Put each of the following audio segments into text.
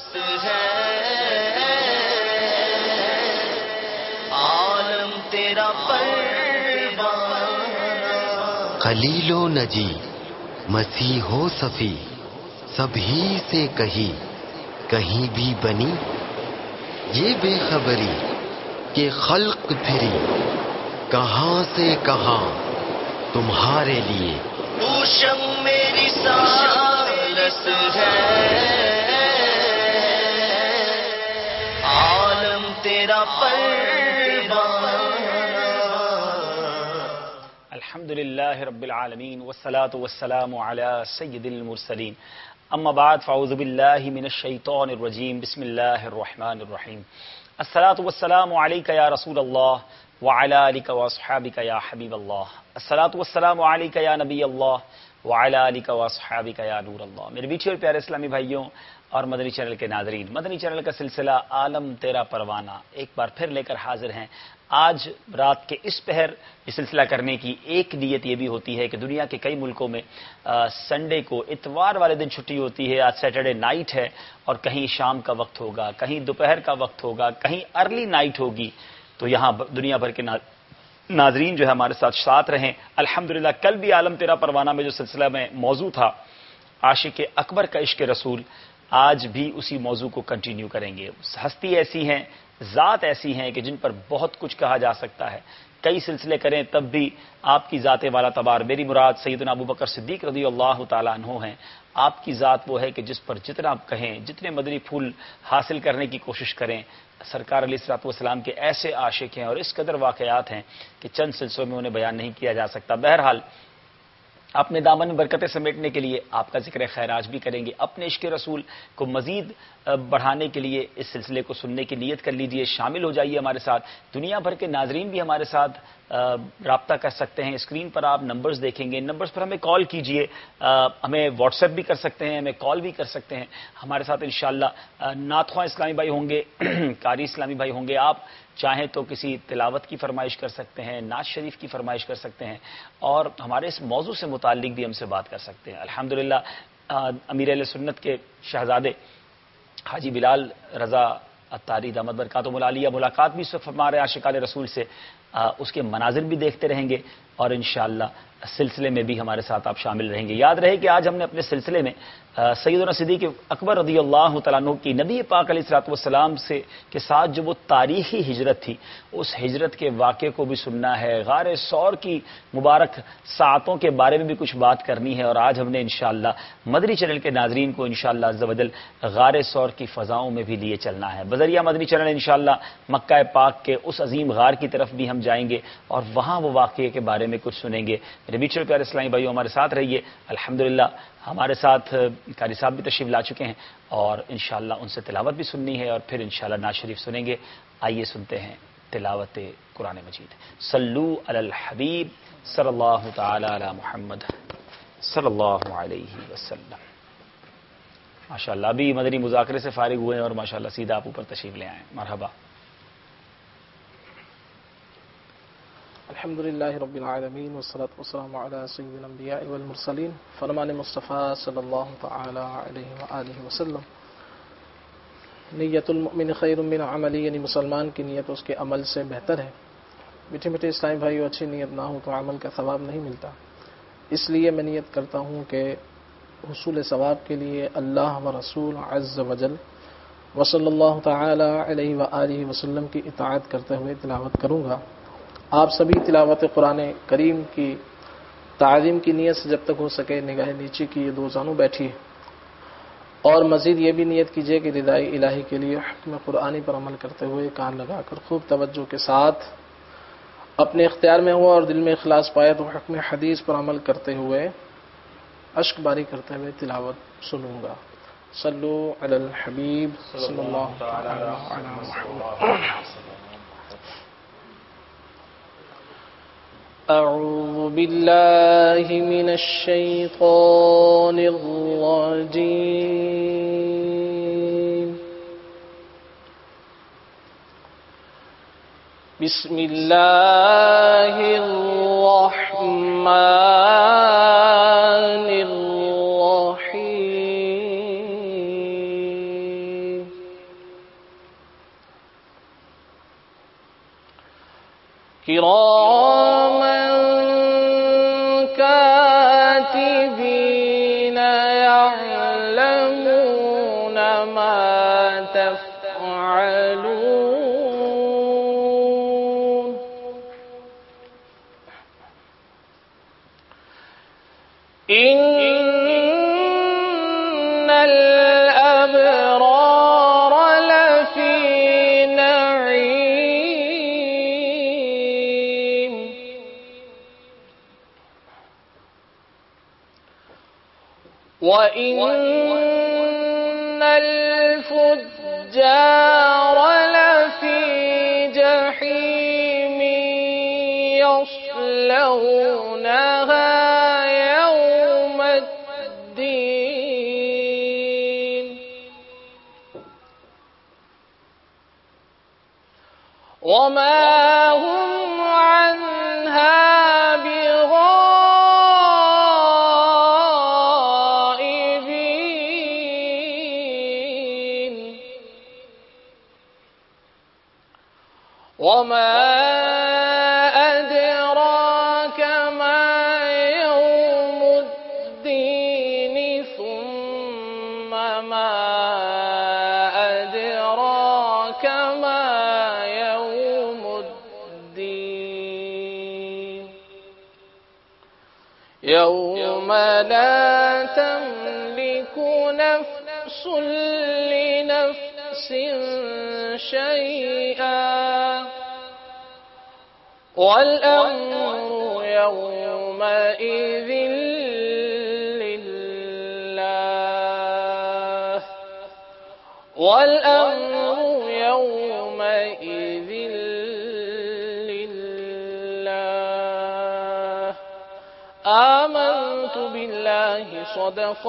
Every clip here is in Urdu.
ہے عالم تیرا پروانہ. خلیل و نجی مسیح و صفی سبھی سے کہیں بھی بنی یہ بے خبری کہ خلق پھری کہاں سے کہاں تمہارے لیے. تو شم میری سالس ہے عالم تیرا پروانہ. الحمد للہ رب العالمین والصلاة والسلام علی سید المرسلین اما بعد فاعوذ باللہ من الشیطان الرجیم بسم اللہ الرحمن الرحیم. الصلاة والسلام علیک یا رسول اللہ وعلی آلک واصحابک یا حبیب اللہ. الصلاة والسلام علیک یا نبی اللہ وعلی آلک واصحابک یا نور اللہ. میرے بیچے اور پیارے اسلامی بھائیوں اور مدنی چینل کے ناظرین، مدنی چینل کا سلسلہ عالم تیرا پروانہ ایک بار پھر لے کر حاضر ہیں. آج رات کے اس پہر یہ سلسلہ کرنے کی ایک نیت یہ بھی ہوتی ہے کہ دنیا کے کئی ملکوں میں سنڈے کو اتوار والے دن چھٹی ہوتی ہے. آج سیٹرڈے نائٹ ہے اور کہیں شام کا وقت ہوگا، کہیں دوپہر کا وقت ہوگا، کہیں ارلی نائٹ ہوگی. تو یہاں دنیا بھر کے ناظرین جو ہے ہمارے ساتھ رہیں. الحمدللہ کل بھی عالم تیرا پروانہ میں جو سلسلہ میں موضوع تھا عاشق اکبر کا عشق رسول، آج بھی اسی موضوع کو کنٹینیو کریں گے. ہستی ایسی ہیں، ذات ایسی ہیں کہ جن پر بہت کچھ کہا جا سکتا ہے. کئی سلسلے کریں تب بھی آپ کی ذات والا تبار، میری مراد سیدنا ابوبکر صدیق رضی اللہ تعالیٰ عنہ ہیں. آپ کی ذات وہ ہے کہ جس پر جتنا آپ کہیں، جتنے مدنی پھول حاصل کرنے کی کوشش کریں، سرکار علیہ الصلوۃ والسلام کے ایسے عاشق ہیں اور اس قدر واقعات ہیں کہ چند سلسلوں میں انہیں بیان نہیں کیا جا سکتا. بہرحال اپنے دامن میں برکتیں سمیٹنے کے لیے آپ کا ذکر خیر آج بھی کریں گے. اپنے عشق رسول کو مزید بڑھانے کے لیے اس سلسلے کو سننے کی نیت کر لیجئے، شامل ہو جائیے ہمارے ساتھ. دنیا بھر کے ناظرین بھی ہمارے ساتھ رابطہ کر سکتے ہیں. اسکرین پر آپ نمبرز دیکھیں گے، نمبرز پر ہمیں کال کیجئے. ہمیں واٹس ایپ بھی کر سکتے ہیں، ہمیں کال بھی کر سکتے ہیں. ہمارے ساتھ انشاءاللہ نعت خواں اسلامی بھائی ہوں گے، قاری اسلامی بھائی ہوں گے. آپ چاہیں تو کسی تلاوت کی فرمائش کر سکتے ہیں، نعت شریف کی فرمائش کر سکتے ہیں اور ہمارے اس موضوع سے متعلق بھی ہم سے بات کر سکتے ہیں. الحمدللہ امیر اہل سنت کے شہزادے حاجی بلال رضا اتاری دامت برکاتہم العالیہ ملاقات بھی اس وقت فرما رہے ہیں عاشقان رسول سے. اس کے مناظر بھی دیکھتے رہیں گے اور انشاءاللہ سلسلے میں بھی ہمارے ساتھ آپ شامل رہیں گے. یاد رہے کہ آج ہم نے اپنے سلسلے میں سیدنا صدیق اکبر رضی اللہ تعالیٰ عنہ کی نبی پاک علیہ الصلوۃ والسلام سے کے ساتھ جو وہ تاریخی ہجرت تھی، اس ہجرت کے واقعے کو بھی سننا ہے. غار ثور کی مبارک ساعتوں کے بارے میں بھی کچھ بات کرنی ہے. اور آج ہم نے انشاءاللہ مدنی چینل کے ناظرین کو انشاءاللہ عز و جل غار ثور کی فضاؤں میں بھی لیے چلنا ہے. بذریعہ مدنی چینل انشاءاللہ مکہ پاک کے اس عظیم غار کی طرف بھی ہم جائیں گے اور وہاں وہ واقعے کے بارے میں کچھ سنیں گے. میرے بیچ پیارے اسلامی بھائیو ہمارے ساتھ رہیے. الحمدللہ ہمارے ساتھ قاری صاحب بھی تشریف لا چکے ہیں اور انشاءاللہ ان سے تلاوت بھی سننی ہے اور پھر انشاءاللہ نعت شریف سنیں گے. آئیے سنتے ہیں تلاوت قرآن مجید. صلو علی الحبیب صلی اللہ تعالی علی محمد صلی اللہ علیہ وسلم. ماشاءاللہ ابھی مدنی مذاکرے سے فارغ ہوئے ہیں اور ماشاءاللہ سیدھا آپ اوپر تشریف لے آئیں. مرحبا. الحمد للہ رب العالمین والصلاة والسلام علی سید الانبیاء والمرسلین. فرمان مصطفیٰ صلی اللہ تعالی علیہ وآلہ وسلم، نیت المؤمن خیر من عملی، یعنی مسلمان کی نیت اس کے عمل سے بہتر ہے. میٹھے میٹھے اسلامی بھائیو، اچھی نیت نہ ہو تو عمل کا ثواب نہیں ملتا. اس لیے میں نیت کرتا ہوں کہ حصول ثواب کے لیے اللہ و رسول عز و جل وصلی اللہ تعالی علیہ وآلہ وسلم کی اطاعت کرتے ہوئے تلاوت کروں گا. آپ سبھی تلاوت قرآن کریم کی تعظیم کی نیت سے جب تک ہو سکے نگاہ نیچے کی یہ دو زانوں بیٹھیے اور مزید یہ بھی نیت کیجیے کہ ردائی الہی کے لیے حکم قرآنی پر عمل کرتے ہوئے کان لگا کر خوب توجہ کے ساتھ اپنے اختیار میں ہوا اور دل میں اخلاص پایا تو حکم حدیث پر عمل کرتے ہوئے اشک باری کرتے ہوئے تلاوت سنوں گا. صلو علی الحبیب صلی اللہ تعالی علی محمد. اعوذ باللہ من الشیطان الرجیم. بسم اللہ الرحمن الرحیم. كراما كاتبين يعلمون ما تفعلون إن الأبرار لفي نعيم وإن الفجار لفي جحيم يصلونها يوم الدين وما هم عنها بغائبين وما أدراك ما يوم الدين ثم ما أدراك ما يوم الدين يوم لا تملك نفس لنفس شيئا والأمر يومئذ لله والأمر يومئذ لله آمنت بالله صدق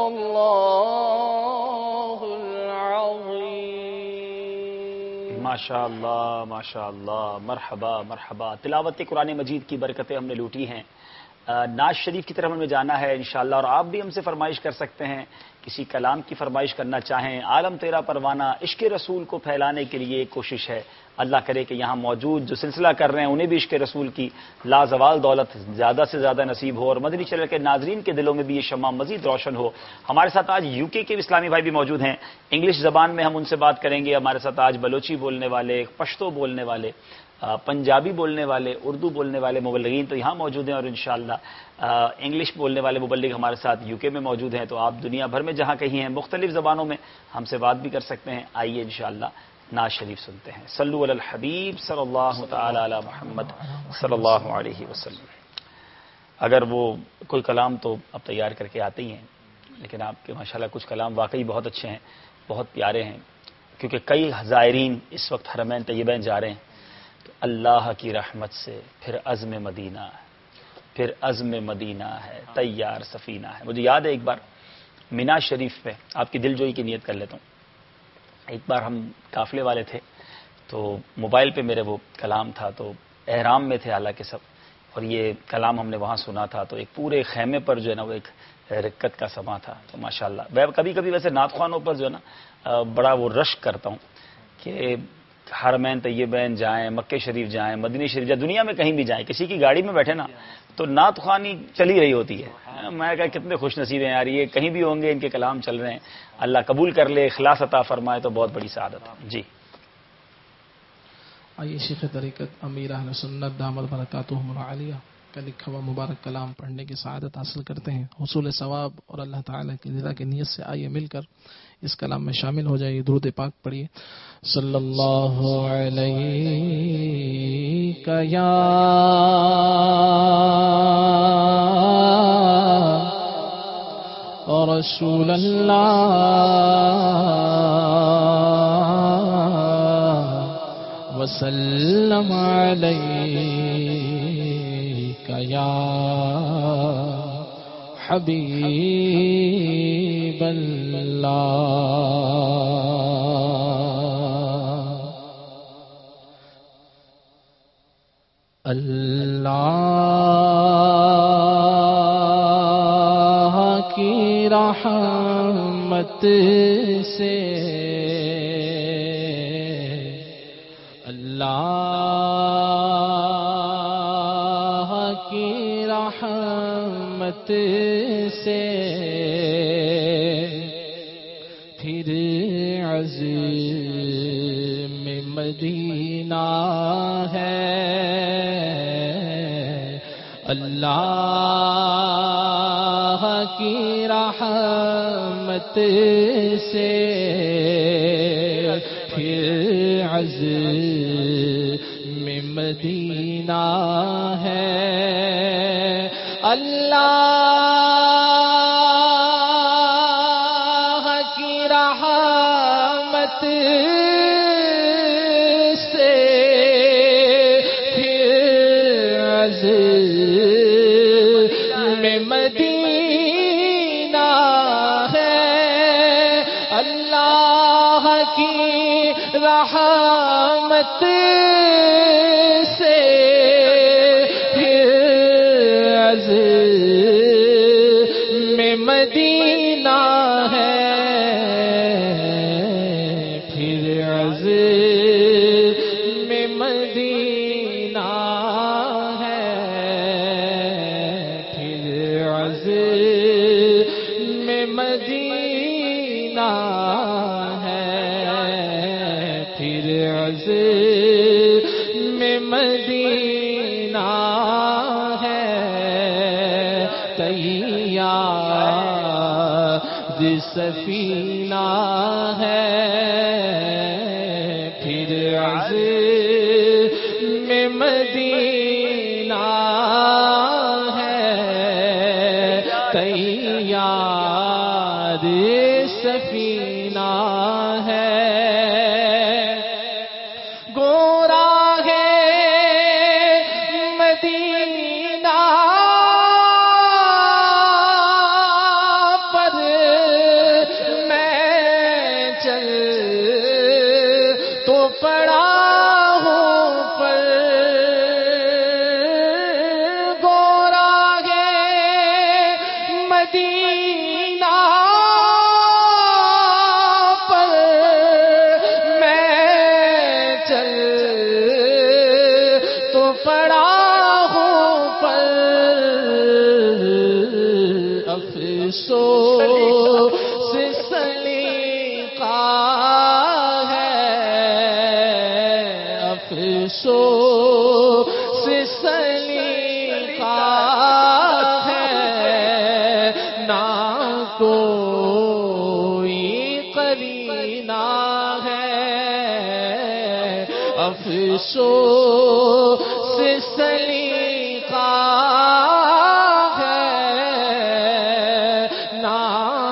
الله العظيم ماشاء اللہ مرحبا مرحبا. تلاوت قرآن مجید کی برکتیں ہم نے لوٹی ہیں. ناز شریف کی طرف ہمیں جانا ہے انشاءاللہ، اور آپ بھی ہم سے فرمائش کر سکتے ہیں، کسی کلام کی فرمائش کرنا چاہیں. عالم تیرا پروانہ عشق رسول کو پھیلانے کے لیے ایک کوشش ہے. اللہ کرے کہ یہاں موجود جو سلسلہ کر رہے ہیں انہیں بھی عشق رسول کی لازوال دولت زیادہ سے زیادہ نصیب ہو، اور مدنی چینل کے ناظرین کے دلوں میں بھی یہ شمع مزید روشن ہو. ہمارے ساتھ آج یو کے اسلامی بھائی بھی موجود ہیں. انگلش زبان میں ہم ان سے بات کریں گے. ہمارے ساتھ آج بلوچی بولنے والے، پشتو بولنے والے، پنجابی بولنے والے، اردو بولنے والے مبلغین تو یہاں موجود ہیں، اور انشاءاللہ انگلش بولنے والے مبلغ ہمارے ساتھ یو کے میں موجود ہیں. تو آپ دنیا بھر میں جہاں کہیں ہیں مختلف زبانوں میں ہم سے بات بھی کر سکتے ہیں. آئیے انشاءاللہ ناز شریف سنتے ہیں. صلو علی الحبیب صلی اللہ تعالی علی محمد صلی اللہ علیہ وسلم. اگر وہ کوئی کلام تو اب تیار کر کے آتے ہی ہیں، لیکن آپ کے ماشاءاللہ کچھ کلام واقعی بہت اچھے ہیں، بہت پیارے ہیں، کیونکہ کئی زائرین اس وقت حرمین طیبین جا رہے ہیں. تو اللہ کی رحمت سے پھر عزم مدینہ ہے، پھر عزم مدینہ ہے، تیار سفینہ ہے. مجھے یاد ہے ایک بار مینا شریف پہ، آپ کی دل جوئی کی نیت کر لیتا ہوں. ایک بار ہم قافلے والے تھے تو موبائل پہ میرے وہ کلام تھا، تو احرام میں تھے حالانکہ سب، اور یہ کلام ہم نے وہاں سنا تھا. تو ایک پورے خیمے پر جو ہے نا وہ ایک رکت کا سما تھا. تو ماشاءاللہ میں کبھی کبھی ویسے نعت خوانوں پر جو ہے نا بڑا وہ رشک کرتا ہوں کہ حرمین طیبین جائیں، مکہ شریف جائیں، مدینہ شریف جائیں، دنیا میں کہیں بھی جائیں، کسی کی گاڑی میں بیٹھے نا تو نعت خوانی چلی رہی ہوتی ہے. میں کہا کتنے خوش نصیب ہیں یار، یہ کہیں بھی ہوں گے ان کے کلام چل رہے ہیں. اللہ قبول کر لے، اخلاص عطا فرمائے تو بہت بڑی سعادت ہے. جی آئیے شیخ طریقت امیر اہل سنت دامت برکاتہم العالیہ کا لکھا ہوا مبارک کلام پڑھنے کی سعادت حاصل کرتے ہیں، حصول ثواب اور اللہ تعالیٰ کی رضا کی نیت سے آئیے مل کر اس کلام میں شامل ہو جائیے. درود پاک پڑھیے. صلی اللہ علیہ یا رسول اللہ وسلم علیک یا حبیب اللہ. اللہ کی رحمت سے اللہ رحمت سے پھر عظیم مدینہ ہے، اللہ کی رحمت سے پھر عظیم مدینہ ہے، اللہ کی رحمت سے پھر عظیم مدینہ ہے، اللہ کی رحمت سے پھر عظیم مدینہ ہے، پھر عظیم مدینہ ہے، پھر عظیم مدینہ ہے، پھر عظیم مدینہ ہے، تیار سفینہ ہے، پھر عظیم مدینہ ہے، تیار سفینہ ہے، گورا ہے مدینہ پر میں چل تو پڑا ہوں پر، گورا ہے مدینہ پر میں چل تو پڑا ہوں پر، افسوس سلیقہ ہے، افسوس سلیقہ ہے، نہ کوئی قرینہ ہے، افسوس سلیقہ ہے، نہ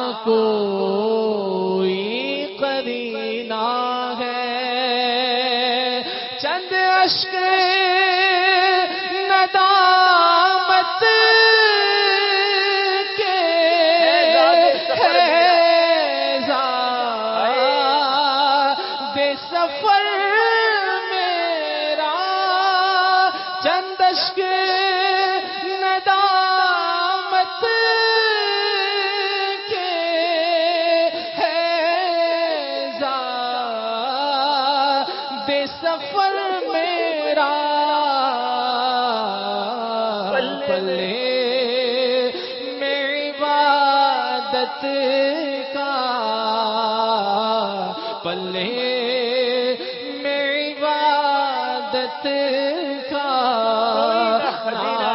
کوئی قرینہ ہے، چند اشک ندامت کے زاد سفر میرا، چند اشک ندامت کے زاد سفر میرا، پلے میں عبادت کا، پلے میں عبادت کا، نہ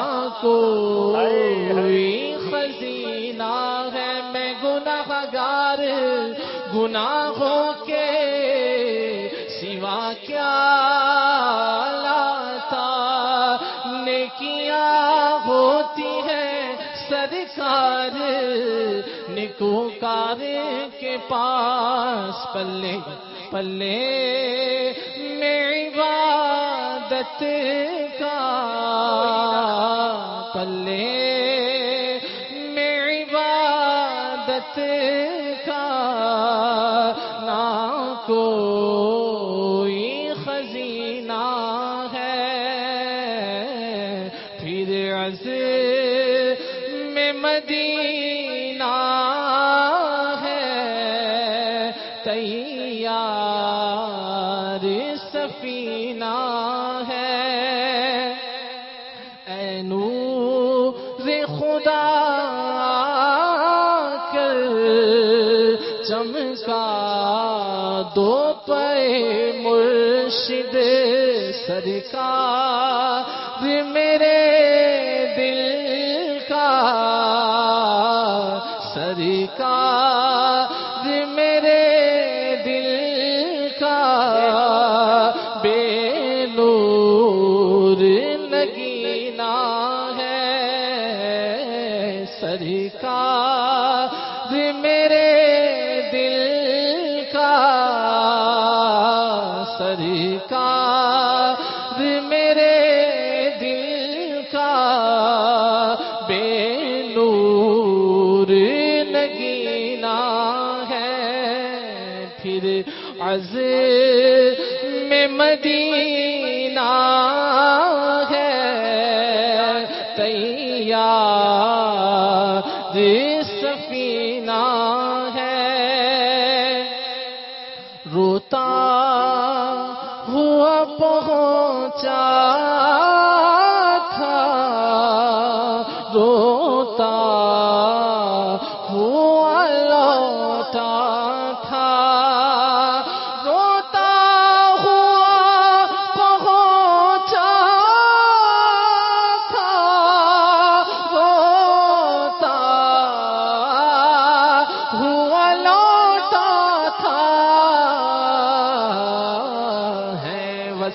کوئی خزینہ ہے، میں گناہ گار گناہوں کے سوا کیا لاتا، نیکیاں ہوتی ہیں سرکار نیکوکار کے پاس، پلے پلے میں عبادت کا، پلے میں عبادت کا، نہ کوئی خزینہ ہے، پھر عظیم مدینہ ہے، تیار سفینہ ہے، اے نور خدا کر چمکا دو پے مرشد سرکار میرے دل کا سرکار میرے دل کا بے نور نگینا ہے سرکار میرے دل کا سرکار میرے دل کا بے نور نگینا ہے پھر عزم مدینہ ہے تیار سفینہ ہے روتا ہوا پہنچا تھا روتا ہوا لوٹا تھا روتا ہوا پہنچا تھا روتا ہوا لوٹا تھا ہے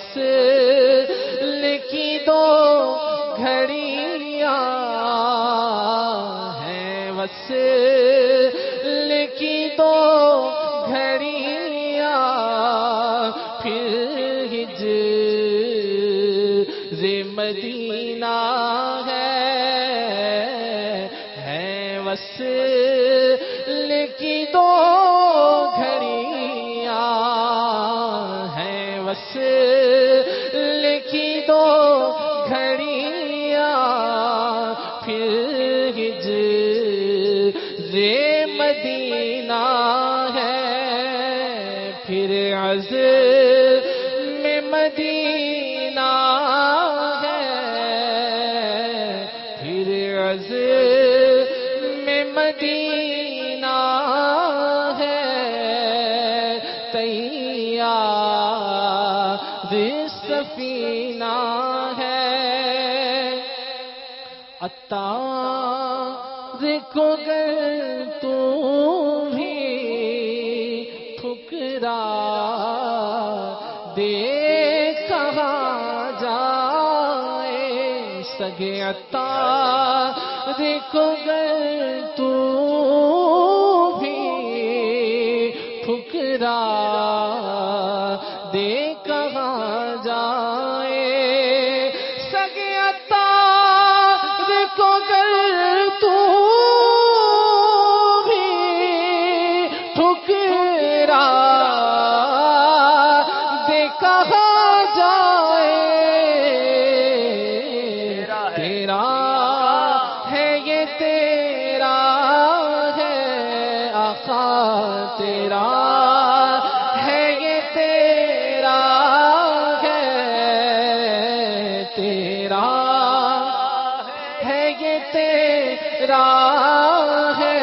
وصل کی دو گھڑیاں ہیں وصل کی دو گھڑیاں پھر ہجر مدینہ ہے وصل کی دو گھڑیاں ہیں وصل کی دو گھڑیاں پھر ہجر مدینہ ہے پھر عزم مدینہ ہے پھر عزم مدینہ ہے تیار سفینہ ہے اتار کو گر تو بھی ٹھکرا دے کہاں جائے سگے اتار کو گر تو بھی ٹھکرا دے کہاں جائے سگے اتار کو گر تو بھی ٹھکرا دے کہاں جائے تیرا ہے یہ تیرا ہے آقا تیرا ہے یہ تیرا ہے تیرا ہے یہ تیرا ہے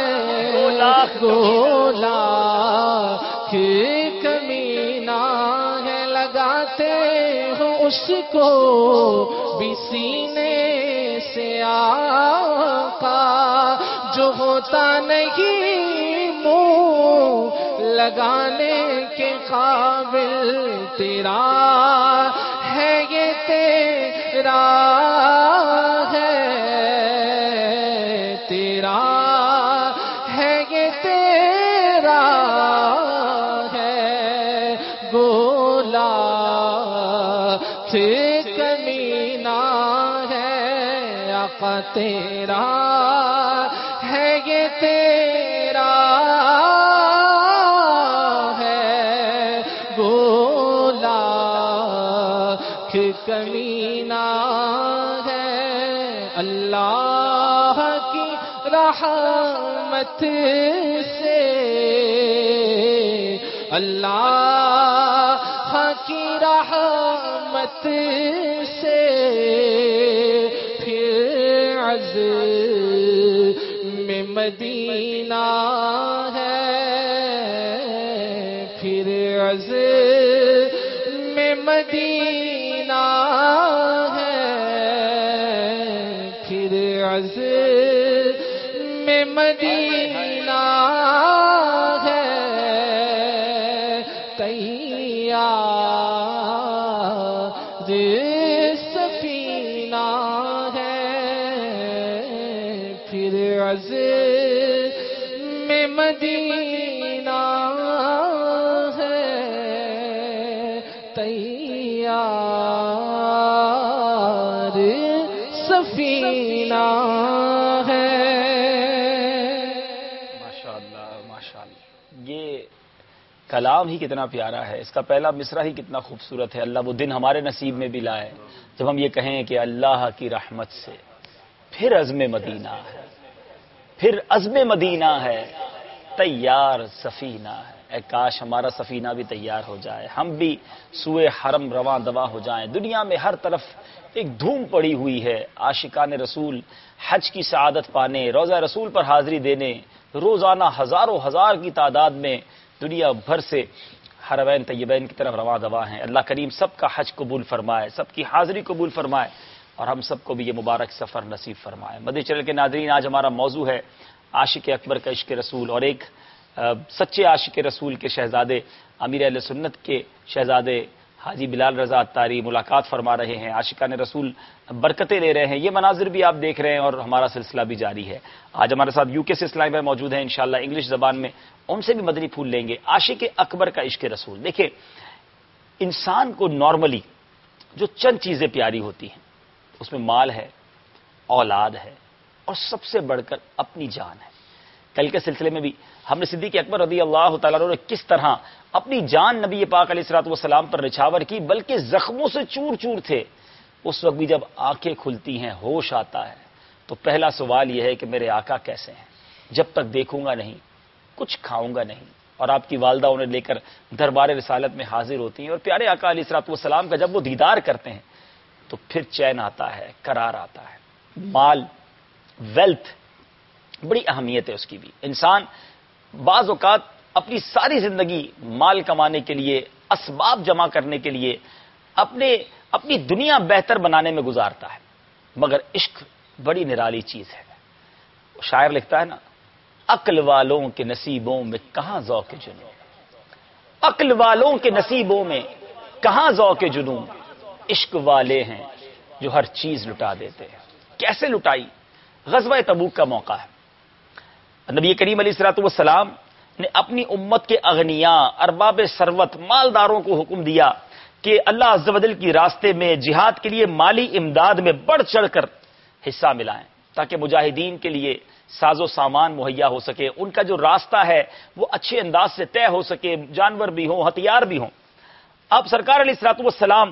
گولا کہ کمینہ ہے لگاتے ہو اس کو بھی سینے سے آقا جو ہوتا نہیں منہ لگانے کے قابل تیرا ہے یہ تیرا ہے تیرا ہے یہ تیرا ہے گولا سے کمینہ ہے آقا تیرا ہے یہ تیرا ہے گولا کہ کمینہ ہے اللہ کی رحمت سے اللہ کی رحمت سے پھر عزم مدینہ ہے، پھر عزم مدینہ ہے، پھر عزم مدینہ ہے، تیار سفینہ ہے، پھر عزم مدینہ ہے، تیار سفینہ ہے۔ ماشاءاللہ ماشاءاللہ، یہ کلام ہی کتنا پیارا ہے، اس کا پہلا مصرع ہی کتنا خوبصورت ہے۔ اللہ وہ دن ہمارے نصیب میں بھی لائے جب ہم یہ کہیں کہ اللہ کی رحمت سے پھر عزم مدینہ ہے، پھر عزم مدینہ ہے، تیار سفینہ ہے۔ اے کاش ہمارا سفینہ بھی تیار ہو جائے، ہم بھی سوئے حرم رواں دواں ہو جائیں۔ دنیا میں ہر طرف ایک دھوم پڑی ہوئی ہے، عاشقان رسول حج کی سعادت پانے، روضہ رسول پر حاضری دینے، روزانہ ہزاروں ہزار کی تعداد میں دنیا بھر سے حرمین طیبین کی طرف رواں دواں ہیں۔ اللہ کریم سب کا حج قبول فرمائے، سب کی حاضری قبول فرمائے، اور ہم سب کو بھی یہ مبارک سفر نصیب فرمائے۔ مدنی چینل کے ناظرین، آج ہمارا موضوع ہے عاشق اکبر کا عشق رسول، اور ایک سچے عاشق رسول کے شہزادے امیر اہل سنت کے شہزادے حاجی بلال رضا اتاری ملاقات فرما رہے ہیں، عاشقان رسول برکتیں لے رہے ہیں۔ یہ مناظر بھی آپ دیکھ رہے ہیں اور ہمارا سلسلہ بھی جاری ہے۔ آج ہمارے ساتھ UK سے اسلام بھائی موجود ہیں، انشاءاللہ انگلش زبان میں ان سے بھی مدنی پھول لیں گے۔ عاشق اکبر کا عشق رسول، دیکھیں انسان کو نارملی جو چند چیزیں پیاری ہوتی ہیں اس میں مال ہے، اولاد ہے، اور سب سے بڑھ کر اپنی جان ہے۔ کل کے سلسلے میں بھی ہم نے صدیق اکبر رضی اللہ تعالیٰ عنہ نے کس طرح اپنی جان نبی پاک علیہ الصلوۃ والسلام پر نچھاور کی، بلکہ زخموں سے چور چور تھے۔ اس وقت بھی جب آنکھیں کھلتی ہیں، ہوش آتا ہے، تو پہلا سوال یہ ہے کہ میرے آقا کیسے ہیں؟ جب تک دیکھوں گا نہیں کچھ کھاؤں گا نہیں۔ اور آپ کی والدہ انہیں لے کر دربار رسالت میں حاضر ہوتی ہیں، اور پیارے آقا علیہ الصلوۃ والسلام کا جب وہ دیدار کرتے ہیں تو پھر چین آتا ہے، قرار آتا ہے۔ مال، ویلتھ بڑی اہمیت ہے اس کی بھی۔ انسان بعض اوقات اپنی ساری زندگی مال کمانے کے لیے، اسباب جمع کرنے کے لیے، اپنی دنیا بہتر بنانے میں گزارتا ہے، مگر عشق بڑی نرالی چیز ہے۔ شاعر لکھتا ہے نا، عقل والوں کے نصیبوں میں کہاں ذوق جنون، عقل والوں کے نصیبوں میں کہاں ذوق جنون، عشق والے ہیں جو ہر چیز لٹا دیتے ہیں۔ کیسے لٹائی؟ غزوہ تبوک کا موقع ہے، نبی کریم علیہ الصلوۃ والسلام نے اپنی امت کے اغنیاء، ارباب ثروت، مالداروں کو حکم دیا کہ اللہ عز و جل کی راستے میں جہاد کے لیے مالی امداد میں بڑھ چڑھ کر حصہ ملائیں، تاکہ مجاہدین کے لیے ساز و سامان مہیا ہو سکے، ان کا جو راستہ ہے وہ اچھے انداز سے طے ہو سکے، جانور بھی ہوں، ہتھیار بھی ہوں۔ اب سرکار علیہ الصلوۃ والسلام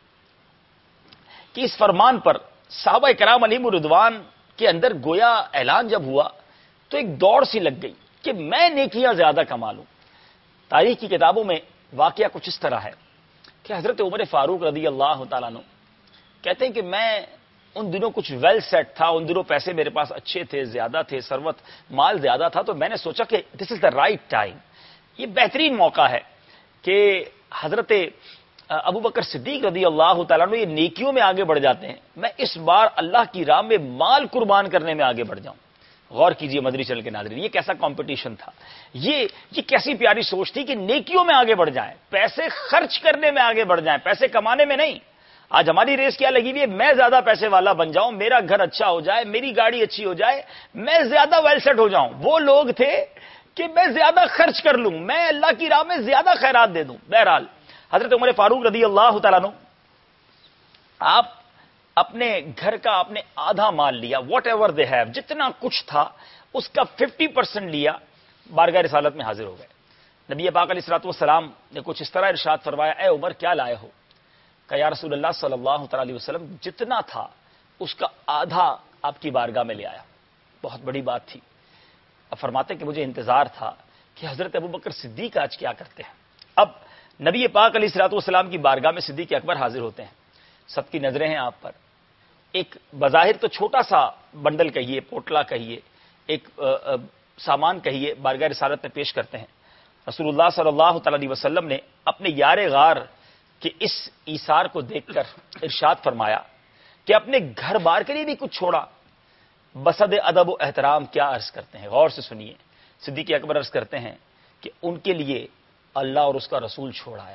کی اس فرمان پر صحابہ کرام علیہم الرضوان کے اندر گویا اعلان جب ہوا تو ایک دوڑ سی لگ گئی کہ میں نیکیاں زیادہ کما لوں۔ تاریخ کی کتابوں میں واقعہ کچھ اس طرح ہے کہ حضرت عمر فاروق رضی اللہ تعالیٰ عنہ کہتے ہیں کہ میں ان دنوں کچھ ویل سیٹ تھا، ان دنوں پیسے میرے پاس اچھے تھے، زیادہ تھے، ثروت مال زیادہ تھا، تو میں نے سوچا کہ دس از دا رائٹ ٹائم، یہ بہترین موقع ہے کہ حضرت ابو بکر صدیق رضی اللہ تعالیٰ عنہ یہ نیکیوں میں آگے بڑھ جاتے ہیں، میں اس بار اللہ کی راہ میں مال قربان کرنے میں آگے بڑھ جاؤں۔ غور کیجئے مدنی چینل کے ناظرین، یہ کیسا کمپٹیشن تھا، یہ کیسی پیاری سوچ تھی کہ نیکیوں میں آگے بڑھ جائیں، پیسے خرچ کرنے میں آگے بڑھ جائیں، پیسے کمانے میں نہیں۔ آج ہماری ریس کیا لگی ہوئی ہے؟ میں زیادہ پیسے والا بن جاؤں، میرا گھر اچھا ہو جائے، میری گاڑی اچھی ہو جائے، میں زیادہ ویل سیٹ ہو جاؤں۔ وہ لوگ تھے کہ میں زیادہ خرچ کر لوں، میں اللہ کی راہ میں زیادہ خیرات دے دوں۔ بہرحال حضرت عمر فاروق رضی اللہ تعالیٰ عنہ آپ اپنے گھر کا آپ نے آدھا مال لیا، واٹ ایور دے ہیو، جتنا کچھ تھا اس کا 50% لیا، بارگاہ رسالت میں حاضر ہو گئے۔ نبی پاک علیہ الصلوۃ والسلام نے کچھ اس طرح ارشاد فرمایا، اے عمر کیا لائے ہو؟ کہ یا رسول اللہ صلی اللہ تعالی علیہ وسلم جتنا تھا اس کا آدھا آپ کی بارگاہ میں لے آیا۔ بہت بڑی بات تھی۔ اب فرماتے کہ مجھے انتظار تھا کہ حضرت ابو بکر صدیق آج کیا کرتے ہیں۔ اب نبی پاک علیہ الصلوۃ والسلام کی بارگاہ میں صدیق اکبر حاضر ہوتے ہیں، سب کی نظریں ہیں آپ پر۔ ایک بظاہر تو چھوٹا سا بنڈل کہیے، پوٹلا کہیے، ایک سامان کہیے بارگاہ رسالت میں پیش کرتے ہیں. رسول اللہ صلی اللہ تعالی علیہ وسلم نے اپنے یار غار کے اس ایثار کو دیکھ کر ارشاد فرمایا کہ اپنے گھر بار کے لیے بھی کچھ چھوڑا. بصد ادب و احترام کیا عرض کرتے ہیں, غور سے سنیے. صدیق اکبر عرض کرتے ہیں کہ ان کے لیے اللہ اور اس کا رسول چھوڑ آیا.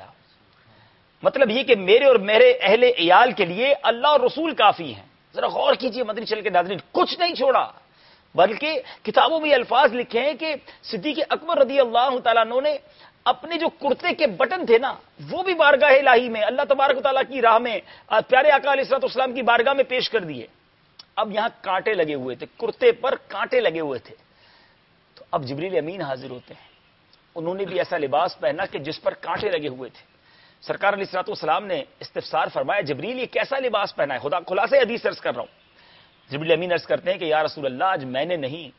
مطلب یہ کہ میرے اور میرے اہل عیال کے لیے اللہ اور رسول کافی ہیں. ذرا غور کیجئے مدنی چل کے ناظرین, کچھ نہیں چھوڑا, بلکہ کتابوں میں الفاظ لکھے ہیں کہ صدیق اکبر رضی اللہ تعالیٰ عنہ نے اپنے جو کرتے کے بٹن تھے نا, وہ بھی بارگاہ الہی میں اللہ تبارک و تعالیٰ کی راہ میں پیارے آقا علیہ الصلوۃ والسلام کی بارگاہ میں پیش کر دیے. اب یہاں کانٹے لگے ہوئے تھے, کرتے پر کانٹے لگے ہوئے تھے. تو اب جبریل امین حاضر ہوتے ہیں, انہوں نے بھی ایسا لباس پہنا کہ جس پر کانٹے لگے ہوئے تھے. سرکار علیہ الصلوۃ والسلام نے استفسار فرمایا, جبریل یہ کیسا لباس پہنا ہے؟ خدا خلاصے حدیث عرض کر رہا ہوں. جبریل امین عرض کرتے ہیں کہ یا رسول اللہ, آج میں نے نہیں,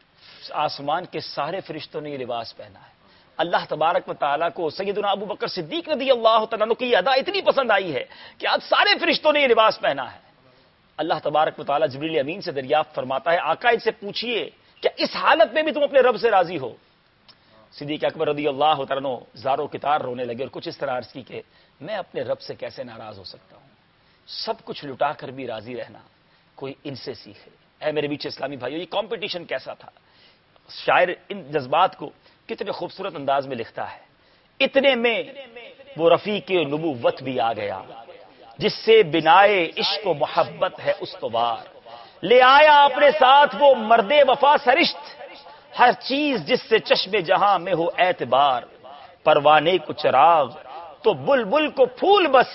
آسمان کے سارے فرشتوں نے یہ لباس پہنا ہے. اللہ تبارک و تعالیٰ کو سیدنا ابو بکر صدیق رضی اللہ تعالیٰ عنہ کی یہ ادا اتنی پسند آئی ہے کہ آج سارے فرشتوں نے یہ لباس پہنا ہے. اللہ تبارک و تعالیٰ جبریل امین سے دریافت فرماتا ہے, آقا ان سے پوچھئے کیا اس حالت میں بھی تم اپنے رب سے راضی ہو؟ صدیق اکبر رضی اللہ تعالیٰ عنہ زارو کتار رونے لگے اور کچھ اس طرح عرض کی کہ میں اپنے رب سے کیسے ناراض ہو سکتا ہوں, سب کچھ لٹا کر بھی راضی رہنا کوئی ان سے سیکھے. اے میرے بیچ اسلامی بھائیو, یہ کمپٹیشن کیسا تھا. شاعر ان جذبات کو کتنے خوبصورت انداز میں لکھتا ہے. اتنے میں وہ رفیق نبوت بھی آ گیا, جس سے بنائے عشق و محبت ہے استوار. لے آیا اپنے ساتھ وہ مرد وفا سرشت, ہر چیز جس سے چشم جہاں میں ہو اعتبار. پروانے کو چراغ تو بلبل کو پھول, بس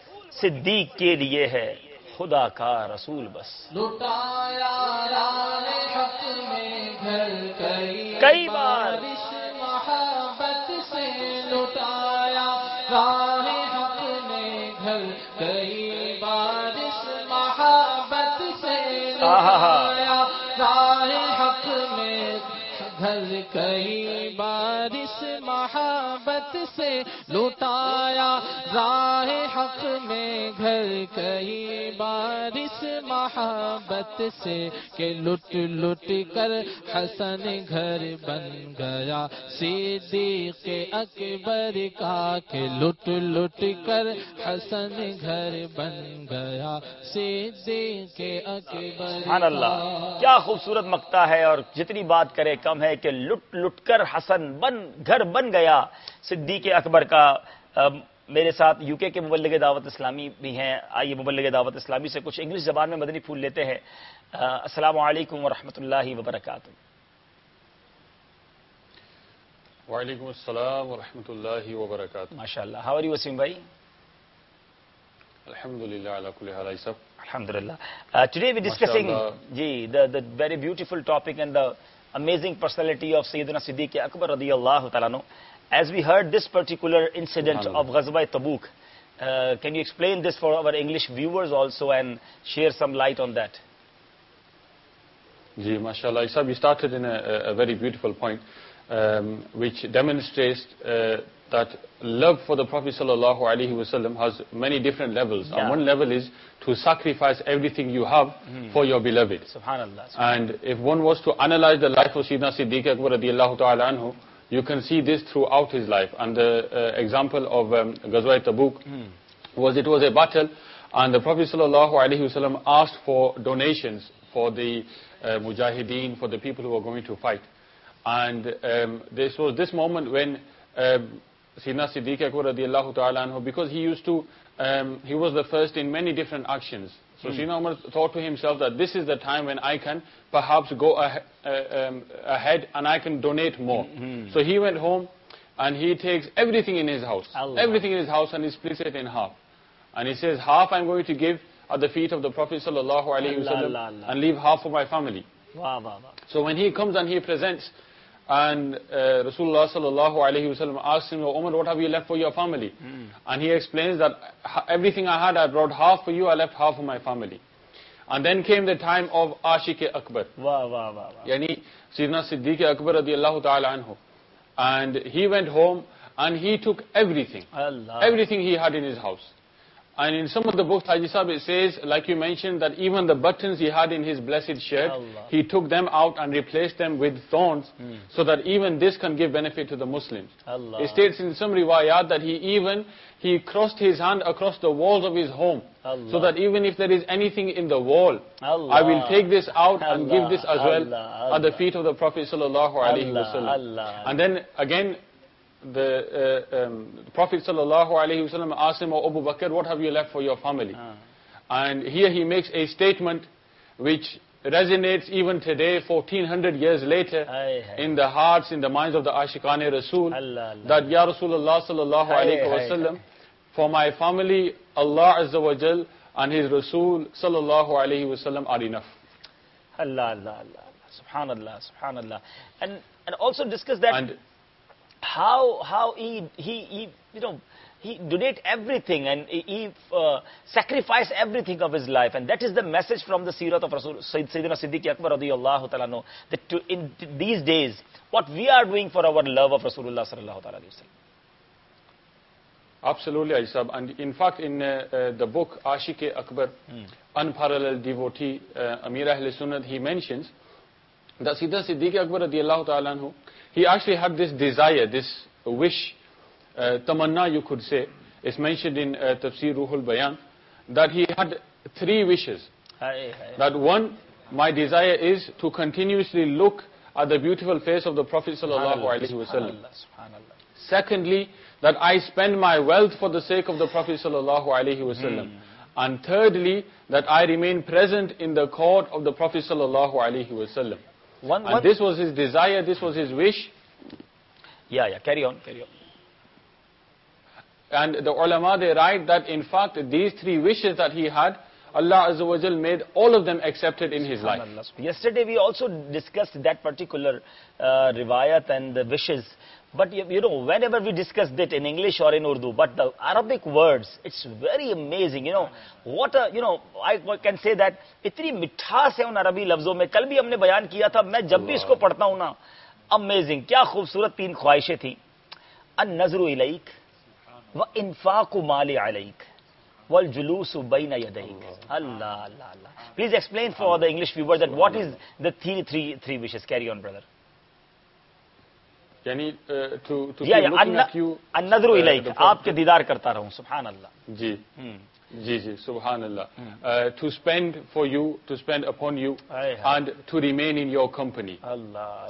صدیق کے لیے ہے خدا کا رسول بس. لٹایا راہ حق میں گھر کئی بار محبت سے, لٹایا راہ حق میں گھر کئی بار اس محبت سے, لٹایا راہ حق میں گھر کئی بار اس محبت سے, لٹایا راہ حق میں گھر کئی بار اس محبت سے, کہ لٹ لٹ کر حسن گھر بن گیا صدیق اکبر کا, کہ لٹ لٹ کر حسن گھر بن گیا صدیق اکبر. سبحان اللہ, کیا خوبصورت مقطع ہے, اور جتنی بات کرے کم ہے کہ لٹ لٹ کر حسن گھر بن گیا صدیق اکبر کا. میرے ساتھ یو کے مبلغ دعوت اسلامی بھی ہیں. آئیے مبلغ دعوت اسلامی سے کچھ انگلش زبان میں مدنی پھول لیتے ہیں. السلام علیکم ورحمۃ اللہ وبرکاتہ. وعلیکم السلام ورحمۃ اللہ وبرکاتہ. ماشاء اللہ. ہاؤ آر یو وسیم بھائی؟ الحمدللہ علی کل حال. Alhamdulillah. Today we're discussing the very beautiful topic and the amazing personality of Sayyidina Siddiq Akbar radiyallahu ta'ala anhu. As we heard this particular incident of Ghazwa Tabuk, can you explain this for our English viewers also and share some light on that? Ji, mashallah. We started in a very beautiful point, which demonstrates that love for the Prophet sallallahu alaihi wasallam has many different levels. Yeah. And one level is to sacrifice everything you have for your beloved. Subhanallah. And if one was to analyze the life of Sayyidina Siddiq Akbar radiyallahu ta'ala anhu, you can see this throughout his life. And the example of Ghazwa Tabuk it was a battle, and the Prophet sallallahu alaihi wasallam asked for donations for the mujahideen, for the people who were going to fight. And this was this moment when Sayyidina Siddiq Akbar radiyallahu ta'ala anhu, because he was the first in many different actions. So Sayyidina Umar thought to himself that this is the time when I can perhaps go ahead and I can donate more. So he went home and he takes everything in his house. Everything in his house, and he splits it in half. And he says, half I'm going to give at the feet of the Prophet sallallahu alaihi wasallam and leave half for my family. Wow, wow, wow. So when he comes and he presents, and Rasulullah sallallahu alaihi wasallam asks him, Umar, what have you left for your family? And he explains that everything I had, I brought half for you, I left half for my family. And then came the time of Ashiq Akbar. Wow, wow, wow. Yani Sayyidina Siddiq Akbar radiyallahu ta'ala anhu. And he went home and he took everything. Allah. Everything he had in his house. And in some of the books, Haji Sahib, it says, like you mentioned, that even the buttons he had in his blessed shirt, he took them out and replaced them with thorns, so that even this can give benefit to the Muslims. It states in some riwayat that he crossed his hand across the walls of his home, so that even if there is anything in the wall, I will take this out and give this as well at the feet of the Prophet sallallahu alaihi wasallam. And then again, the Prophet sallallahu alaihi wasallam asked him, "O Abu Bakr, what have you left for your family?" And here he makes a statement which resonates even today, 1400 years later, in the hearts, in the minds of the Ashiqane Rasul, that Ya Rasulullah sallallahu alaihi wasallam, for my family, Allah Azza wa Jal and His Rasul sallallahu alaihi wasallam are enough. Allah, Allah, Allah, subhanallah, subhanallah. And also discuss that, and how he donate everything, and he sacrificed everything of his life, and that is the message from the Sirat of Rasul Sayyidina Siddiq Akbar radiyallahu ta'ala anhu, that in these days what we are doing for our love of Rasulullah sallallahu ta'ala alayhi wa sallam. Absolutely, Haji Sahib. And in fact, in the book Ashiq Akbar, Unparalleled Devotee, Amir Ahl Sunnat, he mentions that Sayyidina Siddiq Akbar radiyallahu ta'ala anhu, he actually had this desire, this wish, tamanna you could say. It's mentioned in Tafsir Ruhul Bayan, that he had 3 wishes. That one, my desire is to continuously look at the beautiful face of the Prophet sallallahu alaihi wasallam. Secondly, that I spend my wealth for the sake of the Prophet sallallahu alaihi wasallam. And thirdly, that I remain present in the court of the Prophet sallallahu alaihi wasallam. And this was his desire, this was his wish. Yeah, carry on. And the ulama, they write that in fact these 3 wishes that he had, Allah Azza wa Jal made all of them accepted in his life. Yesterday we also discussed that particular riwayat and the wishes. But whenever we discussed it in English or in Urdu, but the Arabic words, it's very amazing. I can say that इतनी मिठास है उन अरबी लफ्जों में. कल भी हमने बयान किया था, मैं जब भी इसको पढ़ता हूँ ना, अमेजिंग, क्या खूबसूरत 3 ख्वाहिशें थी. अन्नज़रु इलैक व इन्फाक़ु माली अलैक वल जुलूसु बैन यदैक. Allah, Allah, Allah. Please explain for the English viewers that what is the three wishes. Carry on, brother. यानी to keep looking at you, अन्नज़रु इलैक, आपके दीदार करता रहूं. सुभान अल्लाह. जी, subhanallah. To spend for you, to spend upon you, and to remain in your company. Allah.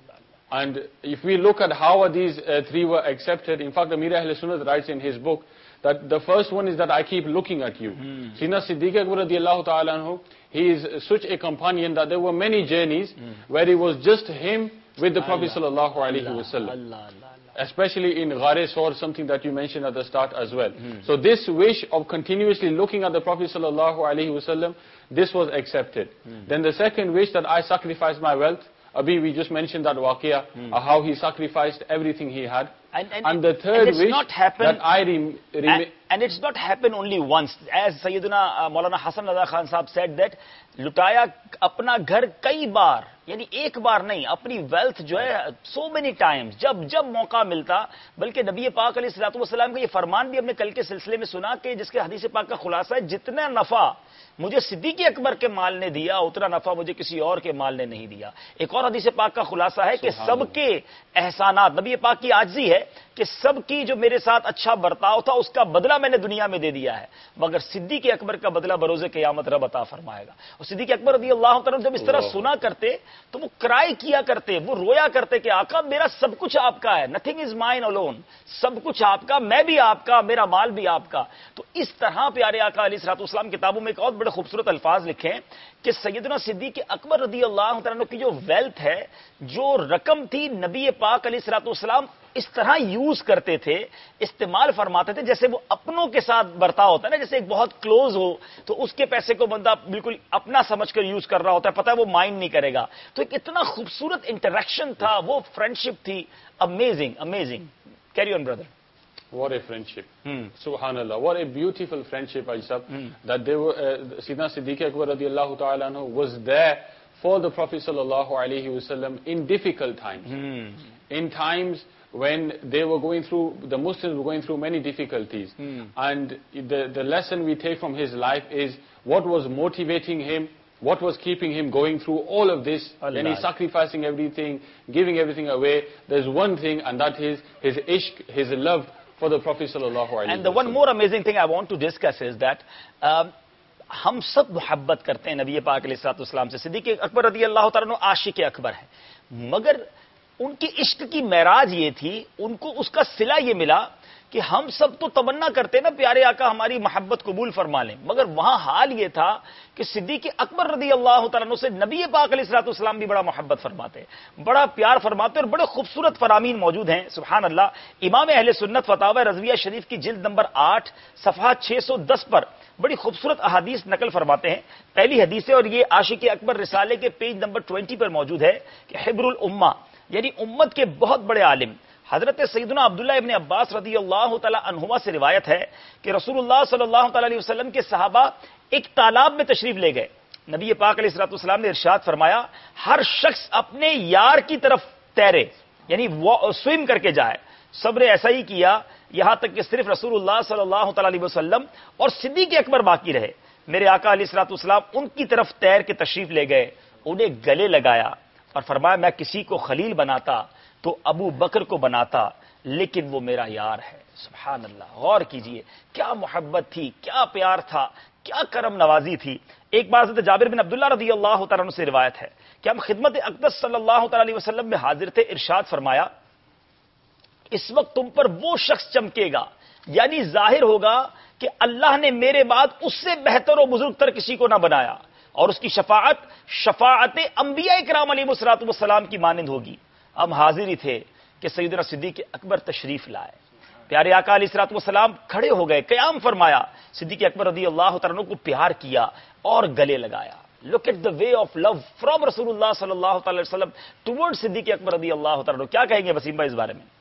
And if we look at how these 3 were accepted, in fact, Amir Ahl Sunnat writes in his book that the first one is that I keep looking at you. Sayyidina Siddiq Akbar radiyallahu ta'ala anhu, he is such a companion that there were many journeys where it was just him with the Prophet sallallahu alaihi wasallam. Especially in Ghar Sawr, something that you mentioned at the start as well. So this wish of continuously looking at the Prophet sallallahu alaihi wasallam, this was accepted. Then the second wish, that I sacrifice my wealth. Abhi, we just mentioned that waqia, how he sacrificed everything he had. And the third wish, that I remain. And it's not happened only once. As Sayyidina Maulana Hasan Raza Khan Sahab said that, लुटाया अपना घर कई बार, यानी एक बार नहीं, अपनी वेल्थ जो है so many times, जब मौका मिलता. बल्कि नबी पाक अलैहिस्सलातु वस्सलाम का ये फरमान भी हमने कल के सिलसिले में सुना कि जिसके हदीस पाक का खुलासा है, जितना नफा मुझे सिद्दीक़ अकबर के माल ने दिया, उतना नफा मुझे किसी और के माल ने नहीं दिया. एक और हदीस पाक का खुलासा है कि सबके एहसानात, नबी पाक की आजिज़ी है कि सबकी जो मेरे साथ अच्छा बर्ताव था उसका बदला मैंने दुनिया में दे दिया है, मगर सिद्दीक़ अकबर का बदला बरोज़े क़यामत रब अता फरमाएगा. और सिद्दीक़ अकबर रज़ियल्लाहु तआला जब इस तरह सुना करते तो वो क्राई किया करते, वो रोया करते कि आका मेरा सब कुछ आपका है, नथिंग इज माइन अलोन, सब कुछ आपका, मैं भी आपका, मेरा माल भी आपका. तो इस तरह प्यारे आका अलैहिस्सलाम किताबों में एक और बड़े खूबसूरत अल्फाज लिखे कि सैयदना सिद्दीक़ अकबर रज़ियल्लाहु तआला की जो वेल्थ है, जो रकम थी, नबी पाक अलैहिस्सलाम इस तरह यूज करते थे, इस्तेमाल फरमाते थे, जैसे वो अपनों के साथ बर्ताव होता है ना, जैसे एक बहुत क्लोज हो तो उसके पैसे को बंदा बिल्कुल अपना समझकर यूज कर रहा होता है, पता है वो माइंड नहीं करेगा. तो एक इतना खूबसूरत इंटरेक्शन था, वो फ्रेंडशिप थी. Amazing. Carry on brother. What a friendship. Subhanallah. What a beautiful friendship, Aisab. That they were, Sayyidina Siddiq Akbar radiyallahu ta'ala anhu was there for the Prophet sallallahu alaihi wasallam in difficult times. In times when they were going through, the Muslims were going through many difficulties. And the lesson we take from his life is what was motivating him, what was keeping him going through all of this, and he's sacrificing everything, giving everything away. There's one thing, and that is his ishq, his love for the Prophet sallallahu alaihi wasallam. And the one more amazing thing I want to discuss is that ہم سب محبت کرتے ہیں نبی پاک علیہ الصلوۃ والسلام سے. صدیق اکبر رضی اللہ تعالیٰ عنہ عاشق اکبر ہے, مگر ان کی عشق کی معراج یہ تھی, ان کو اس کا صلہ یہ ملا کہ ہم سب تو تمنا کرتے نا پیارے آقا ہماری محبت قبول فرما لیں, مگر وہاں حال یہ تھا کہ صدیق اکبر رضی اللہ تعالیٰ عنہ سے نبی پاک علیہ الصلوۃ والسلام بھی بڑا محبت فرماتے, بڑا پیار فرماتے, اور بڑے خوبصورت فرامین موجود ہیں. سبحان اللہ. امام اہل سنت فتاوی رضویہ شریف کی جلد نمبر 8 صفحہ 610 پر بڑی خوبصورت احادیث نقل فرماتے ہیں. پہلی حدیث ہے, اور یہ عاشق اکبر رسالے کے پیج نمبر 20 پر موجود ہے, کہ حبر الامہ یعنی امت کے بہت بڑے عالم حضرت سیدنا عبداللہ ابن عباس رضی اللہ تعالی عنہما سے روایت ہے کہ رسول اللہ صلی اللہ تعالی علیہ وسلم کے صحابہ ایک تالاب میں تشریف لے گئے. نبی پاک علیہ الصلوۃ والسلام نے ارشاد فرمایا ہر شخص اپنے یار کی طرف تیرے, یعنی سوئم کر کے جائے. سب نے ایسا ہی کیا, یہاں تک کہ صرف رسول اللہ صلی اللہ تعالی علیہ وسلم اور صدیق اکبر باقی رہے. میرے آقا علیہ الصلوۃ والسلام ان کی طرف تیر کے تشریف لے گئے, انہیں گلے لگایا اور فرمایا میں کسی کو خلیل بناتا تو ابو بکر کو بناتا, لیکن وہ میرا یار ہے. سبحان اللہ. غور کیجئے کیا محبت تھی, کیا پیار تھا, کیا کرم نوازی تھی. ایک بار حضرت جابر بن عبداللہ رضی اللہ تعالیٰ عنہ سے روایت ہے کہ ہم خدمت اقدس صلی اللہ تعالی علیہ وسلم میں حاضر تھے, ارشاد فرمایا اس وقت تم پر وہ شخص چمکے گا, یعنی ظاہر ہوگا کہ اللہ نے میرے بعد اس سے بہتر و بزرگ تر کسی کو نہ بنایا, اور اس کی شفاعت انبیاء کرام علیہ الصلوۃ والسلام کی مانند ہوگی. ہم حاضر ہی تھے کہ سیدنا صدیق اکبر تشریف لائے. پیارے آقا علیہ الصلوۃ والسلام کھڑے ہو گئے, قیام فرمایا, صدیق اکبر رضی اللہ تعالیٰ عنہ کو پیار کیا اور گلے لگایا. Look at the way of love from رسول اللہ صلی اللہ تعالی وسلم ٹوورڈ صدیق اکبر رضی اللہ تعالیٰ عنہ. کیا کہیں گے وسیم بھائی اس بارے میں؟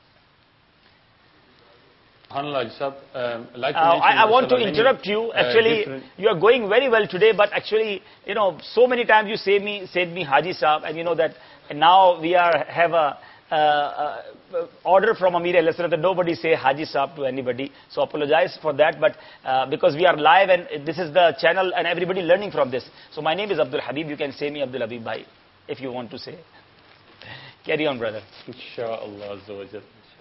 I want to interrupt you. Actually, you are going very well today, but actually, you know, so many times you said me Haji Saab, and you know that now we have a order from Amir Alayhi Salam that nobody say Haji Saab to anybody. So apologize for that, but because we are live and this is the channel and everybody learning from this. So my name is Abdul Habib. You can say me Abdul Habib Bhai if you want to say. Carry on, brother. Inshallah Azza wa Jal.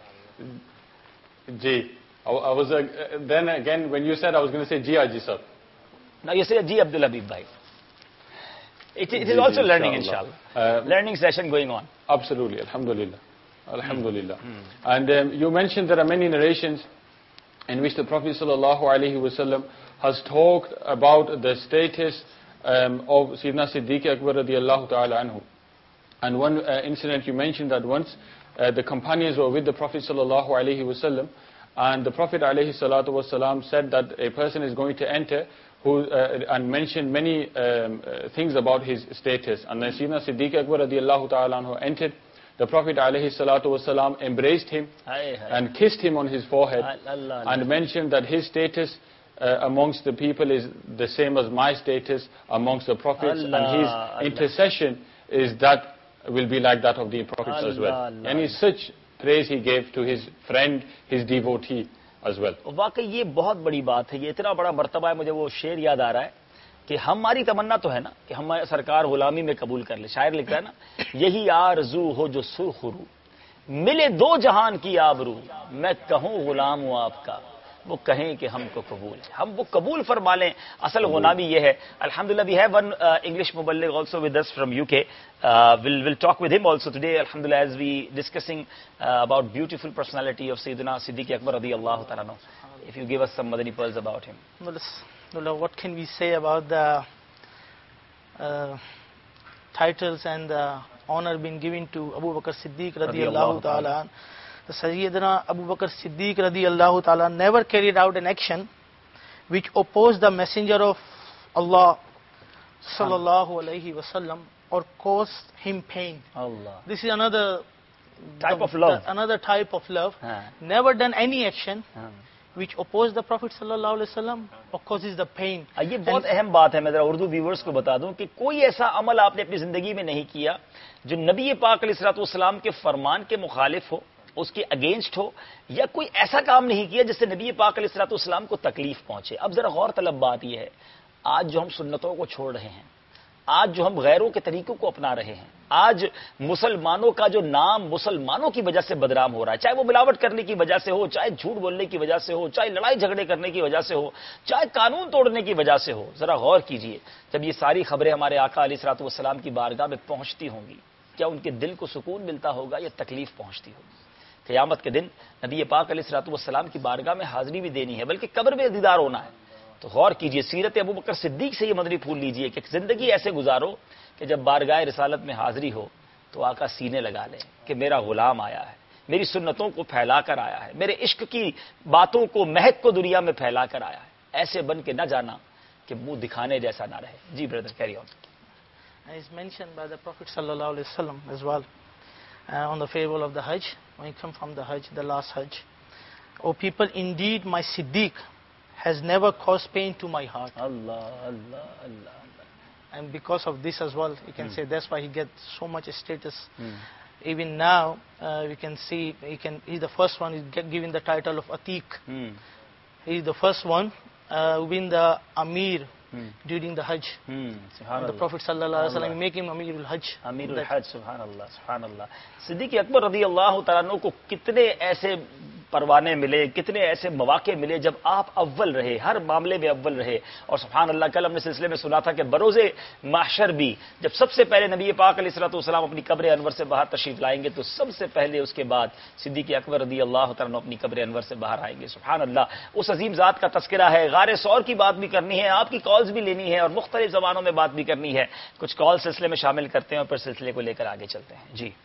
Ji. I was then again when you said I was going to say Ji Haji Sahab. Now you say Ji Abdul Habib Bhai. It is also learning, inshallah. Learning session going on. Absolutely, alhamdulillah. Alhamdulillah. And you mentioned there are many narrations in which the Prophet sallallahu alaihi wasallam has talked about the status of Sayyidina Siddiq Akbar radiyallahu ta'ala anhu. And one incident you mentioned that once the companions were with the Prophet sallallahu alaihi wasallam, and the Prophet alayhi salatu wasalam said that a person is going to enter and mentioned many things about his status. And then Sayyidina Siddiq Akbar radiyallahu ta'ala anhu entered. The Prophet alayhi salatu wasalam embraced him and kissed him on his forehead and mentioned that his status amongst the people is the same as my status amongst the prophets, and his intercession is that will be like that of the prophets as well. And he's such praise he gave to his friend, his devotee as well. واقعی یہ بہت بڑی بات ہے, یہ اتنا بڑا مرتبہ ہے. مجھے وہ شعر یاد آ رہا ہے کہ ہماری تمنا تو ہے نا کہ ہم سرکار غلامی میں قبول کر لے. شاعر لکھتا ہے نا, یہی آرزو ہو جو سرخ رو, ملے دو جہان کی آبرو, میں کہوں غلام ہوں آپ کا, وہ کہیں کہ ہم کو قبول ہے, ہم وہ قبول فرما لیں. اصل غلامی یہ ہے. الحمدللہ we have one English مبلغ also with us from UK. We'll talk with him also today, alhamdulillah, as we discussing about beautiful personality of Sayyidina Siddiq Akbar radiyallahu ta'ala anhu. If you give us some Madani pearls about him. Well, what can we say about the titles and the honor being given to Abu Bakr Siddiq radiyallahu ta'ala. The Sayyidina Abu Bakr Siddiq radiyallahu ta'ala never carried out an action which opposed the messenger of Allah sallallahu alayhi wasallam or caused him pain. Allah. This is another type of love. Another type of love. Never done any action which opposed the Prophet sallallahu alayhi wasallam or causes the pain. یہ بہت اہم بات ہے. میں ذرا اردو ویورز کو بتا دوں کہ کوئی ایسا عمل آپ نے اپنی زندگی میں نہیں کیا جو نبی پاک علیہ الصلوۃ والسلام کے فرمان کے مخالف ہو اس کے اگینسٹ ہو یا کوئی ایسا کام نہیں کیا جس سے نبی پاک علیہ الصلوۃ والسلام کو تکلیف پہنچے. اب ذرا غور طلب بات یہ ہے، آج جو ہم سنتوں کو چھوڑ رہے ہیں، آج جو ہم غیروں کے طریقوں کو اپنا رہے ہیں، آج مسلمانوں کا جو نام مسلمانوں کی وجہ سے بدنام ہو رہا ہے، چاہے وہ ملاوٹ کرنے کی وجہ سے ہو، چاہے جھوٹ بولنے کی وجہ سے ہو، چاہے لڑائی جھگڑے کرنے کی وجہ سے ہو، چاہے قانون توڑنے کی وجہ سے ہو. ذرا غور کیجئے، جب یہ ساری خبریں ہمارے آقا علیہ الصلوۃ والسلام کی بارگاہ میں پہنچتی ہوں گی، کیا ان کے دل کو سکون ملتا ہوگا یا تکلیف پہنچتی ہوگی؟ قیامت کے دن نبی پاک علیہ الصلوۃ والسلام کی بارگاہ میں حاضری بھی دینی ہے، بلکہ قبر میں دیدار ہونا ہے. تو غور کیجئے، سیرت ابوبکر صدیق سے یہ مدنی پھول لیجئے کہ زندگی ایسے گزارو کہ جب بارگاہ رسالت میں حاضری ہو تو آقا سینے لگا لیں کہ میرا غلام آیا ہے، میری سنتوں کو پھیلا کر آیا ہے، میرے عشق کی باتوں کو مہک کو دنیا میں پھیلا کر آیا ہے. ایسے بن کے نہ جانا کہ منہ دکھانے جیسا نہ رہے. جی brother carry on. As mentioned by the Prophet sallallahu alaihi wasallam as well on the farewell of the Hajj, when he come from the Hajj, the last Hajj, "O people, indeed my Siddiq has never caused pain to my heart." Allah, Allah, Allah. And because of this as well, you can say that's why he gets so much status. Even now, we can see he's the first one who's given the title of Atiq. He's the first one who win the Amir during the Hajj. The Prophet sallallahu alaihi wasallam make him Amirul Hajj. Amirul Hajj, subhanallah, subhanallah. صدیق اکبر رضی اللہ تعالیٰ عنہ کو کتنے ایسے پروانے ملے، کتنے ایسے مواقع ملے جب آپ اول رہے، ہر معاملے میں اول رہے. اور سبحان اللہ، کل ہم نے سلسلے میں سنا تھا کہ بروز محشر بھی جب سب سے پہلے نبی پاک علیہ الصلوۃ والسلام اپنی قبر انور سے باہر تشریف لائیں گے تو سب سے پہلے اس کے بعد صدیق اکبر رضی اللہ تعالیٰ عنہ اپنی قبر انور سے باہر آئیں گے. سبحان اللہ، اس عظیم ذات کا تذکرہ ہے. غار ثور کی بات بھی کرنی ہے، آپ کی کالز بھی لینی ہے اور مختلف زبانوں میں بات بھی کرنی ہے. کچھ کال سلسلے میں شامل کرتے ہیں اور پھر سلسلے کو لے کر آگے چلتے ہیں. جی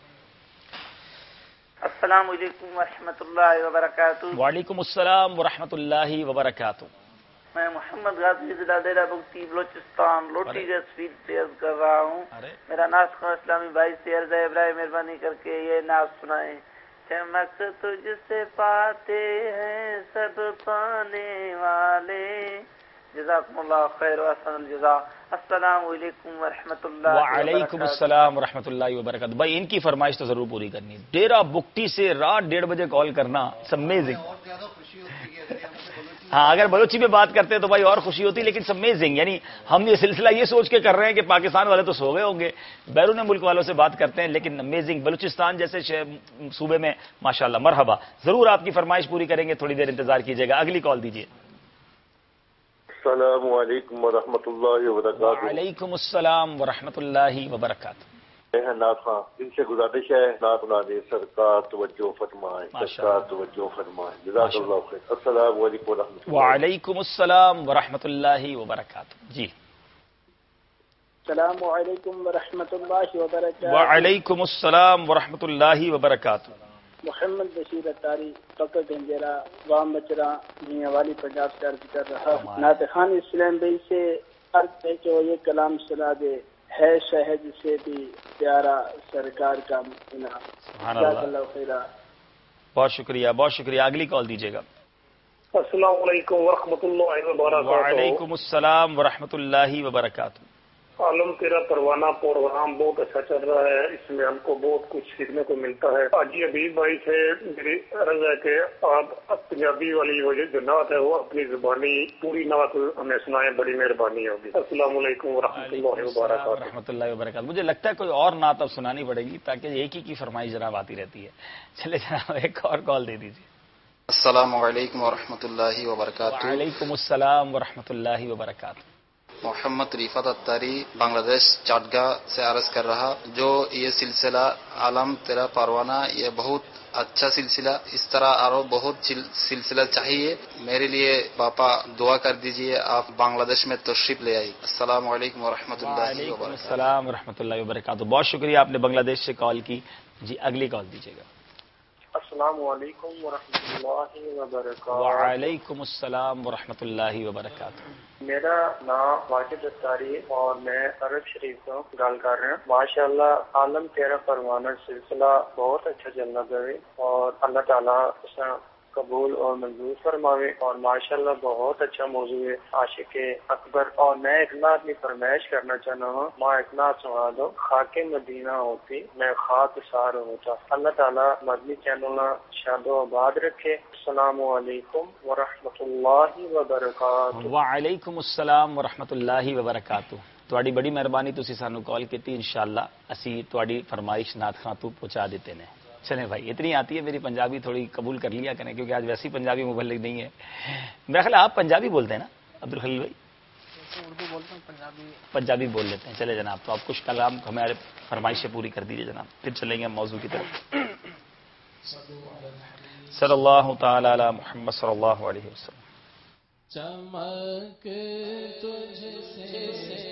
السلام علیکم ورحمۃ اللہ وبرکاتہ. وعلیکم السلام ورحمۃ اللہ وبرکاتہ. میں محمد غازی ضلع ڈیرہ بگٹی بلوچستان لوٹی گیس فیلڈ سے عرض کر رہا ہوں. میرا ناز خواہ اسلامی بھائی سے عرض ہے، برائے مہربانی کر کے یہ ناز سنائیں. چمک تجھ سے پاتے ہیں سب پانے والے. جزاکم اللہ خیر و احسن الجزا. السلام علیکم ورحمۃ اللہ. وعلیکم السلام ورحمۃ اللہ وبرکاتہ. بھائی ان کی فرمائش تو ضرور پوری کرنی ہے. ڈیرہ بگٹی سے رات 1:30 بجے کال کرنا، اٹس امیزنگ. ہاں اگر بلوچی میں بات کرتے ہیں تو بھائی اور خوشی ہوتی، لیکن اٹس امیزنگ. یعنی ہم یہ سلسلہ یہ سوچ کے کر رہے ہیں کہ پاکستان والے تو سو گئے ہوں گے، بیرون ملک والوں سے بات کرتے ہیں، لیکن امیزنگ. بلوچستان جیسے صوبے میں ماشاءاللہ. مرحبا، ضرور آپ کی فرمائش پوری کریں گے، تھوڑی دیر انتظار کیجیے گا. اگلی کال دیجیے. السلام علیکم ورحمۃ اللہ وبرکاتہ. وعلیکم السلام ورحمۃ اللہ وبرکاتہ. ناز خان، ان سے گزارش ہے نعت بنا دیں. سرکار توجہ فرمائیں، سرکار توجہ فرمائیں. جزاک اللہ خیر. السلام علیکم ورحمۃ اللہ. وعلیکم السلام ورحمۃ اللہ وبرکاتہ. جی السلام علیکم ورحمۃ اللہ وبرکاتہ. وعلیکم السلام ورحمۃ اللہ وبرکاتہ. محمد بشیر اتاری فقر گنجرا وام بچرا جی والی پنجاب سے عرض کر رہا. نعت خان اسلام بھائی سے عرض ہے کہ وہ یہ کلام سنا دے، ہے شہد سے بھی پیارا سرکار کا مدینہ. جزاک اللہ خیرہ. بہت شکریہ، بہت شکریہ. اگلی کال دیجیے گا. السلام علیکم ورحمۃ اللہ وبرکاتہ. وعلیکم السلام ورحمۃ اللہ وبرکاتہ. عالم تیرا پروانہ پروگرام بہت اچھا چل رہا ہے، اس میں ہم کو بہت کچھ سیکھنے کو ملتا ہے. حاجی حبیب بھائی سے میری عرض ہے کہ آپ پنجابی والی جو نعت ہے وہ اپنی زبانی پوری نعت ہمیں سنائیں، بڑی مہربانی ہوگی. السلام علیکم ورحمۃ اللہ وبرکاتہ. ورحمۃ اللہ وبرکاتہ. مجھے لگتا ہے کوئی اور نعت اب سنانی پڑے گی تاکہ ایک ہی کی فرمائش جناب آتی رہتی ہے. چلے جناب ایک اور کال دے دیجیے. السلام علیکم ورحمۃ اللہ وبرکاتہ. وعلیکم السلام ورحمۃ اللہ وبرکاتہ. محمد رفعت اتاری بنگلہ دیش چاٹگاہ سے عرض کر رہا. جو یہ سلسلہ عالم تیرا پروانہ یہ بہت اچھا سلسلہ، اس طرح اور بہت سلسلہ چاہیے. میرے لیے پاپا دعا کر دیجئے، آپ بنگلہ دیش میں تشریف لے آئی. السلام علیکم ورحمۃ اللہ وبرکاتہ. وعلیکم السلام ورحمۃ اللہ وبرکاتہ. بہت شکریہ، آپ نے بنگلہ دیش سے کال کی. جی اگلی کال دیجیے گا. السلام علیکم ورحمۃ اللہ وبرکاتہ. وعلیکم السلام ورحمۃ اللہ وبرکاتہ. میرا نام واجد اتاری اور میں عرب شریف سے گل کر رہا ہوں. ماشاء اللہ عالم تیرا پروانہ سلسلہ بہت اچھا چلنا پڑے اور اللہ تعالیٰ قبول اور منظور فرماوے. اور ماشاءاللہ بہت اچھا موضوع ہے عاشق اکبر. اور میں ایک نعت اپنی فرمائش کرنا چاہتا ہوں. ماں ایک نعت سنا دو. خاک مدینہ ہوتی میں خاک سار ہوتا. اللہ تعالیٰ مدنی چینل شاد و آباد رکھے. السلام علیکم ورحمۃ اللہ وبرکاتہ. وعلیکم السلام ورحمۃ اللہ وبرکاتہ. تواڈی بڑی مہربانی تسی سانو کال کیتی. انشاءاللہ اسی تواڈی فرمائش نعت خاں تو پہنچا دیتے ہیں. چلیں بھائی اتنی آتی ہے میری پنجابی تھوڑی قبول کر لیا کریں کیونکہ آج ویسی پنجابی مبلغ نہیں ہے. میرا خیال آپ پنجابی بولتے ہیں نا عبدالخلیل بھائی؟ اردو بولتے ہیں, پنجابی بول لیتے ہیں. چلے جناب تو آپ کچھ کلام ہمارے فرمائشیں پوری کر دیجیے جناب, پھر چلیں گے موضوع کی طرف. صلی اللہ تعالی علی محمد صلی اللہ علیہ وسلم. چمک تجھ سے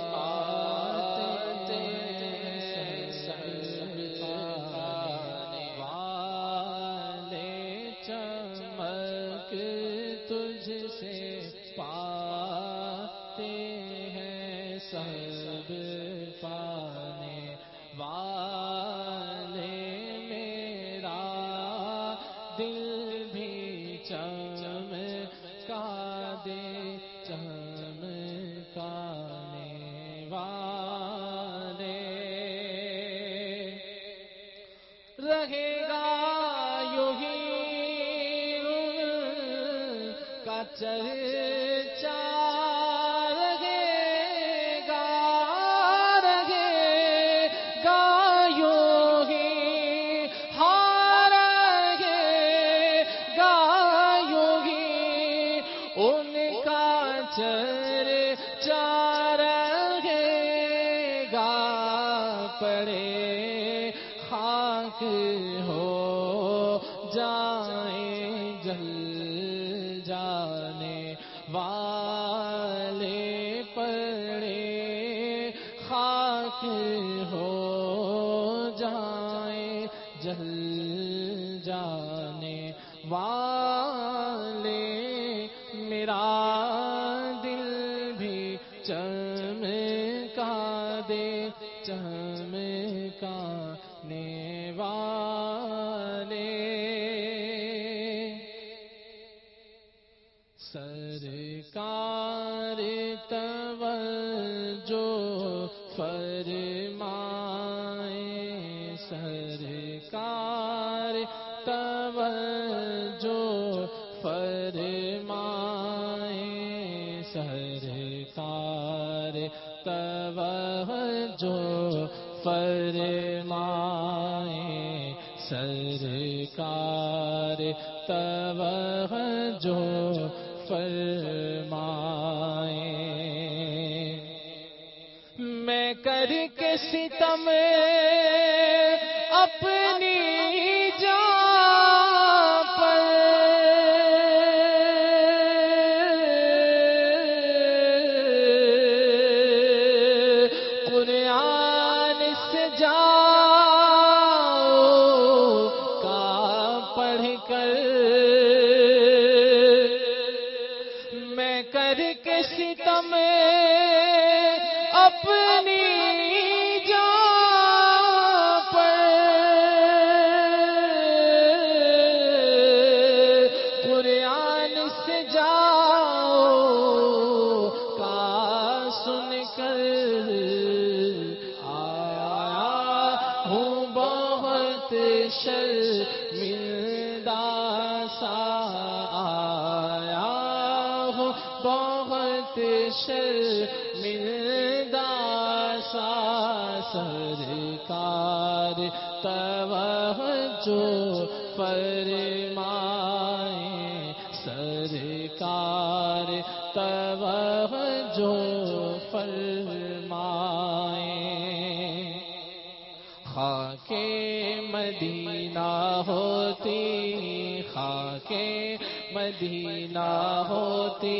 مدینہ ہوتی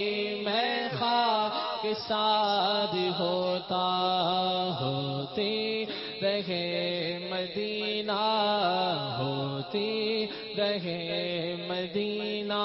میں خاک سار ہوتا. ہوتی رہے مدینہ ہوتی رہے مدینہ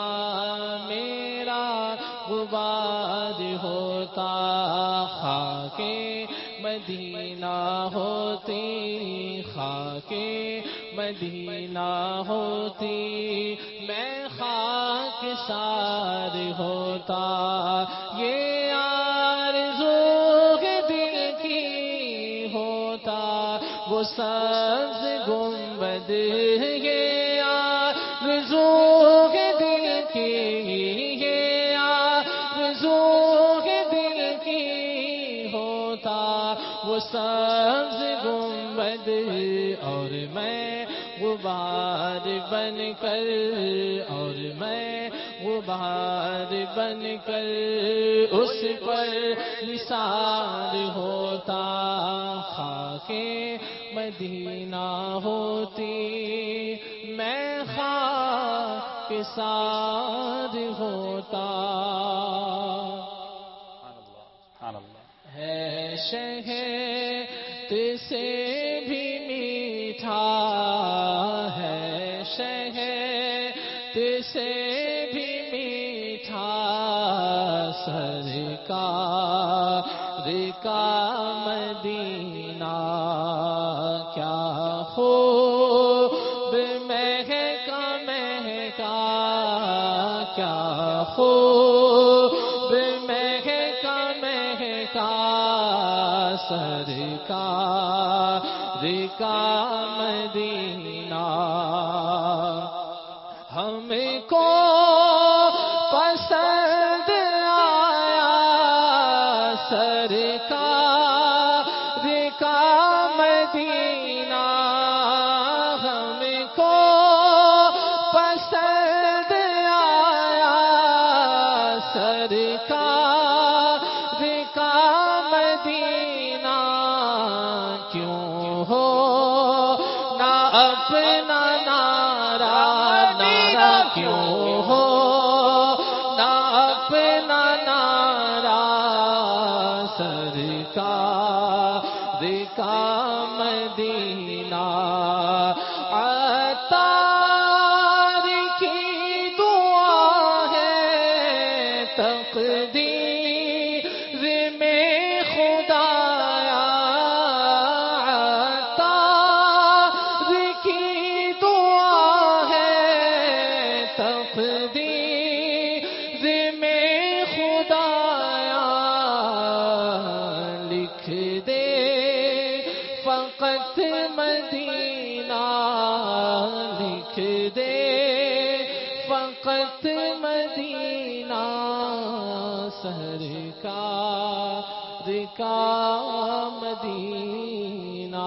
میرا غبار ہوتا. خاک مدینہ ہوتی، خاک مدینہ ہوتی، میں خاک سار ہوتا، یہ آرزو دل کی ہوتا، وہ سبز گنبد، یہ آرزو دل کی، یہ آرزو دل کی ہوتا، وہ سبز گنبد، اور میں غبار بن کر، اور میں غبار بن کر اس پر نثار ہوتا، خاک مدینہ ہوتی، میں خاک سار ہوتا۔ ہے شہد سے بھی میٹھا، ہے شہد سے بھی میٹھا، سرکار کا مدینہ، کیا خوب مہکا مہکا، کیا خوب مہکا مہکا، سرکار کا مدینہ، ہم کو پسند آیا سرکار کا مدینہ، ہم کو پسند آیا سرکار کا مدینہ، کیوں ہو نہ اپنا نعرہ، نعرہ کیوں ہو نہ اپنا نعرہ، سرکار کا مدینہ، عطار کی دعا ہے تقدیر میں خدایا، عطار کی دعا ہے تقدیر میں خدایا، لکھ دے فقط مدینہ، لکھ دے فقط مدینہ، سرکار کا مدینہ۔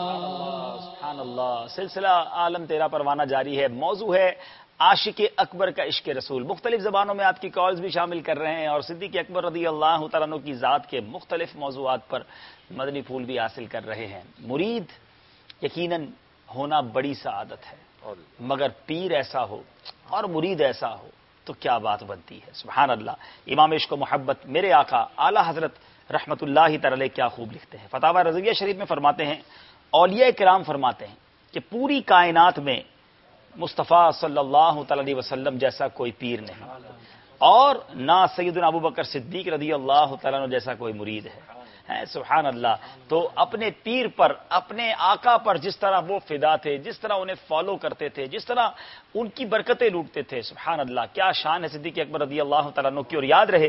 سبحان اللہ۔ سلسلہ عالم تیرا پروانہ جاری ہے، موضوع ہے عاشق اکبر کا عشق رسول۔ مختلف زبانوں میں آپ کی کالز بھی شامل کر رہے ہیں اور صدیق اکبر رضی اللہ تعالیٰ عنہ کی ذات کے مختلف موضوعات پر مدنی پھول بھی حاصل کر رہے ہیں۔ مرید یقیناً ہونا بڑی سعادت ہے، مگر پیر ایسا ہو اور مرید ایسا ہو تو کیا بات بنتی ہے۔ سبحان اللہ۔ امام عشق و محبت میرے آقا اعلیٰ حضرت رحمت اللہ تعالی کیا خوب لکھتے ہیں۔ فتاوی رضویہ شریف میں فرماتے ہیں، اولیاء کرام فرماتے ہیں کہ پوری کائنات میں مصطفیٰ صلی اللہ تعالی علیہ وسلم جیسا کوئی پیر نہیں، اور نہ سیدنا ابو بکر صدیق رضی اللہ تعالیٰ عنہ جیسا کوئی مرید ہے۔ سبحان اللہ۔ تو اپنے پیر پر، اپنے آقا پر جس طرح وہ فدا تھے، جس طرح انہیں فالو کرتے تھے، جس طرح ان کی برکتیں لوٹتے تھے، سبحان اللہ، کیا شان ہے صدیق اکبر رضی اللہ تعالیٰ عنہ کی۔ اور یاد رہے،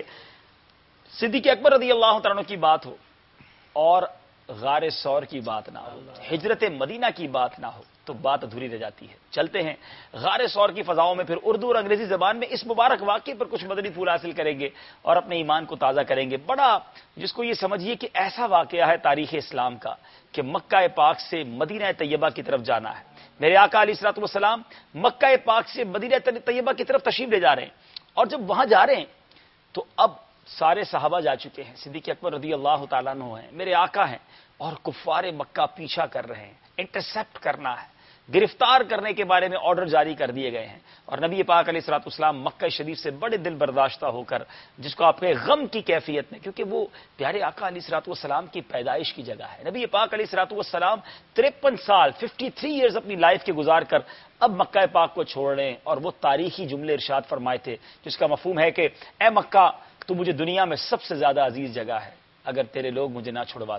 صدیق اکبر رضی اللہ تعالیٰ عنہ کی بات ہو اور غار ثور کی بات نہ ہو، ہجرت مدینہ کی بات نہ ہو تو بات ادھوری رہ جاتی ہے۔ چلتے ہیں غار ثور کی فضاؤں میں، پھر اردو اور انگریزی زبان میں اس مبارک واقعے پر کچھ مدنی پھول حاصل کریں گے اور اپنے ایمان کو تازہ کریں گے۔ بڑا جس کو یہ سمجھیے کہ ایسا واقعہ ہے تاریخ اسلام کا کہ مکہ پاک سے مدینہ طیبہ کی طرف جانا ہے۔ میرے آقا علیہ الصلوۃ والسلام مکہ پاک سے مدینہ طیبہ کی طرف تشریف لے جا رہے ہیں، اور جب وہاں جا رہے ہیں تو اب سارے صحابہ جا چکے ہیں، صدیق اکبر رضی اللہ تعالیٰ عنہ ہیں، میرے آقا ہیں، اور کفار مکہ پیچھا کر رہے ہیں، انٹرسیپٹ کرنا ہے، گرفتار کرنے کے بارے میں آرڈر جاری کر دیے گئے ہیں۔ اور نبی پاک علیہ الصلوۃ والسلام مکہ شریف سے بڑے دل برداشتہ ہو کر، جس کو آپ کے غم کی کیفیت میں، کیونکہ وہ پیارے آقا علیہ الصلوۃ والسلام کی پیدائش کی جگہ ہے۔ نبی پاک علیہ الصلوۃ والسلام 53 سال 53 ایئرز اپنی لائف کے گزار کر اب مکہ پاک کو چھوڑ رہے ہیں، اور وہ تاریخی جملے ارشاد فرمائے تھے جس کا مفہوم ہے کہ اے مکہ، تو مجھے دنیا میں سب سے زیادہ عزیز جگہ ہے، اگر تیرے لوگ مجھے نہ چھڑواتے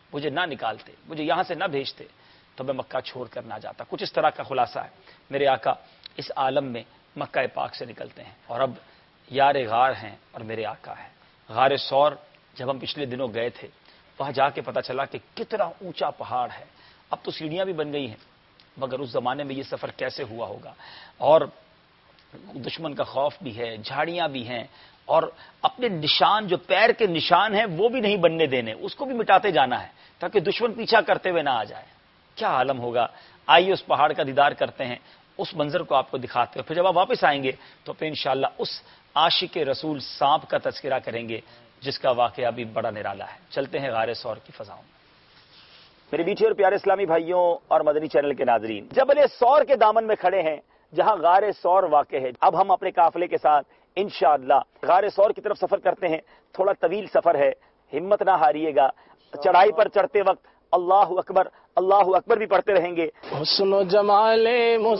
مجھے نہ نکالتے، مجھے یہاں سے نہ بھیجتے تو میں مکہ چھوڑ کر نہ جاتا. کچھ اس طرح کا خلاصہ ہے. میرے آقا اس عالم میں مکہ پاک سے نکلتے ہیں اور اب یار غار ہیں اور میرے آقا ہیں. غار ثور جب ہم پچھلے دنوں گئے تھے وہاں جا کے پتہ چلا کہ کتنا اونچا پہاڑ ہے. اب تو سیڑھیاں بھی بن گئی ہیں، مگر اس زمانے میں یہ سفر کیسے ہوا ہوگا. اور دشمن کا خوف بھی ہے، جھاڑیاں بھی ہیں، اور اپنے نشان جو پیر کے نشان ہیں وہ بھی نہیں بننے دینے، اس کو بھی مٹاتے جانا ہے تاکہ دشمن پیچھا کرتے ہوئے نہ آ جائے. کیا عالم ہوگا. آئیے اس پہاڑ کا دیدار کرتے ہیں، اس منظر کو آپ کو دکھاتے ہیں. پھر جب آپ واپس آئیں گے تو پھر انشاءاللہ اس عاشق رسول سانپ کا تذکرہ کریں گے جس کا واقعہ بھی بڑا نرالا ہے. چلتے ہیں غار ثور کی فضاؤں میں. میرے میٹھے اور پیارے اسلامی بھائیوں اور مدنی چینل کے ناظرین، جبل ثور کے دامن میں کھڑے ہیں جہاں غار ثور واقع ہے. اب ہم اپنے قافلے کے ساتھ انشاءاللہ غار ثور کی طرف سفر کرتے ہیں. تھوڑا طویل سفر ہے، ہمت نہ ہاریے گا. چڑھائی پر چڑھتے وقت اللہ اکبر بھی پڑھتے رہیں گے. حسن و جمال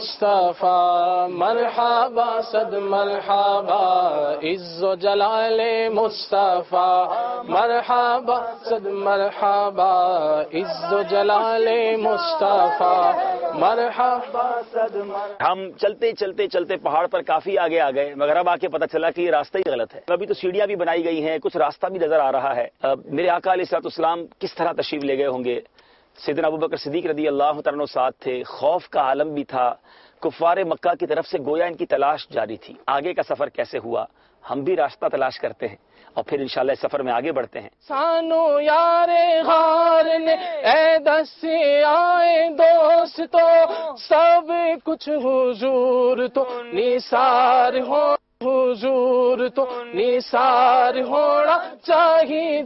مصطفیٰ مرحبا صد مرحبا، عز و جلال مصطفیٰ مرحبا صد مرحبا، عز و جلال مصطفیٰ مرحبا صد مرحبا. ہم چلتے پہاڑ پر کافی آگے آ گئے، مگر اب آ کے پتہ چلا کہ یہ راستہ ہی غلط ہے. ابھی تو سیڑھیاں بھی بنائی گئی ہیں، کچھ راستہ بھی نظر آ رہا ہے. میرے آقا علیہ الصلوۃ والسلام کس طرح تشریف لے گئے ہوں گے. سیدنا ابوبکر صدیق رضی اللہ تعالیٰ عنہ ساتھ تھے. خوف کا عالم بھی تھا. کفار مکہ کی طرف سے گویا ان کی تلاش جاری تھی. آگے کا سفر کیسے ہوا ہم بھی راستہ تلاش کرتے ہیں اور پھر انشاءاللہ اس سفر میں آگے بڑھتے ہیں. سانو یار غار نے اے دستے آئے دوستو، سب کچھ حضور تو نثار ہو، حضور تو نثار ہونا چاہیے.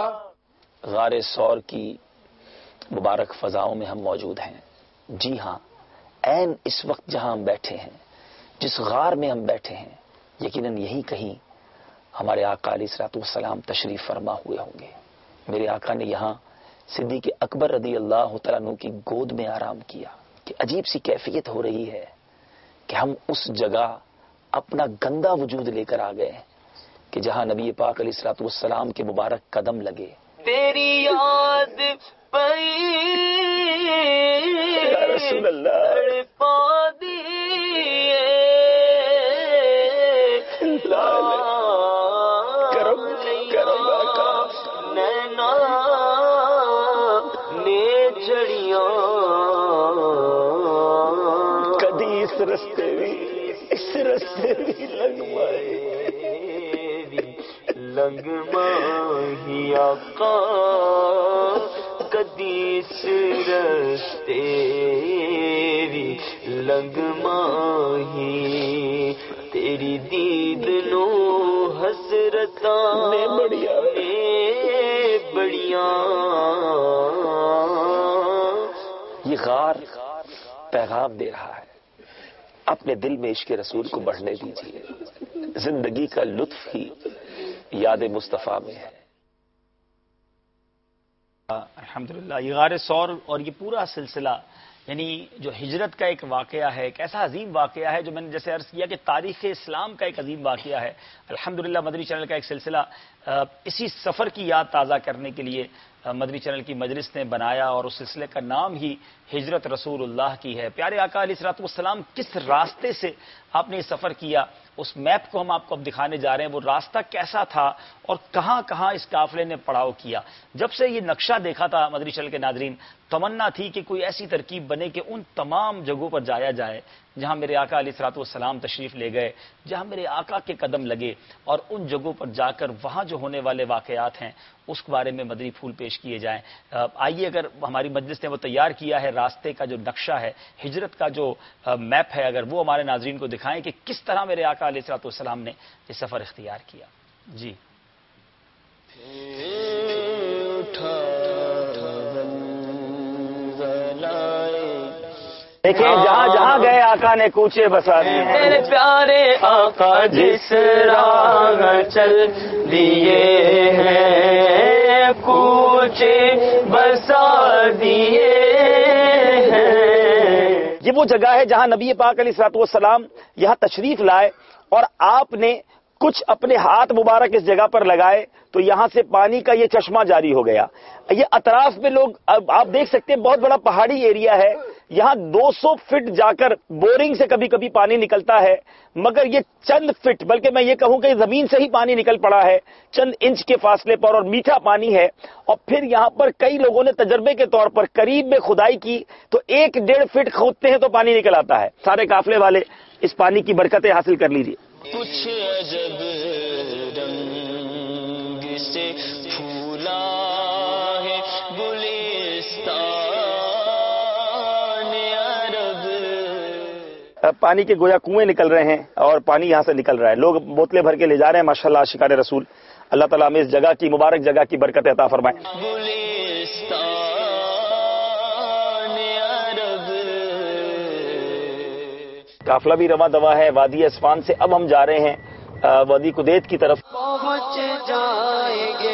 غار ثور کی مبارک فضاؤں میں ہم موجود ہیں. جی ہاں، عین اس وقت جہاں ہم بیٹھے ہیں، جس غار میں ہم بیٹھے ہیں، یقیناً یہی کہیں ہمارے آقا علیہ الصلوۃ والسلام تشریف فرما ہوئے ہوں گے. میرے آقا نے یہاں صدیق اکبر رضی اللہ تعالیٰ عنہ کی گود میں آرام کیا. کہ عجیب سی کیفیت ہو رہی ہے کہ ہم اس جگہ اپنا گندا وجود لے کر آ گئے کہ جہاں نبی پاک علیہ الصلوۃ والسلام کے مبارک قدم لگے. تیری یاد پئی یا رسول اللہ پا دیے کرم آقا نینا نے جڑیاں کدی اس رستے بھی لنگ مائے لنگ ماہی آقا کدیس رستے بھی لنگ ماہی، تیری دید نو حسرتاں نے بڑیاں یہ غار پیغام دے رہا ہے. اپنے دل میں عشق رسول کو بڑھنے دیجیے. زندگی کا لطف ہی یاد مصطفیٰ میں ہے. الحمدللہ یہ غار ثور اور یہ پورا سلسلہ یعنی جو ہجرت کا ایک واقعہ ہے، ایک ایسا عظیم واقعہ ہے جو میں نے جیسے عرض کیا کہ تاریخ اسلام کا ایک عظیم واقعہ ہے. الحمدللہ مدنی چینل کا ایک سلسلہ اسی سفر کی یاد تازہ کرنے کے لیے مدنی چینل کی مجلس نے بنایا اور اس سلسلے کا نام ہی ہجرت رسول اللہ کی ہے. پیارے آقا علیہ الصلوۃ والسلام کس راستے سے آپ نے یہ سفر کیا، اس میپ کو ہم آپ کو اب دکھانے جا رہے ہیں. وہ راستہ کیسا تھا اور کہاں کہاں اس قافلے نے پڑاؤ کیا. جب سے یہ نقشہ دیکھا تھا مدنی چینل کے ناظرین، تمنا تھی کہ کوئی ایسی ترکیب بنے کہ ان تمام جگہوں پر جایا جائے جہاں میرے آقا علیہ الصلوۃ والسلام تشریف لے گئے، جہاں میرے آقا کے قدم لگے، اور ان جگہوں پر جا کر وہاں جو ہونے والے واقعات ہیں اس کے بارے میں مدنی پھول پیش کیے جائیں. آئیے اگر ہماری مجلس نے وہ تیار کیا ہے راستے کا جو نقشہ ہے، ہجرت کا جو میپ ہے، اگر وہ ہمارے ناظرین کو دکھائیں کہ کس طرح میرے آقا علیہ الصلوۃ والسلام نے یہ سفر اختیار کیا. جی دیکھیں جہاں جہاں گئے آقا نے کوچے بسا دیے. میرے پیارے آقا جس راہ چل دیے ہیں کوچے بسا دیے ہیں. یہ وہ جگہ ہے جہاں نبی پاک علیہ الصلوۃ والسلام یہاں تشریف لائے اور آپ نے کچھ اپنے ہاتھ مبارک اس جگہ پر لگائے تو یہاں سے پانی کا یہ چشمہ جاری ہو گیا. یہ اطراف میں لوگ آپ دیکھ سکتے ہیں بہت بڑا پہاڑی ایریا ہے, یہاں 200 فٹ جا کر بورنگ سے کبھی کبھی پانی نکلتا ہے, مگر یہ چند فٹ, بلکہ میں یہ کہوں کہ زمین سے ہی پانی نکل پڑا ہے چند انچ کے فاصلے پر, اور میٹھا پانی ہے. اور پھر یہاں پر کئی لوگوں نے تجربے کے طور پر قریب میں کھدائی کی تو 1-1.5 فٹ کھودتے ہیں تو پانی نکل آتا ہے. سارے قافلے والے اس پانی کی برکتیں حاصل کر لیجیے. کچھ عجب رنگ سے پھولا ہے گلستان عرب. پانی کے گویا کنویں نکل رہے ہیں اور پانی یہاں سے نکل رہا ہے, لوگ بوتلیں بھر کے لے جا رہے ہیں. ماشاءاللہ شکار رسول, اللہ تعالیٰ ہمیں اس جگہ کی مبارک جگہ کی برکت عطا فرمائے. قافلہ بھی رواں دوا ہے وادی اسفان سے. اب ہم جا رہے ہیں وادی قدیت کی طرف. پہنچ جائیں گے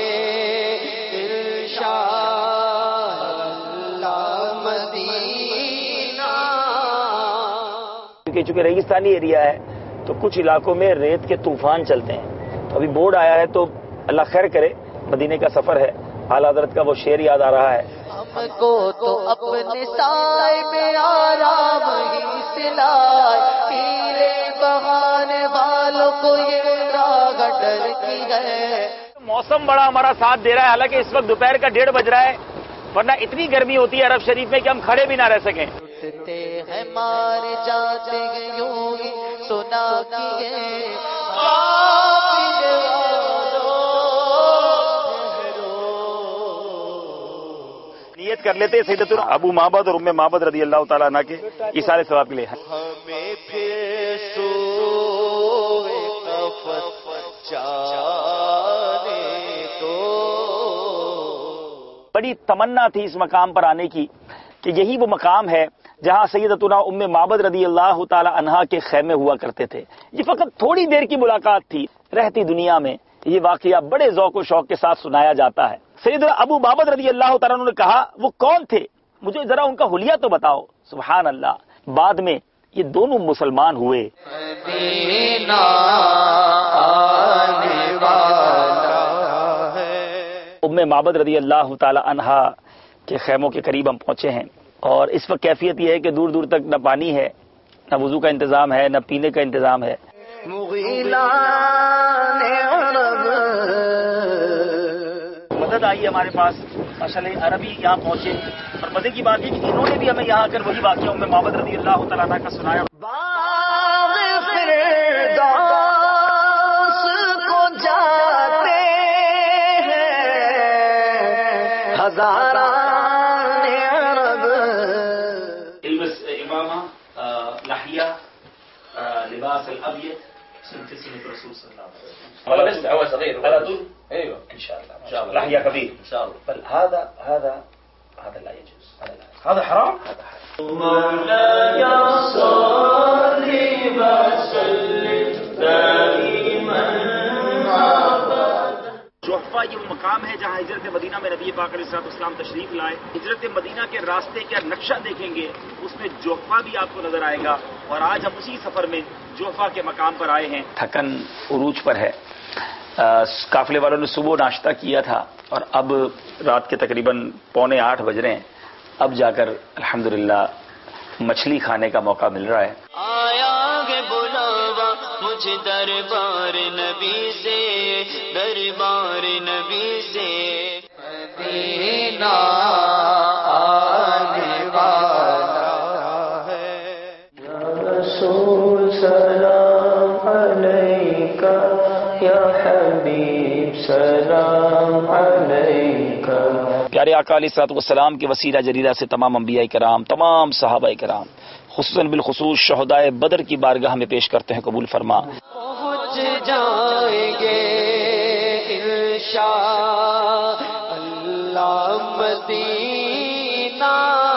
انشاءاللہ مدینہ. کیونکہ چونکہ ریگستانی ایریا ہے تو کچھ علاقوں میں ریت کے طوفان چلتے ہیں. تو ابھی بورڈ آیا ہے تو اللہ خیر کرے, مدینے کا سفر ہے. اعلیٰ حضرت کا وہ شعر یاد آ رہا ہے, ہم کو تو اپنے سائے میں آرام ہی سلائے, پیرے بہانے والوں کو یہ راگ ڈر کی ہے. موسم بڑا ہمارا ساتھ دے رہا ہے, حالانکہ اس وقت دوپہر کا 1:30 بج رہا ہے, ورنہ اتنی گرمی ہوتی ہے عرب شریف میں کہ ہم کھڑے بھی نہ رہ سکیں. اٹھتے ہیں مار جاتے ہیں یوں ہی سنا کیے نیت کر لیتے سیدتنا ابو معبد اور ام معبد رضی اللہ تعالیٰ عنہ کے ایثار ثواب کے لیے. ہمیں پھر سوئے کفن جانے تو. بڑی تمنا تھی اس مقام پر آنے کی کہ یہی وہ مقام ہے جہاں سیدتنا ام معبد رضی اللہ تعالی عنہا کے خیمے ہوا کرتے تھے. یہ فقط تھوڑی دیر کی ملاقات تھی, رہتی دنیا میں یہ واقعہ بڑے ذوق و شوق کے ساتھ سنایا جاتا ہے. سیدنا ابو معبد رضی اللہ تعالیٰ عنہ نے کہا وہ کون تھے, مجھے ذرا ان کا حلیہ تو بتاؤ. سبحان اللہ, بعد میں یہ دونوں مسلمان ہوئے. مدینہ آنے والا ہے. ام معبد رضی اللہ تعالی عنہا کے خیموں کے قریب ہم پہنچے ہیں, اور اس وقت کیفیت یہ ہے کہ دور دور تک نہ پانی ہے, نہ وضو کا انتظام ہے, نہ پینے کا انتظام ہے. مدد آئی ہمارے پاس ماشاءاللہ, عربی یہاں پہنچے, اور مزے کی بات یہ کہ انہوں نے بھی ہمیں یہاں آ کر وہی واقعہ ام معبد رضی اللہ تعالیٰ عنہ کا سنایا. لباس الابيض سنة الرسول صلى الله عليه وسلم. هو صغير ايوه ان شاء الله لحية كبير ان شاء الله. بل هذا لا يجوز, هذا حرام. مولاي صل وسلم دائما جحفہ یہ وہ مقام ہے جہاں ہجرت مدینہ میں نبی پاک علیہ السلام تشریف لائے. ہجرت مدینہ کے راستے کا نقشہ دیکھیں گے, اس میں جحفہ بھی آپ کو نظر آئے گا, اور آج ہم اسی سفر میں جحفہ کے مقام پر آئے ہیں. تھکن عروج پر ہے. قافلے والوں نے صبح ناشتہ کیا تھا, اور اب رات کے تقریباً 7:45 بج رہے ہیں. اب جا کر الحمدللہ مچھلی کھانے کا موقع مل رہا ہے. آیا گے بلاوا مجھے دربار نبی سے, دربار نبی سے. مدینہ آنے والا ہے. یا رسول سلام علیکہ, یا حبیب سلام علیکہ. پیارے آقا علیہ الصلوۃ والسلام کے وسیلہ جلیلہ سے تمام انبیاء کرام, تمام صحابہ کرام, خصوصاً بالخصوص شہدائے بدر کی بارگاہ میں پیش کرتے ہیں, قبول فرما. پہنچ جائیں گے انشاء اللہ مدینہ.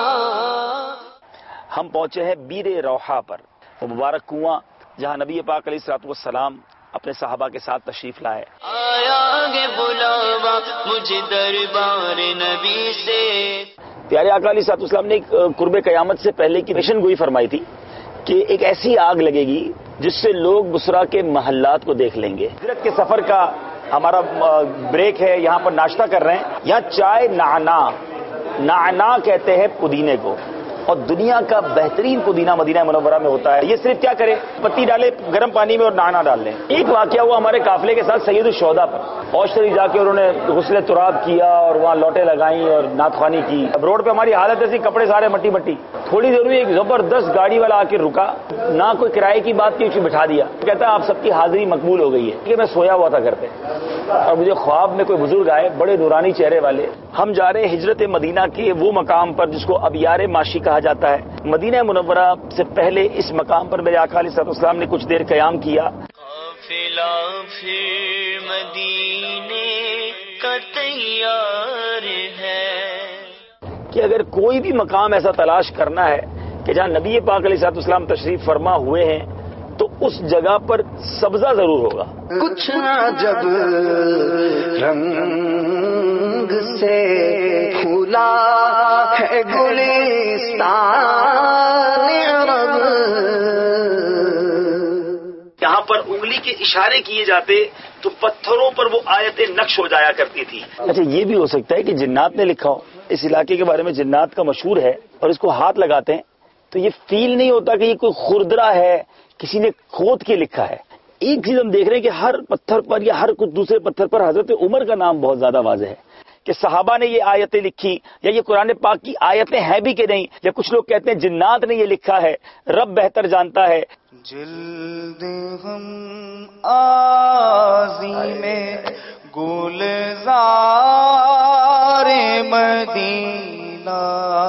ہم پہنچے ہیں بیر روحا پر, وہ مبارک کنواں جہاں نبی پاک علیہ الصلوۃ والسلام اپنے صحابہ کے ساتھ تشریف لائے. آیا گے بلاوا مجھے دربار نبی سے. پیارے آقا علیہ الصلوۃ والسلام نے ایک قرب قیامت سے پہلے کی پیشن گوئی فرمائی تھی کہ ایک ایسی آگ لگے گی جس سے لوگ بصرا کے محلات کو دیکھ لیں گے. ہجرت کے سفر کا ہمارا بریک ہے، یہاں پر ناشتہ کر رہے ہیں. یہاں چائے نعنا کہتے ہیں پودینے کو، اور دنیا کا بہترین پودینہ مدینہ منورہ میں ہوتا ہے. یہ صرف کیا کرے، پتی ڈالے گرم پانی میں اور نعنا ڈال لیں. ایک واقعہ ہوا ہمارے قافلے کے ساتھ سید الشہداء پر. اوش شریف جا کے انہوں نے غسل تراب کیا اور وہاں لوٹیں لگائیں اور نعت خوانی کی. اب روڈ پہ ہماری حالت ایسی، کپڑے سارے مٹی مٹی. تھوڑی دیر ہوئی، ایک زبردست گاڑی والا آ کے رکا، نہ کوئی کرائے کی بات کی، اسے بٹھا دیا. کہتا ہے آپ سب کی حاضری مقبول ہو گئی ہے. کہ میں سویا ہوا تھا گھر پہ اور مجھے خواب میں کوئی بزرگ آئے، بڑے نورانی چہرے والے. ہم جا رہے ہیں ہجرت مدینہ کے وہ مقام پر جس کو ابیار معاشی کہا جاتا ہے. مدینہ منورہ سے پہلے اس مقام پر میرے آقا علیہ الصلوۃ والسلام نے کچھ دیر قیام کیا. قافلہ پھر مدینے کا تیار ہے کہ اگر کوئی بھی مقام ایسا تلاش کرنا ہے کہ جہاں نبی پاک علیہ الصلوۃ والسلام تشریف فرما ہوئے ہیں تو اس جگہ پر سبزہ ضرور ہوگا. کچھ عجب رنگ سے پھولا ہے گلستان عرب. یہاں پر انگلی کے اشارے کیے جاتے تو پتھروں پر وہ آیتیں نقش ہو جایا کرتی تھی. اچھا یہ بھی ہو سکتا ہے کہ جنات نے لکھا ہو. اس علاقے کے بارے میں جنات کا مشہور ہے اور اس کو ہاتھ لگاتے ہیں تو یہ فیل نہیں ہوتا کہ یہ کوئی خردرا ہے، کسی نے کھود کے لکھا ہے. ایک چیز ہم دیکھ رہے ہیں کہ ہر پتھر پر یا ہر کچھ دوسرے پتھر پر حضرت عمر کا نام بہت زیادہ واضح ہے کہ صحابہ نے یہ آیتیں لکھی یا یہ قرآن پاک کی آیتیں ہیں بھی کہ نہیں، یا کچھ لوگ کہتے ہیں جنات نے یہ لکھا ہے. رب بہتر جانتا ہے. جلد ہم آزی میں گلزار مدینہ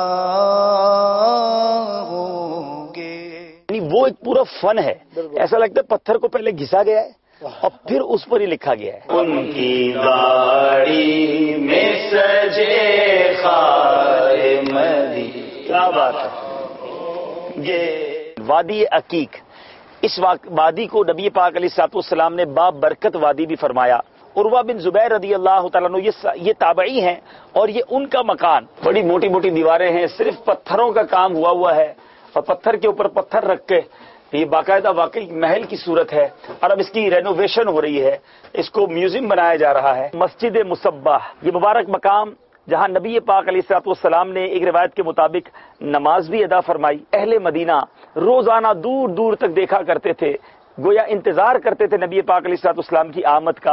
ہوں گے. یعنی وہ ایک پورا فن ہے. ایسا لگتا ہے پتھر کو پہلے گھسا گیا ہے اور پھر اس پر ہی لکھا گیا ہے. ان کی گاڑی میں سجے خار مدینہ. کیا بات ہے. یہ وادی عقیق، اس وادی کو نبی پاک علیہ الصلوۃ والسلام نے باب برکت وادی بھی فرمایا. عروہ بن زبیر رضی اللہ تعالیٰ عنہ یہ تابعی ہیں اور یہ ان کا مکان. بڑی موٹی موٹی دیواریں ہیں، صرف پتھروں کا کام ہوا ہے اور پتھر کے اوپر پتھر رکھ کے یہ باقاعدہ واقعی محل کی صورت ہے. اور اب اس کی رینوویشن ہو رہی ہے، اس کو میوزیم بنایا جا رہا ہے. مسجد مصباح، یہ مبارک مقام جہاں نبی پاک علیہ الصلوۃ والسلام نے ایک روایت کے مطابق نماز بھی ادا فرمائی. اہل مدینہ روزانہ دور دور تک دیکھا کرتے تھے، گویا انتظار کرتے تھے نبی پاک علیہ الصلوۃ والسلام کی آمد کا.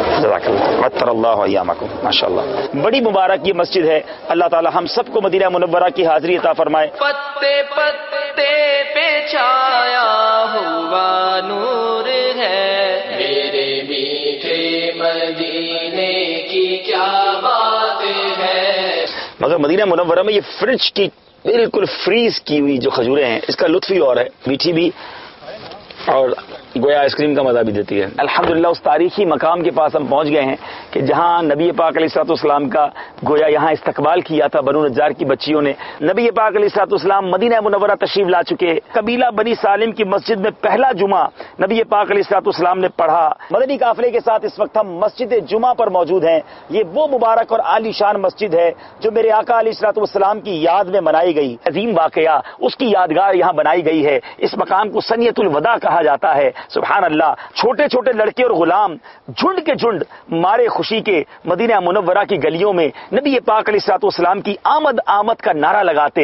اللہ ایامکم. ماشاءاللہ بڑی مبارک یہ مسجد ہے. اللہ تعالی ہم سب کو مدینہ منورہ کی حاضری عطا فرمائے. پتے پتے پہ چھایا ہوا نور ہے میرے میٹھے مدینے کی کیا بات ہے. مگر مدینہ منورہ میں یہ فرج کی بالکل فریز کی ہوئی جو کھجوریں ہیں، اس کا لطف ہی اور ہے، میٹھی بھی اور گویا آئس کریم کا مزہ بھی دیتی ہے. الحمدللہ اس تاریخی مقام کے پاس ہم پہنچ گئے ہیں کہ جہاں نبی پاک علیہ الصلوۃ والسلام کا گویا یہاں استقبال کیا تھا بنو نجار کی بچیوں نے. نبی پاک علیہ الصلوۃ والسلام مدینہ منورہ تشریف لا چکے. قبیلہ بنی سالم کی مسجد میں پہلا جمعہ نبی پاک علیہ الصلوۃ والسلام نے پڑھا. مدنی قافلے کے ساتھ اس وقت ہم مسجد جمعہ پر موجود ہیں. یہ وہ مبارک اور عالی شان مسجد ہے جو میرے آقا علیہ الصلوۃ والسلام کی یاد میں منائی گئی. عظیم واقعہ، اس کی یادگار یہاں بنائی گئی ہے. اس مقام کو سنیت الوداع کہا جاتا ہے. سبحان اللہ. چھوٹے چھوٹے لڑکے اور غلام جھنڈ کے جھنڈ مارے خوشی کے مدینہ منورہ کی گلیوں میں نبی پاک علیہ الصلوۃ والسلام کی آمد آمد کا نعرہ لگاتے.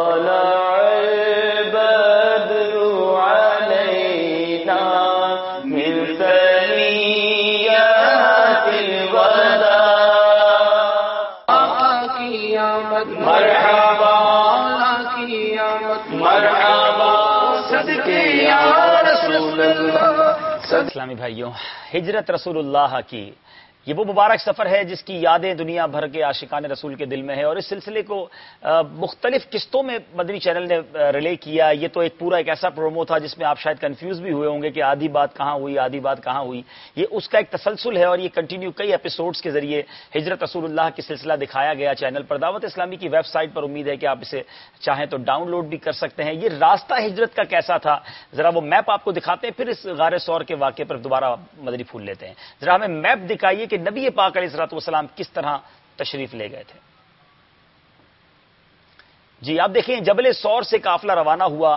اسلامی بھائیوں، ہجرت رسول اللہ کی یہ وہ مبارک سفر ہے جس کی یادیں دنیا بھر کے عاشقان رسول کے دل میں ہے. اور اس سلسلے کو مختلف قسطوں میں مدنی چینل نے ریلے کیا. یہ تو ایک پورا ایک ایسا پرومو تھا جس میں آپ شاید کنفیوز بھی ہوئے ہوں گے کہ آدھی بات کہاں ہوئی آدھی بات کہاں ہوئی. یہ اس کا ایک تسلسل ہے اور یہ کنٹینیو کئی ایپیسوڈز کے ذریعے ہجرت رسول اللہ کی سلسلہ دکھایا گیا چینل پر. دعوت اسلامی کی ویب سائٹ پر امید ہے کہ آپ اسے چاہیں تو ڈاؤن لوڈ بھی کر سکتے ہیں. یہ راستہ ہجرت کا کیسا تھا ذرا وہ میپ آپ کو دکھاتے ہیں، پھر اس غار ثور کے واقعے پر دوبارہ مدنی پھول لیتے ہیں. ذرا ہمیں میپ دکھائیے کہ نبی پاک علیہ الصلوۃ والسلام کس طرح تشریف لے گئے تھے. جی آپ دیکھیں جبل ثور سے قافلہ روانہ ہوا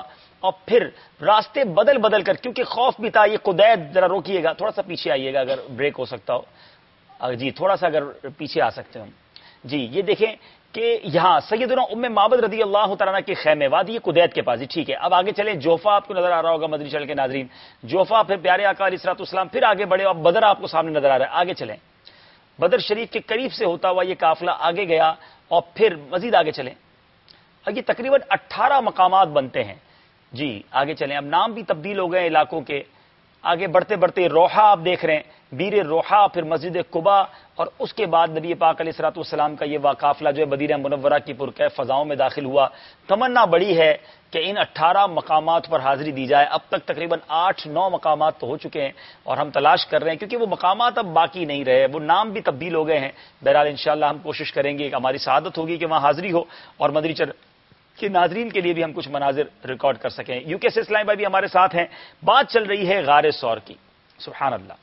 اور پھر راستے بدل بدل کر، کیونکہ خوف بھی تھا. یہ قدید ذرا روکیے گا، تھوڑا سا پیچھے آئیے گا اگر بریک ہو سکتا ہو. جی تھوڑا سا اگر پیچھے آ سکتے ہوں. جی یہ دیکھیں کہ یہاں سیدنا ام معبد رضی اللہ تعالیٰ کے خیمے وادی قدید کے پاس. جی ٹھیک ہے، اب آگے چلیں. جوفا آپ کو نظر آ رہا ہوگا مدنی چینل کے ناظرین. جوفا، پھر پیارے آقا علیہ الصلوۃ والسلام، پھر آگے بڑھے اور بدر آپ کو سامنے نظر آ رہا ہے. آگے چلیں. بدر شریف کے قریب سے ہوتا ہوا یہ قافلہ آگے گیا اور پھر مزید آگے چلیں. اور یہ تقریباً 18 مقامات بنتے ہیں. جی آگے چلیں. اب نام بھی تبدیل ہو گئے علاقوں کے. آگے بڑھتے بڑھتے روحا آپ دیکھ رہے ہیں، بیر روحا، پھر مسجد قبا، اور اس کے بعد نبی پاک علیہ الصلوۃ والسلام کا یہ قافلہ جو ہے مدینہ منورہ کی پرکیف فضاؤں میں داخل ہوا. تمنا بڑی ہے کہ ان 18 مقامات پر حاضری دی جائے. اب تک تقریباً 8-9 مقامات تو ہو چکے ہیں اور ہم تلاش کر رہے ہیں، کیونکہ وہ مقامات اب باقی نہیں رہے، وہ نام بھی تبدیل ہو گئے ہیں. بہرحال انشاءاللہ ہم کوشش کریں گے کہ ہماری سعادت ہوگی کہ وہاں حاضری ہو اور مدنی چینل کہ ناظرین کے لیے بھی ہم کچھ مناظر ریکارڈ کر سکیں. یو کے سے اسلام بھائی بھی ہمارے ساتھ ہیں. بات چل رہی ہے غار ثور کی. سبحان اللہ.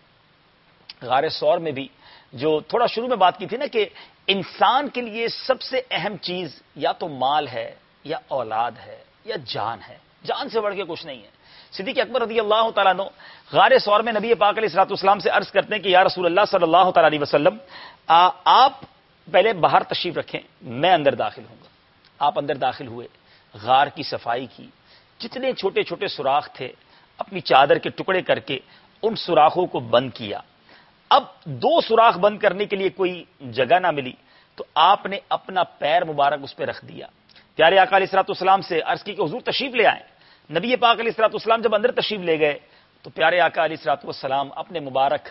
غار ثور میں بھی جو تھوڑا شروع میں بات کی تھی نا کہ انسان کے لیے سب سے اہم چیز یا تو مال ہے یا اولاد ہے یا جان ہے. جان سے بڑھ کے کچھ نہیں ہے. صدیق اکبر رضی اللہ تعالیٰ عنہ غار ثور میں نبی پاک علیہ الصلوۃ والسلام سے عرض کرتے ہیں کہ یا رسول اللہ صلی اللہ تعالیٰ علیہ وسلم، آپ پہلے باہر تشریف رکھیں، میں اندر داخل ہوں گا. آپ اندر داخل ہوئے، غار کی صفائی کی، جتنے چھوٹے چھوٹے سوراخ تھے اپنی چادر کے ٹکڑے کر کے ان سوراخوں کو بند کیا. اب 2 سوراخ بند کرنے کے لیے کوئی جگہ نہ ملی تو آپ نے اپنا پیر مبارک اس پہ رکھ دیا. پیارے آقا علیہ الصلوۃ والسلام سے عرض کی کہ حضور تشریف لے آئیں. نبی پاک علیہ الصلوۃ والسلام جب اندر تشریف لے گئے تو پیارے آقا علیہ الصلوۃ والسلام اپنے مبارک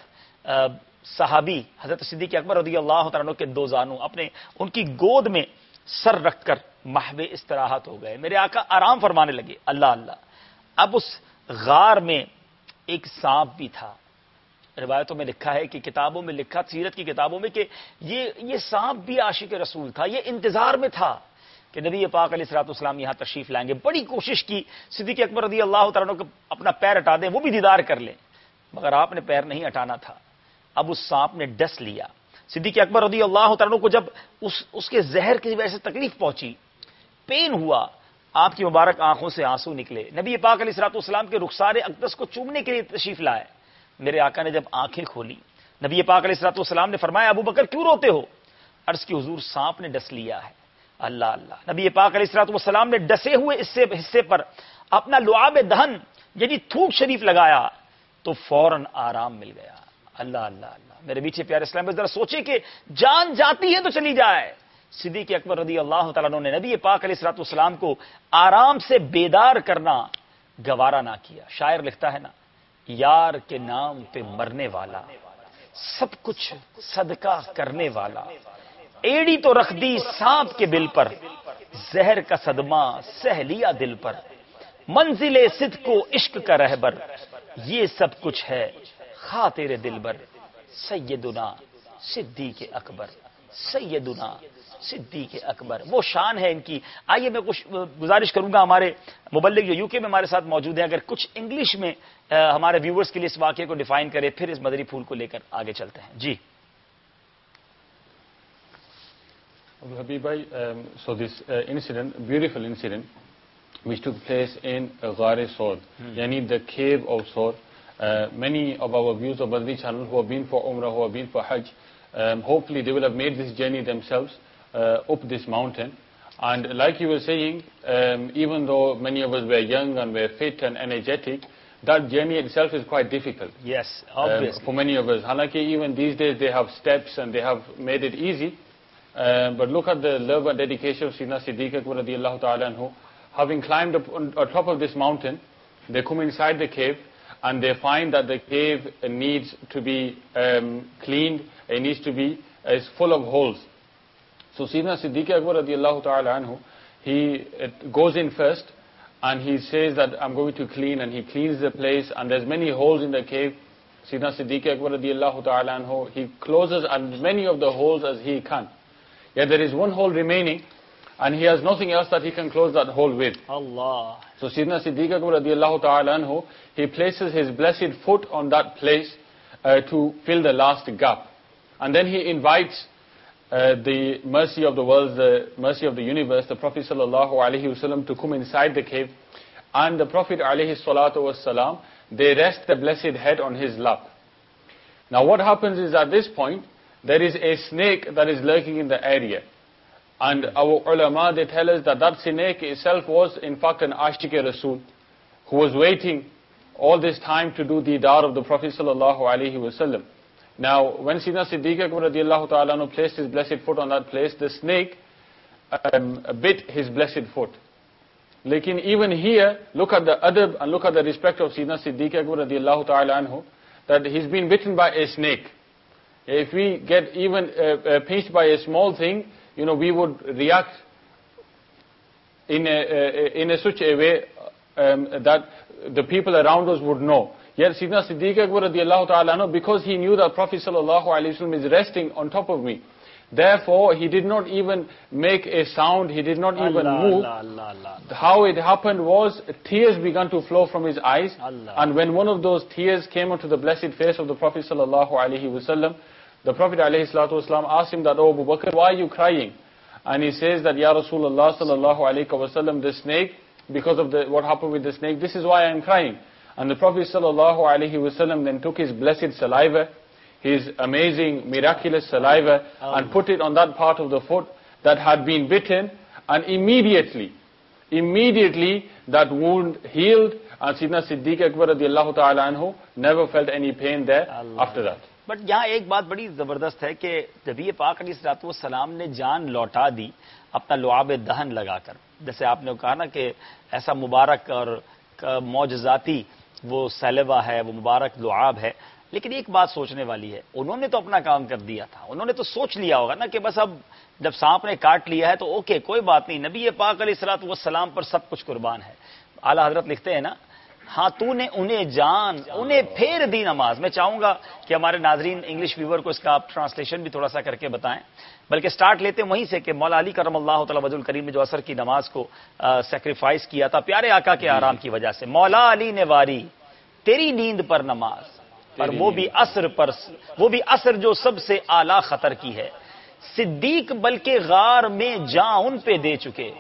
صحابی حضرت صدیق اکبر رضی اللہ تعالیٰ عنہ کے 2 زانوں اپنے ان کی گود میں سر رکھ کر محو استراحت ہو گئے. میرے آقا آرام فرمانے لگے. اللہ اللہ. اب اس غار میں ایک سانپ بھی تھا. روایتوں میں لکھا ہے کہ کتابوں میں لکھا، سیرت کی کتابوں میں، کہ یہ سانپ بھی عاشق رسول تھا. یہ انتظار میں تھا کہ نبی پاک علیہ الصلوۃ والسلام یہاں تشریف لائیں گے. بڑی کوشش کی صدیق اکبر رضی اللہ تعالیٰ عنہ کو اپنا پیر ہٹا دیں، وہ بھی دیدار کر لیں، مگر آپ نے پیر نہیں ہٹانا تھا. اب اس سانپ نے ڈس لیا. صدیق اکبر رضی اللہ تعالیٰ عنہ کو جب اس کے زہر کی وجہ سے تکلیف پہنچی، پین ہوا، آپ کی مبارک آنکھوں سے آنسو نکلے. نبی پاک علیہ الصلوۃ والسلام کے رخسار اقدس کو چومنے کے لیے تشریف لائے. میرے آقا نے جب آنکھیں کھولی، نبی پاک علیہ الصلوۃ والسلام نے فرمایا ابو بکر کیوں روتے ہو؟ عرض کی حضور سانپ نے ڈس لیا ہے. اللہ اللہ. نبی پاک علیہ الصلوۃ والسلام نے ڈسے ہوئے حصے پر اپنا لعاب دہن یعنی تھوک شریف لگایا تو فوراً آرام مل گیا. اللہ اللہ اللہ. میرے میٹھے پیارے اسلام میں ذرا سوچے کہ جان جاتی ہے تو چلی جائے. صدیق اکبر رضی اللہ تعالیٰ عنہ نے نبی پاک علیہ الصلوۃ والسلام کو آرام سے بیدار کرنا گوارا نہ کیا. شاعر لکھتا ہے نا، یار کے نام پہ مرنے والا، سب کچھ صدقہ کرنے والا، ایڑی تو رکھ دی سانپ کے بل پر، زہر کا صدمہ سہ لیا دل پر، منزل صدق کو عشق کا رہبر، یہ سب کچھ ہے خواہ تیرے دل بر، سیدنا صدیق اکبر، سیدنا صدیق اکبر. وہ شان ہے ان کی. آئیے میں کچھ گزارش کروں گا، ہمارے مبلغ جو UK میں ہمارے ساتھ موجود ہیں، اگر کچھ انگلش میں ہمارے ویورز کے لیے اس واقعے کو ڈیفائن کرے، پھر اس مدری پھول کو لے کر آگے چلتے ہیں. جی Habib bhai, so this incident, beautiful incident, which took place in Ghar Saud, yani the cave of Saud. Many of our viewers of Badri channel who have been for Umrah, who have been for Hajj, hopefully they will have made this journey themselves up this mountain. And like you were saying, even though many of us were young and were fit and energetic, that journey itself is quite difficult. Yes, obviously. For many of us. Halaki even these days they have steps and they have made it easy. But look at the love and dedication of Sayyidina Siddiq Akbar radiyallahu ta'ala anhu. Having climbed up on top of this mountain, they come inside the cave and they find that the cave needs to be cleaned, it needs to be, is full of holes. So Sayyidina Siddiq Akbar radiyallahu ta'ala anhu, he goes in first and he says that I'm going to clean, and he cleans the place, and there's many holes in the cave. Sayyidina Siddiq Akbar radiyallahu ta'ala anhu, he closes as many of the holes as he can. Yet there is one hole remaining, and he has nothing else that he can close that hole with. Allah. So Sayyidina Siddiq Akbar radiyallahu ta'ala anhu, he places his blessed foot on that place to fill the last gap. And then he invites the mercy of the world, the mercy of the universe, the Prophet sallallahu alaihi wasallam, to come inside the cave and the Prophet ﷺ, they rest the blessed head on his lap. Now what happens is at this point, there is a snake that is lurking in the area. And our ulama, they tell us that that snake itself was in fact an Ashiq-e-Rasul, who was waiting all this time to do the dar of the Prophet ﷺ. Now, when Sayyidina Siddiq Akbar radiallahu ta'ala anhu placed his blessed foot on that place, the snake bit his blessed foot. Lekin even here, look at the adab and look at the respect of Sayyidina Siddiq Akbar radiallahu ta'ala anhu, that he's been bitten by a snake. If we get even pinched by a small thing, we would react in such a way that the people around us would know. Yet Sayyidina Siddiq Akbar radiallahu ta'ala anhu, because he knew that Prophet sallallahu alaihi wasallam is resting on top of me, therefore he did not even make a sound, he did not even move. How it happened was, tears began to flow from his eyes, and when one of those tears came onto the blessed face of the Prophet sallallahu alaihi wasallam, the Prophet alaihi salatu wasallam asked him that, "Oh Abu Bakr, why are you crying?" And he says that, "Ya Rasulullah sallallahu alaihi wasallam, the snake, because of what happened with the snake, this is why I am crying." And the Prophet sallallahu alaihi wasallam then took his blessed saliva, his amazing, miraculous saliva, and put it on that part of the foot that had been bitten, and immediately that wound healed, and Sayyidina Siddiq Akbar radiallahu ta'ala anhu never felt any pain there after that. But یہاں ایک بات بڑی زبردست ہے کہ نبی پاک علیہ الصلوۃ والسلام نے جان لوٹا دی اپنا لعاب دہن لگا کر. جیسے آپ نے کہا نا کہ ایسا مبارک اور معجزاتی وہ سلیوا ہے، وہ مبارک لعاب ہے. لیکن ایک بات سوچنے والی ہے، انہوں نے تو اپنا کام کر دیا تھا، انہوں نے تو سوچ لیا ہوگا نا کہ بس اب جب سانپ نے کاٹ لیا ہے تو اوکے کوئی بات نہیں، نبی پاک علیہ الصلوۃ والسلام پر سب کچھ قربان ہے. اعلیٰ حضرت لکھتے ہیں نا، ہاں تو نے انہیں جان، انہیں پھیر دی نماز. میں چاہوں گا کہ ہمارے ناظرین انگلش ویور کو اس کا آپ ٹرانسلیشن بھی تھوڑا سا کر کے بتائیں. بلکہ سٹارٹ لیتے ہیں وہیں سے کہ مولا علی کرم اللہ تعالی وجہ الکریم نے جو عصر کی نماز کو سیکریفائس کیا تھا پیارے آقا کے آرام کی وجہ سے، مولا علی نے واری تیری نیند پر نماز، اور وہ بھی عصر جو سب سے اعلیٰ خطر کی ہے. صدیق بلکہ غار میں جان ان پہ دے چکے،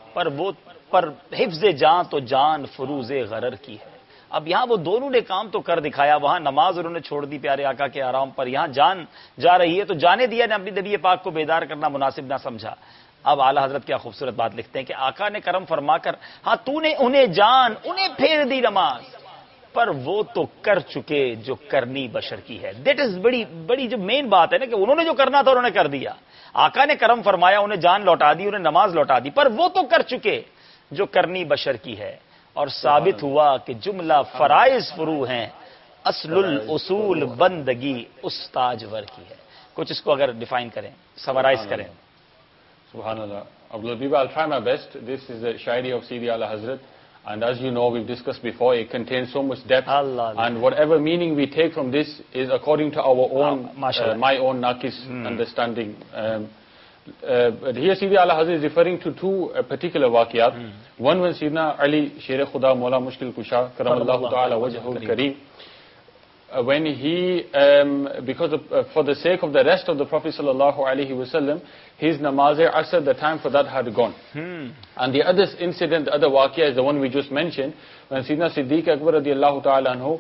پر حفظ جان تو جان فروز غرر کی ہے. اب یہاں وہ دونوں نے کام تو کر دکھایا، وہاں نماز انہوں نے چھوڑ دی پیارے آقا کے آرام پر، یہاں جان جا رہی ہے تو جانے دیا نے نبی پاک کو بیدار کرنا مناسب نہ سمجھا. اب اعلیٰ حضرت کیا خوبصورت بات لکھتے ہیں کہ آقا نے کرم فرما کر، ہاں تو نے انہیں جان، انہیں پھیر دی نماز، پر وہ تو کر چکے جو کرنی بشر کی ہے. دیٹ از بڑی جو مین بات ہے نا کہ انہوں نے جو کرنا تھا انہوں نے کر دیا. آقا نے کرم فرمایا، انہیں جان لوٹا دی، انہیں نماز لوٹا دی، پر وہ تو کر چکے جو کرنی بشر کی ہے. اور ثابت ہوا کہ جملہ فرائض فرو ہیں، اصل الاصول بندگی استاجور کی ہے. کچھ اس کو اگر ڈیفائن کریں، سمرائز کریں. سبحان اللہ. I'll try my best. This is the Shairi of Sidi Ala Hazrat. And as you know, we've discussed before, it contains so much depth. And whatever meaning we take from this is according to our own, my own Naqis understanding. But here Sidi Ala Hazrat is referring to two particular waqiyat. One when Sayyidina Ali Sher Khuda Mawla Mushkil Kusha Karamallahu Ta'ala Wajhul Kareem, when he, because of, for the sake of the rest of the Prophet sallallahu alaihi wasallam, his namaz-e-asr, the time for that had gone. And the other incident, the other waqiyah is the one we just mentioned, when Sayyidina Siddiq Akbar radiallahu ta'ala anhu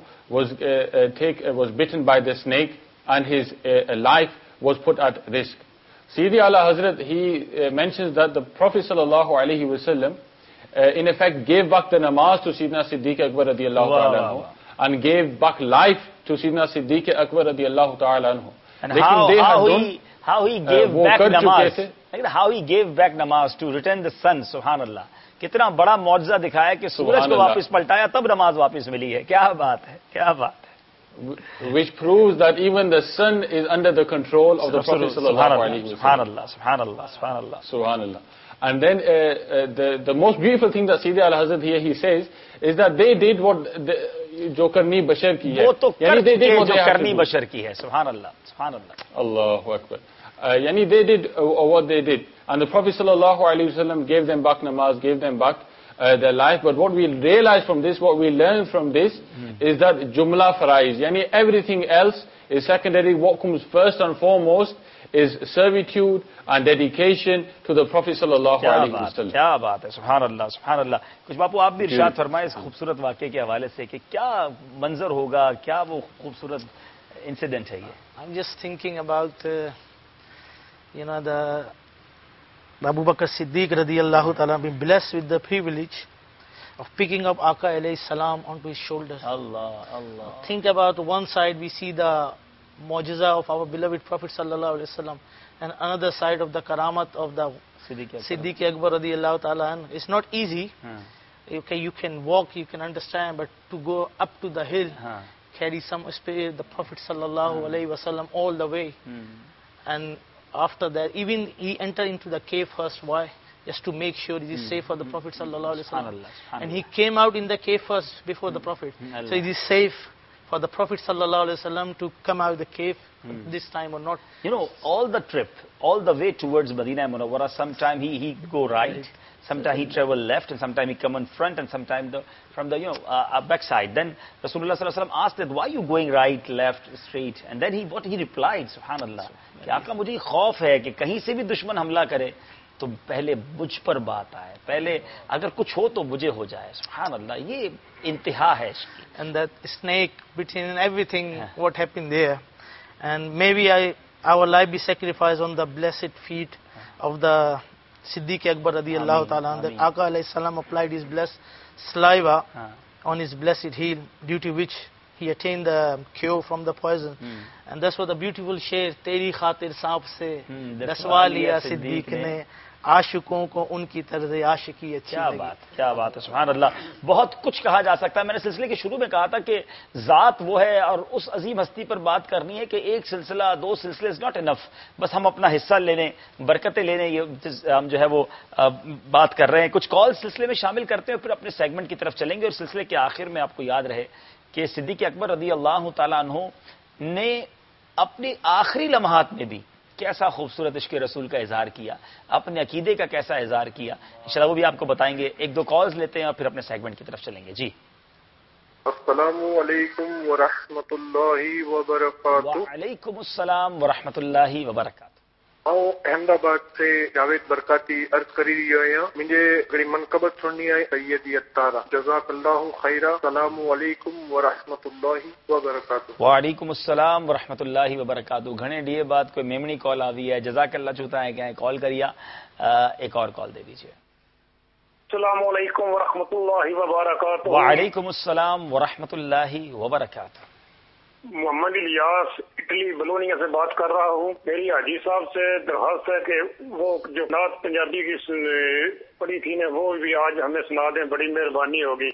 was bitten by the snake and his life was put at risk. Sayyidi Ala Hazrat, he mentions that the Prophet sallallahu alaihi wasallam in effect gave back the namaz to Sayyidina Siddiq Akbar radiallahu ta'ala anhu, and gave back life to Sayyidina Siddiq Akbar radiallahu ta'ala anhu. And how he gave back namaz, how he gave back namaz to return the sun, subhanallah. کتنا بڑا معجزہ دکھایا کہ سورج کو واپس پلٹایا تب نماز واپس ملی ہے. کیا بات ہے، کیا بات ہے. Which proves that even the sun is under the control of the Prophet sallallahu alaihi wasallam. Subhanallah, subhanallah, subhanallah, subhanallah. And then the most beautiful thing that Sidi Al Hazrat here he says is that they did what جو کرنی بشر کی ہے، یعنی جو کرنی بشر کی ہے. سبحان اللہ، سبحان اللہ، Allahu Akbar. Yani they did what they did, and the Prophet sallallahu alaihi wasallam gave them back namaz, gave them back their life. But what we realize from this, what we learn from this, is that jumla faraiz, yani everything else is secondary. What comes first and foremost is servitude and dedication to the Prophet sallallahu alaihi wasallam. کیا بات ہے, سبحان اللہ سبحان اللہ. کچھ باپو آپ بھی ارشاد فرمائیں اس خوبصورت واقعے کے حوالے سے کہ کیا منظر ہوگا, کیا وہ خوبصورت انسیڈنٹ ہے یہ. I'm just thinking about the Abu Bakr Siddiq radiyallahu ta'ala being blessed with the privilege of picking up Aka alayhi salam onto his shoulders. Allah, Allah. Think about one side we see the mu'jiza of our beloved Prophet sallallahu alaihi wasallam, and another side of the karamat of the Siddiq Akbar radiyallahu ta'ala. It's not easy. Okay, you can walk, you can understand, but to go up to the hill, carry some spirit, the Prophet sallallahu alaihi wasallam all the way, and after that, even he entered into the cave first. Why? Just to make sure it is safe for the Prophet sallallahu alaihi wasallam. And he came out in the cave first before the Prophet. So it is safe for the Prophet sallallahu alaihi wasallam to come out of the cave this time or not. You know, all the trip, all the way towards Madinah Munawwara, sometime he go right, sometime he travel left, and sometime he come in front, and sometime from the back side. Then Rasulullah sallallahu alaihi wasallam asked that, why are you going right, left, straight? And then what he replied, subhanallah, کہ آقا مجھے خوف ہے کہ کہیں سے بھی دشمن حملہ کرے تو پہلے مجھ پر بات آئے, پہلے اگر کچھ ہو تو مجھے ہو جائے. سبحان اللہ, یہ انتہا ہے اس کی. And that snake between everything, what happened there, and maybe our life be sacrificed on the blessed feet of the Siddiq Akbar radiyallahu ta'ala. That Aka alayhi salam applied his blessed saliva on his blessed heel, due to which he attained the cure from the poison. And that's what the beautiful sher, Teri khatir saab se daswa liya Siddiq ne عاشقوں کو ان کی طرز عاشقی اچھی لگی. کیا بات ہے, سبحان اللہ. بہت کچھ کہا جا سکتا ہے. میں نے سلسلے کے شروع میں کہا تھا کہ ذات وہ ہے اور اس عظیم ہستی پر بات کرنی ہے کہ ایک سلسلہ, دو سلسلے از ناٹ انف. بس ہم اپنا حصہ لینے, برکتیں لینے, یہ ہم جو ہے وہ بات کر رہے ہیں. کچھ کال سلسلے میں شامل کرتے ہیں, پھر اپنے سیگمنٹ کی طرف چلیں گے. اور سلسلے کے آخر میں آپ کو یاد رہے کہ صدیق اکبر رضی اللہ تعالیٰ عنہ نے اپنی آخری لمحات میں بھی کیسا خوبصورت عشق رسول کا اظہار کیا, اپنے عقیدے کا کیسا اظہار کیا. انشاءاللہ وہ بھی آپ کو بتائیں گے. ایک دو کالز لیتے ہیں اور پھر اپنے سیگمنٹ کی طرف چلیں گے. جی, السلام علیکم ورحمۃ اللہ وبرکاتہ. وعلیکم السلام ورحمۃ اللہ وبرکاتہ. احمد آباد سے جاوید برکاتی عرض کری رہی آیا. مجھے گڑی منقبت سننی ہے سیدی اتارا. جزاک اللہ خیرہ. السلام علیکم ورحمۃ اللہ وبرکاتہ. وعلیکم السلام ورحمۃ اللہ وبرکاتہ. گھنے ڈیے بعد کوئی میمنی کال آئی ہے. جزاک اللہ چوتا ہے کہ کال کریا. ایک اور کال دے دیجیے. السلام علیکم ورحمۃ اللہ وبرکاتہ. وعلیکم السلام ورحمۃ اللہ وبرکاتہ. محمد الیاس اٹلی بلونیا سے بات کر رہا ہوں. میری حاجی صاحب سے درخواست ہے کہ وہ جو نعت پنجابی کی پڑھی تھی نا, وہ بھی آج ہمیں سنا دیں, بڑی مہربانی ہوگی.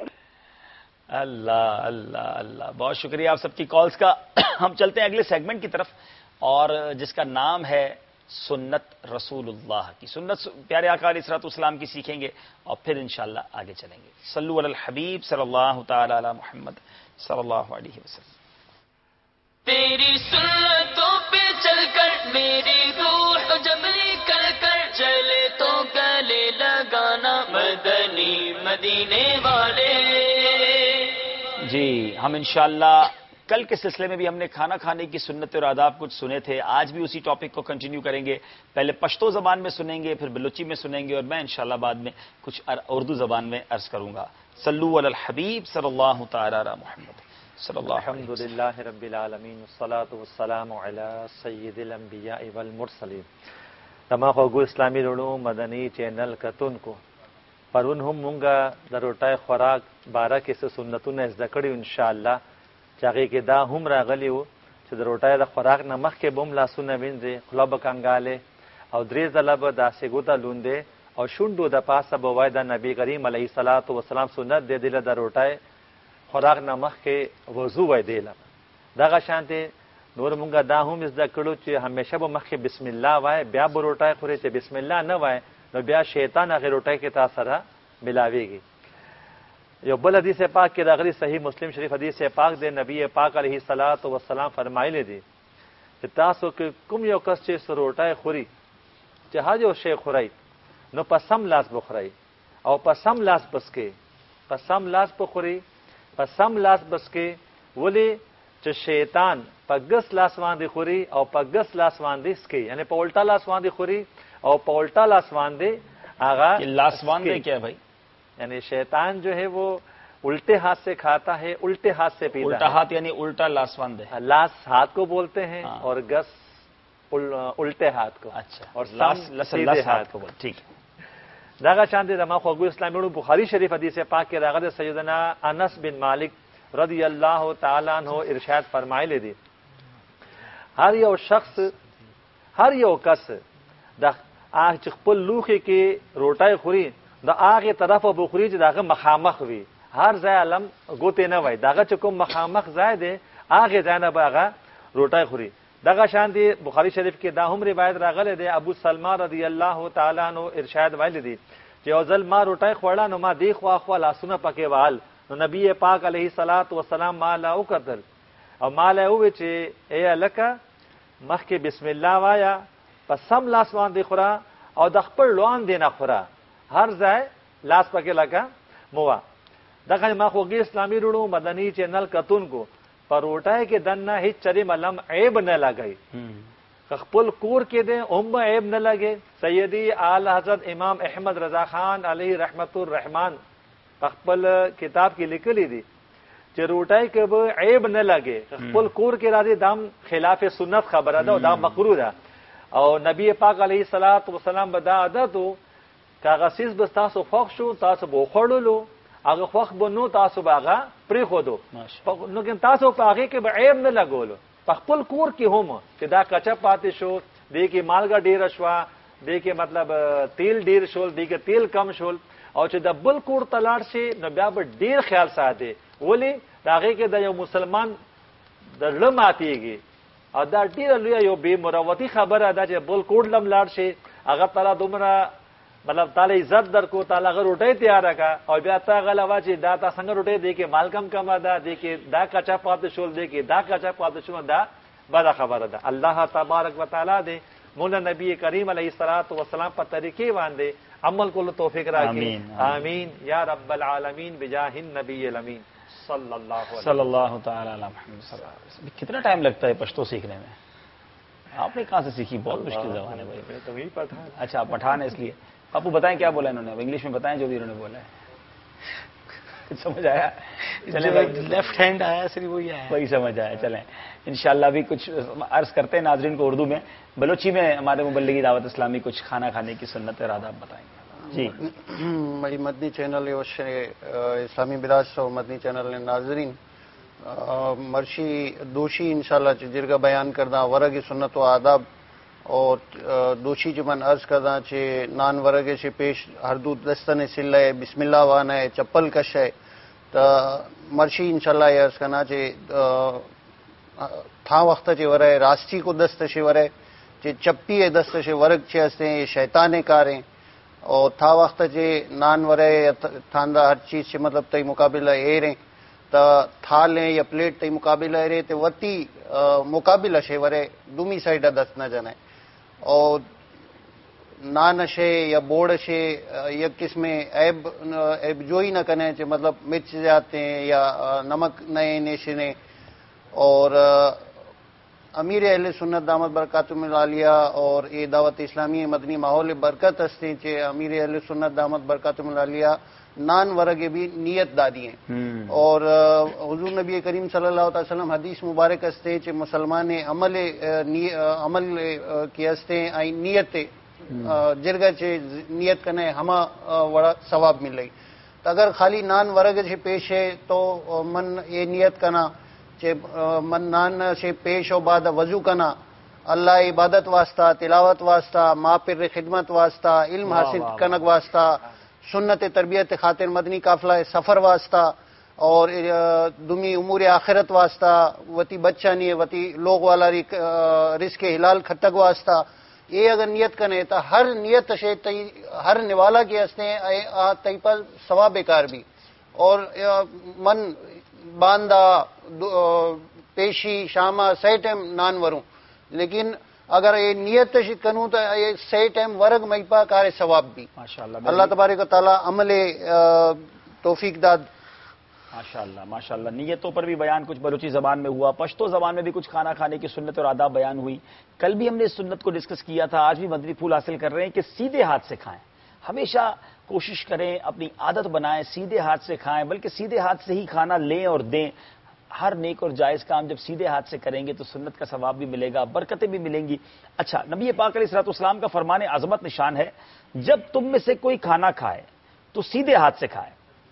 اللہ اللہ اللہ, بہت شکریہ آپ سب کی کالز کا. ہم چلتے ہیں اگلے سیگمنٹ کی طرف, اور جس کا نام ہے سنت رسول اللہ کی. سنت پیارے آقا علیہ الصلوۃ والسلام کی سیکھیں گے اور پھر انشاءاللہ آگے چلیں گے. صلو علی الحبیب صلی اللہ تعالی علی محمد صلی اللہ علیہ وسلم. تیری سنتوں پہ چل کر میری روح جب نکل کر چلے تو گلے لگانا مدنی مدینے والے. جی, ہم انشاءاللہ کل کے سلسلے میں بھی ہم نے کھانا کھانے کی سنت اور آداب کچھ سنے تھے. آج بھی اسی ٹاپک کو کنٹینیو کریں گے. پہلے پشتو زبان میں سنیں گے, پھر بلوچی میں سنیں گے, اور میں انشاءاللہ بعد میں کچھ اردو زبان میں عرض کروں گا. صلو علی الحبیب صلی اللہ تعالی علی محمد صلی اللہ علیہ وسلم. الحمدللہ رب العالمین والصلاة والسلام علی سید الانبیاء والمرسلین. تمام خوگو اسلامی رونو مدنی چینل کتون کو پرون هم مونږه د روټای خوراک باره کې څه سنتونه زده کړي انشاءالله, چې هغې کې دا هم راغلی وو چې د روټای د خوراک نه مخکې به هم لاسونه وینځې, خوله به کنګالې, او درې ځله به داسې ګوته لوندې, او شونډو د پاسه به وایي د نبي کریم علیه الصلاة والسلام سنت دی دی له د روټای خوراک نه مخکې وضو وای دی له. دغه شانتې نور مونږه دا هم زده کړو چې همیشه به مخکې بسم الله وای, بیا به روټای خورې. چې بسم الله نه وای نو بیا شیطان هغې روټۍ کې تا سره ملاویږي. یو بل حدیث پاک کې راغلی, صحیح مسلم شریف حدیث پاک دی, نبی پاک علیه الصلاة والسلام فرمایلی دی چې تاسو کې کوم یو کس چې څه روټۍ خوري, چې هر یو شی خورئ نو په سم لاس بخورئ او په سم لاس بسکې, په سم لاس بخورئ, په سم لاس بسکې. ولې چې شیطان په ګس لاس باندې خوري او په ګس لاس باندې سکي، یعنی په الټا لاس باندې خوري او په الټا لاس باندې هغه لاس باندې کیا ہے بھائی؟ یعنی شیطان جو ہے وہ الٹے ہاتھ سے کھاتا ہے، الٹے ہاتھ سے پیتا ہے. الٹا ہاتھ یعنی الٹا لاس باندھ ہے. لاس ہاتھ کو بولتے ہیں اور گس الٹے ہاتھ کو. اچھا. اور لاس ہاتھ کو ٹھیک ہے. داغا چاند دما خوگو اسلامی بخاری شریف حدیث پاک کے راغد سیدنا انس بن مالک رضی اللہ تعالیٰ عنہ ارشاد فرمائے لے دی ہر یو شخص ہر یو کس دا آگ چخپل لوخی کی روٹائی خوری دا آغی طرف و بخوری چی داغا مخامخ وی ہر زای علم گوتے نوائی داغا چکم مخامخ زای دے آغی زای نبا آغا روٹائی خوری. داغا شان دی بخاری شریف کی داہم روایت راغلے دے ابو سلمہ رضی اللہ تعالیٰ عنہ ارشاد وائل دی چی اوزل ما روٹائی خوڑا نو ما دیکھ واخوا لاسونا پاکے وال نو نبی پاک علیہ الصلوۃ والسلام مالا او قتل او مالا او چی اے لکا مخ کے بسم اللہ وایا پس سم لاس وان دی خورا او دخپر لوان دینا خورا ہر زائے لاس پاکے لکا موا. داغا ما خوگی اسلامی روڑو مدنی چینل کتون کو پر روٹائے کے دن نہ ہی چری ملم عیب نہ لگئی خپل کور کے دیں ام عیب نہ لگے. سیدی اعلی حضرت امام احمد رضا خان علیہ رحمت الرحمان خپل کتاب کی لکلی دی کہ روٹائے کے عیب نہ لگے خپل کور کے راضی دام خلاف سنت خبر دا دام مکروہ دا اور نبی پاک علیہ الصلوۃ والسلام بدا ادا تو کاغذ بس تاسو خوښ شو تاسو بو خړلو هغه خوښ بنو تاسو باغه پری خودو نو کې تاسو په هغه کې به عیب نه لګولو په خپل کور کې هم چې دا کچا پاتې شو دې کې مالګه ډیر شوا دې کې مطلب تیل ډیر شول دې کې تیل کم شول او چې د بل کور تلاړ شي نو بیا به ډیر خیال ساته ولی دا هغه کې د یو مسلمان د لماتيږي او دا ډیر لوی یو بے مروتی خبره ده چې بل کور لم لاړ شي هغه تعالی دومره مطلب تعالی عزت در کو تعالی غ روټي تیار کا او بیا تا غلوا چې دا تا څنګه روټي دی کې مال کم ادا دی کې دا کچا پات شول دی کې دا کچا پات شول دا بڑا خبر ده. الله تبارک و تعالی دے مولا نبی کریم علیہ الصلوۃ والسلام پر طریقے باندھے عمل کو توفیق راکھے آمین یا رب العالمین بجاہ النبی الامین صلی اللہ تعالی علی محمد صلی اللہ علیہ وسلم. کتنا ٹائم لگتا ہے پشتو سیکھنے میں؟ آپ نے کہاں سے سیکھی؟ بہت مشکل زبان ہے بھائی. تو وہی پٹھان. اچھا پٹھان ہے اس لیے. آپ بتائیں کیا بولا انہوں نے انگلش میں بتائیں جو بھی انہوں نے بولا ہے. سمجھ آیا؟ چلیں لیفٹ ہینڈ آیا صرف وہی سمجھ آیا. چلیں انشاءاللہ بھی کچھ عرض کرتے ہیں ناظرین کو اردو میں. بلوچی میں ہمارے مبلغی دعوت اسلامی کچھ کھانا کھانے کی سنت اور آداب بتائیں گے. جی میری مدنی چینل اسلامی براس اور مدنی چینل نے ناظرین مرشی دوشی انشاءاللہ جرگا بیان کردہ ورگ سنت و آداب اور دوشی من عرض کردہ چے نان ورگ سے پیش ہردو دستن سل ہے بسم اللہ وان ہے چپل کش ہے تو مرشی انشاءاللہ عرض کرنا چے تھا وقت چے ور ہے راستی کو دست سے ور ہے چے چپی ہے دست سے ورگ چے ہستے ہیں یہ شیطان کاریں اور تھا وقت چے نان ور ہے تھاندہ ہر چیز سے مطلب تی مقابلہ اے رہیں تا تھالیں یا پلیٹ تی مقابلہ رہے تے وتی مقابلہ شے ورے دومی سائڈ دست نہ جانے اور نان شے یا بوڑ شے یا قسم عیب جوئی نہ کنے چے مطلب مرچ جاتے ہیں یا نمک نئے نیشنے. اور امیر اہل سنت دامت برکاتہم العالیہ اور اے دعوت اسلامی مدنی ماحول برکت ہستے چے امیر اہل سنت دامت برکاتہم العالیہ نان ورگے بھی نیت دادی ہیں اور حضور نبی کریم صلی اللہ علیہ وسلم حدیث مبارک ہستے چے مسلمان عمل کی ہستے آئی نیت جرگا چے نیت کنے ہما وڑا ثواب مل رہی. تو اگر خالی نان ورگ سے پیش ہے تو من یہ نیت کنا چے من نان سے پیش و بعد وضو کنا اللہ عبادت واسطہ تلاوت واسطہ ماں پر خدمت واسطہ علم حاصل کنک واسطہ سنت تربیت خاطر مدنی قافلہ سفر واسطہ اور دمی امور آخرت واسطہ وتی بچہ نہیں وتی لوگ والا رزق حلال کھٹک واسطہ یہ اگر نیت کنے تو ہر نیت شے ہر نوالا کے ہستے تی پر ثواب کار بھی اور من باندھا پیشی شامہ صحیح ٹائم نان وروں لیکن اگر یہ نیت کنوں تو یہ صحیح ٹائم ورگ مئیپا کار ثواب بھی. ماشاءاللہ. اللہ تبارک و تعالی عمل توفیق داد. ماشاءاللہ ماشاءاللہ. نیتوں پر بھی بیان کچھ بلوچی زبان میں ہوا, پشتو زبان میں بھی کچھ کھانا کھانے کی سنت اور آداب بیان ہوئی. کل بھی ہم نے اس سنت کو ڈسکس کیا تھا, آج بھی مدنی پھول حاصل کر رہے ہیں کہ سیدھے ہاتھ سے کھائیں. ہمیشہ کوشش کریں, اپنی عادت بنائیں, سیدھے ہاتھ سے کھائیں, بلکہ سیدھے ہاتھ سے ہی کھانا لیں اور دیں. ہر نیک اور جائز کام جب سیدھے ہاتھ سے کریں گے تو سنت کا ثواب بھی ملے گا, برکتیں بھی ملیں گی. اچھا, نبی پاک علیہ الصلوۃ والسلام کا فرمان عظمت نشان ہے, جب تم میں سے کوئی کھانا کھائے تو سیدھے ہاتھ سے کھائے,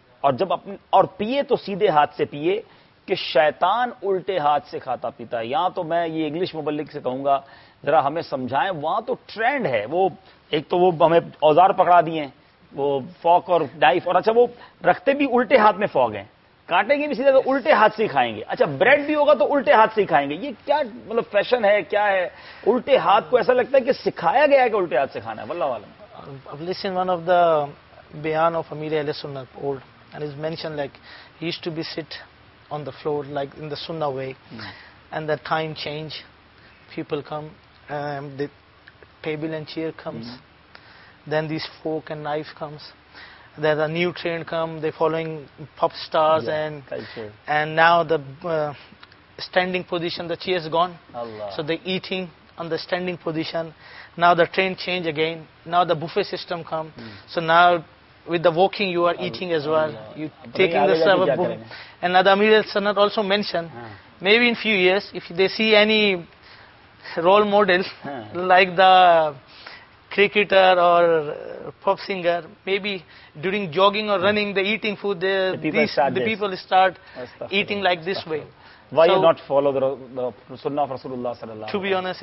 اور پیے تو سیدھے ہاتھ سے پیے, کہ شیطان الٹے ہاتھ سے کھاتا پیتا ہے. یہاں تو میں یہ انگلش مبلغ سے کہوں گا ذرا ہمیں سمجھائیں, وہاں تو ٹرینڈ ہے, وہ ایک تو وہ ہمیں اوزار پکڑا دیے ہیں, وہ فوک اور نائف, اور اچھا وہ رکھتے بھی الٹے ہاتھ میں فوک ہیں, کاٹیں گے بھی سیدھے تو الٹے ہاتھ سے ہی کھائیں گے. اچھا بریڈ بھی ہوگا تو الٹے ہاتھ سے ہی کھائیں گے. یہ کیا مطلب فیشن ہے, کیا ہے؟ الٹے ہاتھ کو ایسا لگتا ہے کہ سکھایا گیا ہے کہ الٹے ہاتھ سے کھانا ہے. واللہ عالم. Listen, one of the bayan of Amir Ahl Sunnah old, and is mentioned like he used to be sit on the floor like in the Sunnah way, and the time change, people come, the table and chair comes, then this fork and knife comes. There's a new trend come, they're following pop stars, and now the standing position, the chair is gone. Allah. So they're eating on the standing position. Now the trend change again. Now the buffet system come. So now with the walking you are eating as well. You taking the serve of buffet. And the Amir al-Sunnat also mentioned, maybe in few years, if they see any role model like the cricketer or pop singer, maybe during jogging or running, the eating food, the people start eating like this way. Why you not follow the Sunnah of Rasulullah sallallahu alaihi wasallam? To be honest,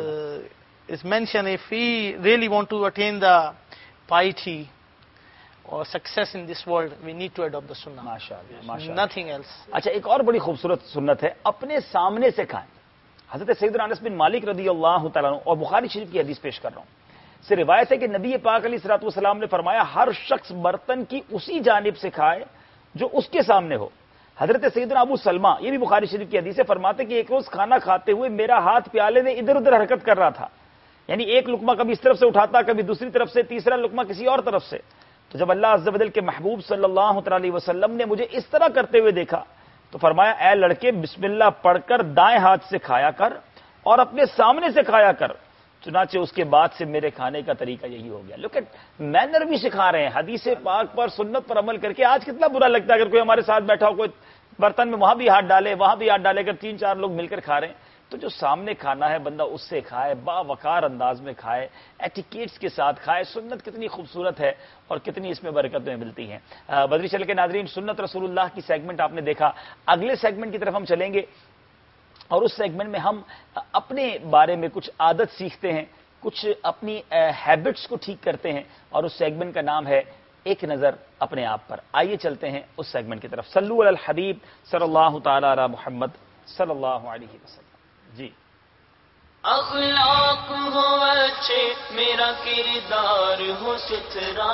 it's mentioned, if we really want to attain the piety or success in this world, we need to adopt the Sunnah. MashaAllah. Nothing else. اچھا, ایک اور بڑی خوبصورت سنت ہے, اپنے سامنے سے کھائیں. حضرت سیدنا انس بن مالک رضی اللہ تعالیٰ عنہ, اور بخاری شریف کی حدیث پیش کر رہا ہوں, سے روایت ہے کہ نبی پاک علیہ الصلوۃ والسلام نے فرمایا, ہر شخص برتن کی اسی جانب سے کھائے جو اس کے سامنے ہو. حضرت سیدنا ابو سلمہ, یہ بھی بخاری شریف کی حدیث ہے, فرماتے کہ ایک روز کھانا کھاتے ہوئے میرا ہاتھ پیالے میں ادھر ادھر حرکت کر رہا تھا, یعنی ایک لقمہ کبھی اس طرف سے اٹھاتا, کبھی دوسری طرف سے, تیسرا لقمہ کسی اور طرف سے. تو جب اللہ عز و جل کے محبوب صلی اللہ علیہ وسلم نے مجھے اس طرح کرتے ہوئے دیکھا تو فرمایا, اے لڑکے, بسم اللہ پڑھ کر دائیں ہاتھ سے کھایا کر اور اپنے سامنے سے کھایا کر. چنانچہ اس کے بعد سے میرے کھانے کا طریقہ یہی ہو گیا. لیکن مینر بھی سکھا رہے ہیں, حدیث پاک پر, سنت پر عمل کر کے. آج کتنا برا لگتا ہے اگر کوئی ہمارے ساتھ بیٹھا ہو, کوئی برتن میں وہاں بھی ہاتھ ڈالے, وہاں بھی ہاتھ ڈالے, اگر 3-4 لوگ مل کر کھا رہے ہیں تو جو سامنے کھانا ہے بندہ اس سے کھائے, باوقار انداز میں کھائے, ایٹیکیٹس کے ساتھ کھائے. سنت کتنی خوبصورت ہے اور کتنی اس میں برکتیں ملتی ہیں. بدری چل کے ناظرین, سنت رسول اللہ کی سیگمنٹ آپ نے دیکھا. اگلے سیگمنٹ کی طرف ہم چلیں گے اور اس سیگمنٹ میں ہم اپنے بارے میں کچھ عادت سیکھتے ہیں, کچھ اپنی ہیبٹس کو ٹھیک کرتے ہیں, اور اس سیگمنٹ کا نام ہے ایک نظر اپنے آپ پر. آئیے چلتے ہیں اس سیگمنٹ کی طرف. صلو علی الحبیب صلی اللہ تعالی علی محمد صلی اللہ علیہ وسلم. جی, اخلاق ہو اچھے, میرا کردار ہو ستھرا,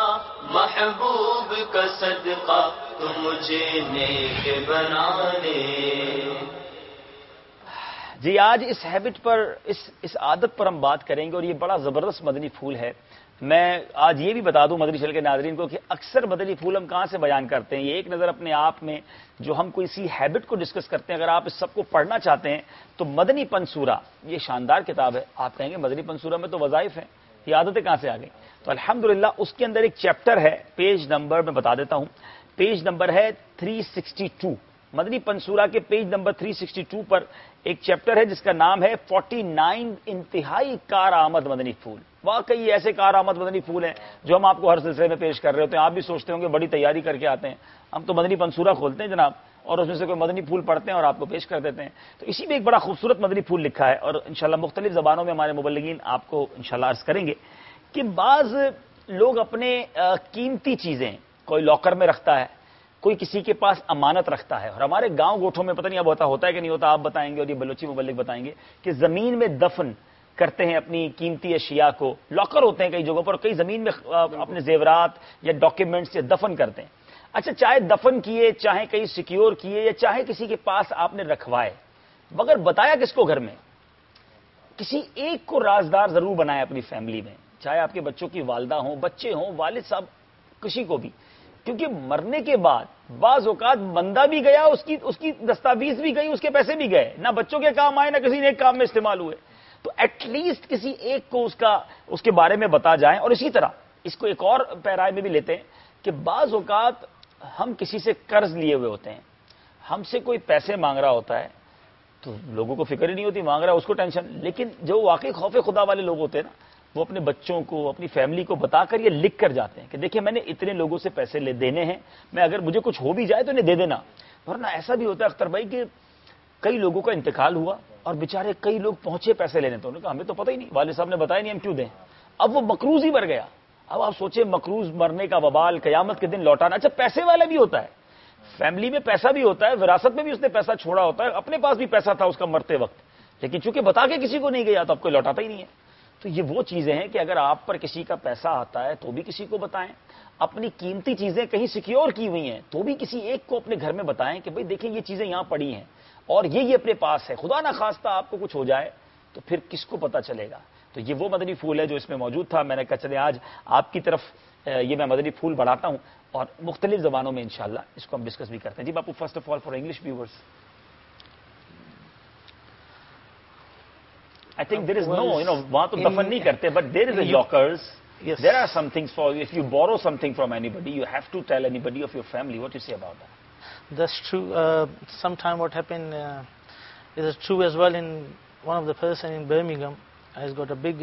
محبوب کا صدقہ تو مجھے نیک بنانے. جی, آج اس ہیبٹ پر, اس عادت پر ہم بات کریں گے, اور یہ بڑا زبردست مدنی پھول ہے. میں آج یہ بھی بتا دوں مدنی چل کے ناظرین کو کہ اکثر مدنی پھول ہم کہاں سے بیان کرتے ہیں. یہ ایک نظر اپنے آپ میں جو ہم کوئی سی ہیبٹ کو ڈسکس کرتے ہیں, اگر آپ اس سب کو پڑھنا چاہتے ہیں تو مدنی پنسورہ یہ شاندار کتاب ہے. آپ کہیں گے مدنی پنسورہ میں تو وظائف ہیں, یہ عادتیں کہاں سے آ گئیں؟ تو الحمدللہ اس کے اندر ایک چیپٹر ہے, پیج نمبر میں بتا دیتا ہوں, پیج نمبر ہے 362. مدنی پنسورہ کے پیج نمبر 362 پر ایک چیپٹر ہے جس کا نام ہے 49 انتہائی کارآمد مدنی پھول. واقعی ایسے کارآمد مدنی پھول ہیں جو ہم آپ کو ہر سلسلے میں پیش کر رہے ہوتے ہیں. آپ بھی سوچتے ہوں گے بڑی تیاری کر کے آتے ہیں, ہم تو مدنی پنسورہ کھولتے ہیں جناب, اور اس میں سے کوئی مدنی پھول پڑھتے ہیں اور آپ کو پیش کر دیتے ہیں. تو اسی میں ایک بڑا خوبصورت مدنی پھول لکھا ہے, اور انشاءاللہ مختلف زبانوں میں ہمارے مبلغین آپ کو انشاءاللہ عرض کریں گے کہ بعض لوگ اپنے قیمتی چیزیں کوئی لاکر میں رکھتا ہے, کوئی کسی کے پاس امانت رکھتا ہے. اور ہمارے گاؤں گوٹھوں میں پتہ نہیں اب ہوتا ہے کہ نہیں ہوتا, آپ بتائیں گے اور یہ بلوچی مبلغ بتائیں گے کہ زمین میں دفن کرتے ہیں اپنی قیمتی اشیاء کو. لاکر ہوتے ہیں کئی جگہوں پر, کئی زمین میں اپنے زیورات یا ڈاکیومنٹس یا دفن کرتے ہیں. اچھا, چاہے دفن کیے, چاہے کہیں سیکیور کیے, یا چاہے کسی کے پاس آپ نے رکھوائے, مگر بتایا کس کو؟ گھر میں کسی ایک کو رازدار ضرور بنایا اپنی فیملی میں, چاہے آپ کے بچوں کی والدہ ہوں, بچے ہوں, والد صاحب, کسی کو بھی کیونکہ مرنے کے بعد بعض اوقات بندہ بھی گیا، اس کی دستاویز بھی گئی، اس کے پیسے بھی گئے، نہ بچوں کے کام آئے نہ کسی ایک کام میں استعمال ہوئے. تو ایٹ لیسٹ کسی ایک کو اس کے بارے میں بتا جائیں. اور اسی طرح اس کو ایک اور پیرائے میں بھی لیتے ہیں کہ بعض اوقات ہم کسی سے قرض لیے ہوئے ہوتے ہیں، ہم سے کوئی پیسے مانگ رہا ہوتا ہے تو لوگوں کو فکر ہی نہیں ہوتی، مانگ رہا ہے اس کو ٹینشن. لیکن جو واقعی خوف خدا والے لوگ ہوتے ہیں نا، وہ اپنے بچوں کو اپنی فیملی کو بتا کر یہ لکھ کر جاتے ہیں کہ دیکھیں میں نے اتنے لوگوں سے پیسے دینے ہیں، میں اگر مجھے کچھ ہو بھی جائے تو انہیں دے دینا. ورنہ ایسا بھی ہوتا ہے اختر بھائی کہ کئی لوگوں کا انتقال ہوا اور بیچارے کئی لوگ پہنچے پیسے لینے، تو انہوں نے کہا ہمیں تو پتہ ہی نہیں، والد صاحب نے بتایا نہیں، ہم کیوں دیں. اب وہ مقروض ہی بڑھ گیا. اب آپ سوچیں مقروض مرنے کا وبال، قیامت کے دن لوٹانا. اچھا پیسے والا بھی ہوتا ہے، فیملی میں پیسہ بھی ہوتا ہے، وراثت میں بھی اس نے پیسہ چھوڑا ہوتا ہے، اپنے پاس بھی پیسہ تھا اس کا مرتے وقت، لیکن چونکہ بتا کے کسی کو نہیں گیا تو آپ کو لوٹاتا ہی نہیں ہے. تو یہ وہ چیزیں ہیں کہ اگر آپ پر کسی کا پیسہ آتا ہے تو بھی کسی کو بتائیں، اپنی قیمتی چیزیں کہیں سیکیور کی ہوئی ہیں تو بھی کسی ایک کو اپنے گھر میں بتائیں کہ بھئی دیکھیں یہ چیزیں یہاں پڑی ہیں اور یہ اپنے پاس ہے، خدا نہ خواستہ آپ کو کچھ ہو جائے تو پھر کس کو پتہ چلے گا. تو یہ وہ مدنی پھول ہے جو اس میں موجود تھا. میں نے کہا چلے آج آپ کی طرف یہ میں مدنی پھول بڑھاتا ہوں اور مختلف زبانوں میں انشاءاللہ اس کو ہم ڈسکس بھی کرتے ہیں. جی باپو، first of all for English viewers I think there is no, وہاں تو دفن نہیں کرتے, but there is a lockers. Yes. There are some things for you. If you borrow something from anybody, you have to tell anybody of your family. What do you say about that? That's true. Sometime what happened is true as well in one of the person in Birmingham has got a big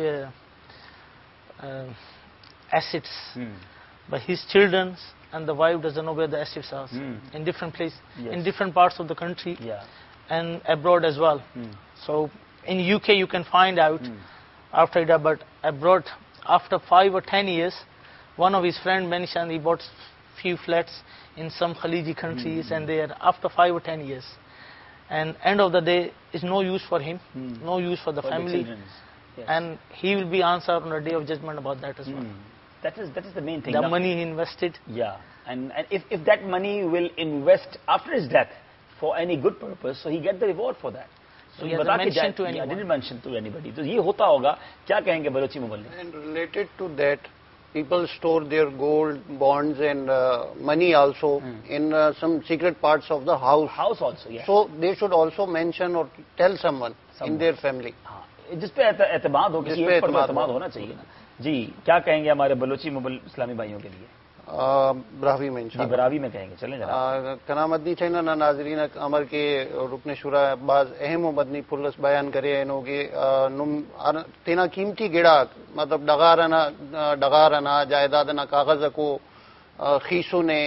assets, but his children and the wife doesn't know where the assets are in different places, in different parts of the country, and abroad as well. So in UK you can find out after that, but abroad after 5 or 10 years, one of his friends mentioned he bought few flats in some Khaliji countries, and they are after 5 or 10 years, and end of the day is no use for him, no use for the family, and he will be answered on the day of judgment about that as well. That is the main thing. The money he invested. Yeah, and if that money will invest after his death for any good purpose, so he get the reward for that. So he didn't mention to anybody. So یہ ہوتا ہوگا. کیا کہیں گے بلوچی مبلغ؟ And related to that, people store their gold, bonds and money also in some secret parts of the house. House also, yes. So they should also mention or tell someone in their family. جس پہ اعتماد ہو, کسی ایک پر اعتماد ہونا چاہیے نا. جی کیا کہیں گے ہمارے بلوچی اسلامی بھائیوں کے لیے؟ براوی میں انشاءاللہ. براوی میں کہیں گے, چلیں ذرا. کنا مدنی چینل ناظرین امر کے رکن شورا بعض اہم و مدنی پھلس بیان کرے انہوں کے تینا قیمتی گڑا مطلب ڈغارنا جائیدادنا کاغذ کو خیسوں نے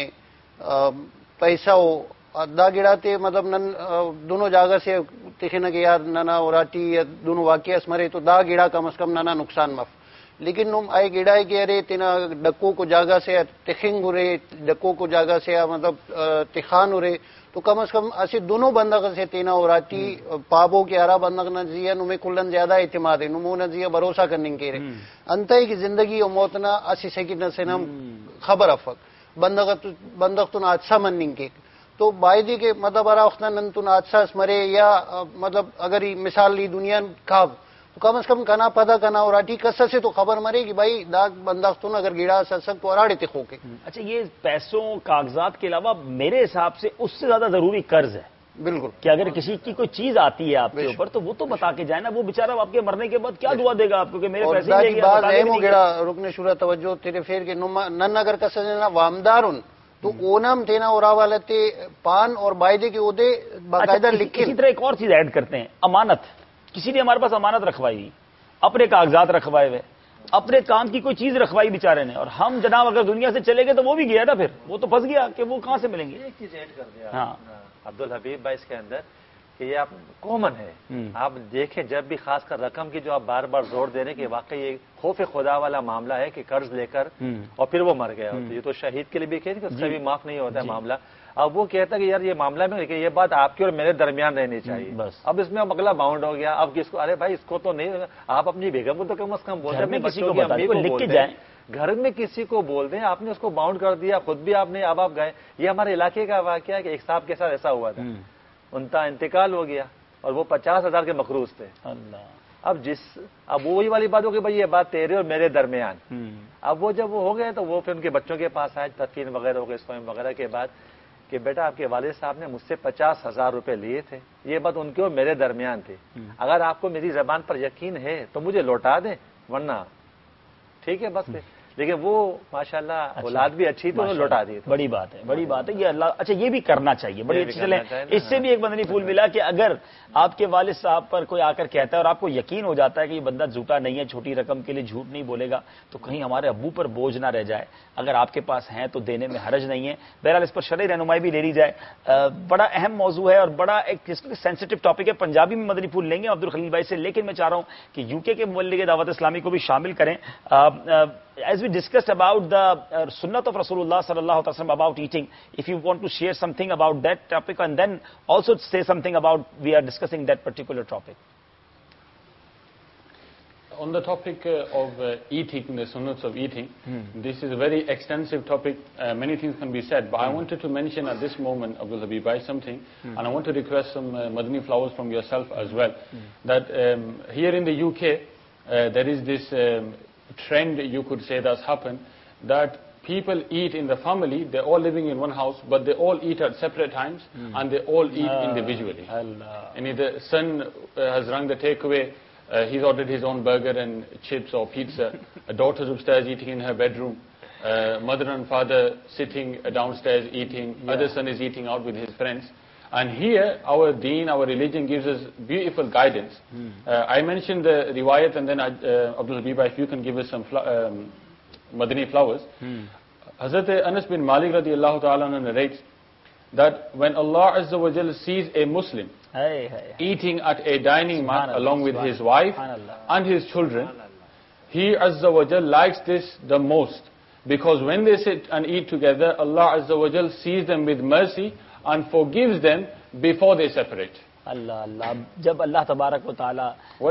پیسہ دا گڑا تے مطلب نن دونوں جگہ سے تکھنا کہ یار ننا اوراٹی دونوں واقعہ اسمرے تو دا گڑا کم از کم ننا نقصان مف, لیکن نم آئے گیڑا ہے کہ ارے تینا ڈکوں کو جاگا سے تخنگ ہو رہے, ڈکوں کو جاگا سے مطلب تخان ہو رہے, تو کم از کم ایسے دونوں بندق سے تینا اوراٹی پابو کے ارا بندق نزیہ نمیں کلن زیادہ اعتماد ہے, نمو نزیہ بھروسہ کرنے کے رہے انتہی کی زندگی و موتنا ایسی سیکنڈ سے نم خبر افق بندق تن حادثہ مننگ کے تو باعدی کے مطلب ارا وقت ننتن حادثہ اسمرے یا مطلب اگر مثال لی دنیا کھاب تو کم از کم کنا پدا کنا اوراٹی کسر سے تو خبر مرے کہ بھائی داغ بنداختون اگر گیڑا سرسک تو اراڑے تخو کے. اچھا یہ پیسوں کاغذات کے علاوہ میرے حساب سے اس سے زیادہ ضروری قرض ہے. بالکل, کہ اگر کسی کی کوئی چیز آتی ہے آپ کے اوپر تو وہ تو بتا کے جائے نا, وہ بیچارہ آپ کے مرنے کے بعد کیا دعا دے گا آپ کو کہ میرے پیسے لے گیا. گیڑا رکن شورا توجہ تیرے پھر کے نن اگر کسر دینا وامدار ان تو اونم تینا اورا والتے پان اور بائدے کے عہدے باقاعدہ لکھے. اسی طرح ایک اور چیز ایڈ کرتے ہیں, امانت. کسی نے ہمارے پاس امانت رکھوائی, اپنے کاغذات رکھوائے ہوئے, اپنے کام کی کوئی چیز رکھوائی بیچارے نے, اور ہم جناب اگر دنیا سے چلے گئے تو وہ بھی گیا نا, پھر وہ تو پھنس گیا کہ وہ کہاں سے ملیں گے. ایک چیز ایڈ کر دیا عبدالحبیب بھائی اس کے اندر کہ یہ آپ کامن ہے. آپ دیکھیں جب بھی خاص کر رقم کی جو آپ بار بار زور دے رہے ہیں کہ واقعی یہ خوف خدا والا معاملہ ہے کہ قرض لے کر اور پھر وہ مر گیا. یہ تو شہید کے لیے بھی کہتے کہ اس کا بھی معاف نہیں ہوتا ہے معاملہ. اب وہ کہتا ہے کہ یار یہ معاملہ میں کہ یہ بات آپ کی اور میرے درمیان رہنی چاہیے. بس اب اس میں اگلا باؤنڈ ہو گیا. اب کس کو, ارے بھائی اس کو تو نہیں, آپ اپنی بیگم کو تو کم از کم بول دیں, گھر میں کسی کو بول دیں. آپ نے اس کو باؤنڈ کر دیا, خود بھی آپ نے, اب آپ گئے. یہ ہمارے علاقے کا واقعہ ہے کہ ایک صاحب کے ساتھ ایسا ہوا تھا, ان کا انتقال ہو گیا اور وہ 50,000 کے مقروض تھے. اب وہی والی بات ہو کہ بھائی یہ بات تیرے اور میرے درمیان. اب وہ جب وہ ہو گئے تو وہ پھر ان کے بچوں کے پاس آئے تدفین وغیرہ ہو گئے اسلام وغیرہ کے بعد کہ بیٹا آپ کے والد صاحب نے مجھ سے 50,000 روپے لیے تھے, یہ بات ان کے اور میرے درمیان تھی, اگر آپ کو میری زبان پر یقین ہے تو مجھے لوٹا دیں, ورنہ ٹھیک ہے بس. لیکن وہ ماشاءاللہ اولاد بھی اچھی تو لوٹا دی. بڑی بات ہے, بڑی بات ہے یہ. اللہ اچھا یہ بھی کرنا چاہیے, بڑی اچھی چلیں. اس سے بھی ایک مدنی پھول ملا کہ اگر آپ کے والد صاحب پر کوئی آ کر کہتا ہے اور آپ کو یقین ہو جاتا ہے کہ یہ بندہ جھوٹا نہیں ہے, چھوٹی رقم کے لیے جھوٹ نہیں بولے گا, تو کہیں ہمارے ابو پر بوجھ نہ رہ جائے. اگر آپ کے پاس ہیں تو دینے میں حرج نہیں ہے. بہرحال اس پر شرعی رہنمائی بھی لے لی جائے. بڑا اہم موضوع ہے اور بڑا ایک سینسٹیو ٹاپک ہے. پنجابی میں مدنی پھول لیں گے عبدالخلیل بھائی سے, لیکن میں چاہ رہا ہوں کہ یو کے مبلغ دعوت اسلامی کو بھی شامل کریں. As we discussed about the sunnat of Rasulullah sallallahu alaihi wasallam about eating, if you want to share something about that topic and then also say something about we are discussing that particular topic. On the topic of eating, the sunnats of eating, this is a very extensive topic. Many things can be said, but I wanted to mention at this moment, Abdul Habib Bhai, something, and I want to request some Madani flowers from yourself as well. That here in the UK, there is this trend, you could say, that's happened, that people eat in the family, they're all living in one house, but they all eat at separate times, and they all eat individually. And if the son has rung the takeaway, he's ordered his own burger and chips or pizza, a daughter's upstairs eating in her bedroom, mother and father sitting downstairs eating, other son is eating out with his friends. And here, our deen, our religion gives us beautiful guidance. I mentioned the riwayat, and then Abdul Habib, if you can give us some Madani flowers. Hazrat Anas bin Malik radiallahu ta'ala narrates that when Allah Azza wa Jal sees a Muslim eating at a dining mat along with his wife and his children, He Azza wa Jal likes this the most. Because when they sit and eat together, Allah Azza wa Jal sees them with mercy and forgives them before they separate. اللہ اللہ. جب اللہ تبارک و تعالیٰ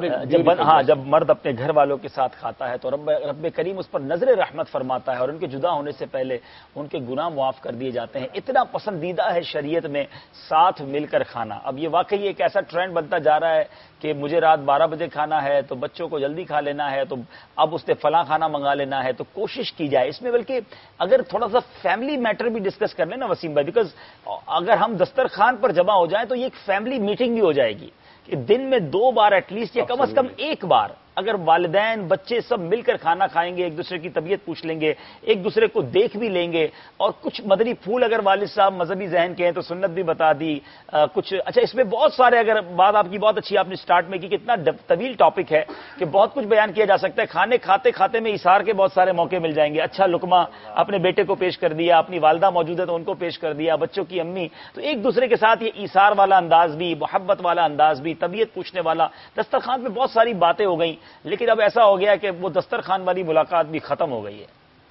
جب مرد اپنے گھر والوں کے ساتھ کھاتا ہے تو رب کریم اس پر نظر رحمت فرماتا ہے اور ان کے جدا ہونے سے پہلے ان کے گناہ معاف کر دیے جاتے ہیں. اتنا پسندیدہ ہے شریعت میں ساتھ مل کر کھانا. اب یہ واقعی ایک ایسا ٹرینڈ بنتا جا رہا ہے کہ مجھے رات 12 بجے کھانا ہے تو بچوں کو جلدی کھا لینا ہے, تو اب اس نے فلاں کھانا منگا لینا ہے. تو کوشش کی جائے اس میں, بلکہ اگر تھوڑا سا فیملی میٹر بھی ڈسکس کر لیں نا وسیم بھائی, بیکاز اگر ہم دسترخوان پر جمع ہو جائیں تو یہ ایک فیملی میٹنگ بھی ہو جائے گی کہ دن میں 2 بار ایٹ لیسٹ یا کم از کم 1 بار اگر والدین بچے سب مل کر کھانا کھائیں گے, ایک دوسرے کی طبیعت پوچھ لیں گے, ایک دوسرے کو دیکھ بھی لیں گے, اور کچھ مدنی پھول اگر والد صاحب مذہبی ذہن کے ہیں تو سنت بھی بتا دی کچھ. اچھا اس میں بہت سارے, اگر بات آپ کی بہت اچھی آپ نے سٹارٹ میں کی کہ اتنا طویل ٹاپک ہے کہ بہت کچھ بیان کیا جا سکتا ہے. کھانے کھاتے کھاتے میں اثار کے بہت سارے موقع مل جائیں گے. اچھا لقمہ اپنے بیٹے کو پیش کر دیا, اپنی والدہ موجود ہے تو ان کو پیش کر دیا, بچوں کی امی, تو ایک دوسرے کے ساتھ یہ اثار والا انداز بھی, محبت والا انداز بھی, طبیعت پوچھنے والا. دسترخوان پہ بہت ساری باتیں ہو گئیں, لیکن اب ایسا ہو گیا کہ وہ دسترخوان والی ملاقات بھی ختم ہو گئی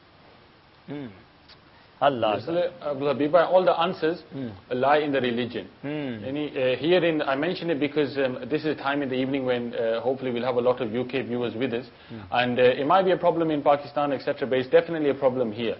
ہے. Allah. All the answers lie in the religion. Here I mention it because this is time in the evening when hopefully we'll have a lot of UK viewers with us. And it might be a problem in Pakistan, etc., but it's definitely a problem here.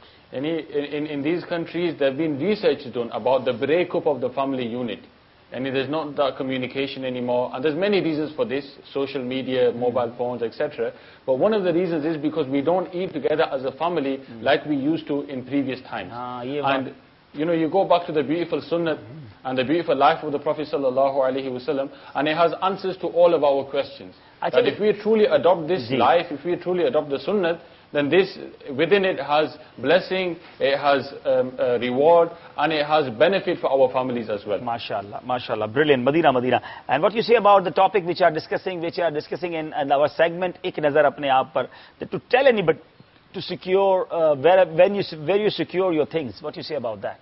In these countries, there have been research done about the breakup of the family unit. And there's not that communication anymore. And there's many reasons for this, social media, mobile phones, etc. But one of the reasons is because we don't eat together as a family like we used to in previous times. And you go back to the beautiful sunnah and the beautiful life of the Prophet sallallahu alaihi wasallam, and it has answers to all of our questions. That if we truly adopt this life, if we truly adopt the sunnah, then this, within it has blessing, it has reward, and it has benefit for our families as well. MashaAllah, MashaAllah, brilliant, Madina. And what you say about the topic which are discussing in our segment, ek nazar apne aap par, to tell anybody to secure, where you secure your things, what you say about that?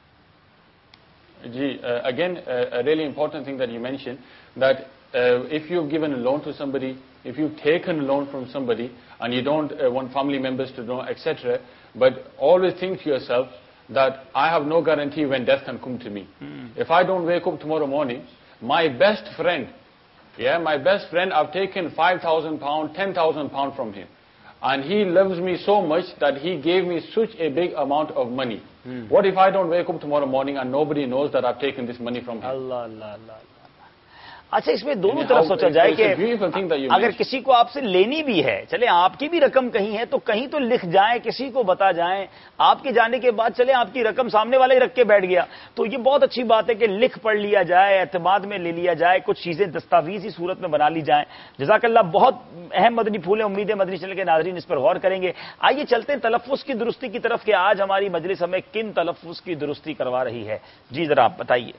Again, a really important thing that you mentioned, that if you've given a loan to somebody, if you've taken a loan from somebody and you don't want family members to know, etc., but always think to yourself that I have no guarantee when death can come to me. If I don't wake up tomorrow morning, my best friend, I've taken £5,000, £10,000 from him, and he loves me so much that he gave me such a big amount of money. What if I don't wake up tomorrow morning and nobody knows that I've taken this money from him? Allah, Allah, Allah. اچھا اس میں دونوں طرف سوچا جائے کہ اگر کسی کو آپ سے لینی بھی ہے، چلے آپ کی بھی رقم کہیں ہے تو کہیں تو لکھ جائیں، کسی کو بتا جائیں، آپ کے جانے کے بعد چلے آپ کی رقم سامنے والا ہی رکھ کے بیٹھ گیا تو یہ بہت اچھی بات ہے کہ لکھ پڑھ لیا جائے، اعتماد میں لے لیا جائے، کچھ چیزیں دستاویزی صورت میں بنا لی جائیں. جزاک اللہ، بہت اہم مدنی پھول ہے، امید ہے مدنی چینل کے ناظرین اس پر غور کریں گے. آئیے چلتے ہیں تلفظ کی درستی کی طرف کہ آج ہماری مجلس ہمیں کن تلفظ کی درستی کروا رہی ہے. جی ذرا آپ بتائیے.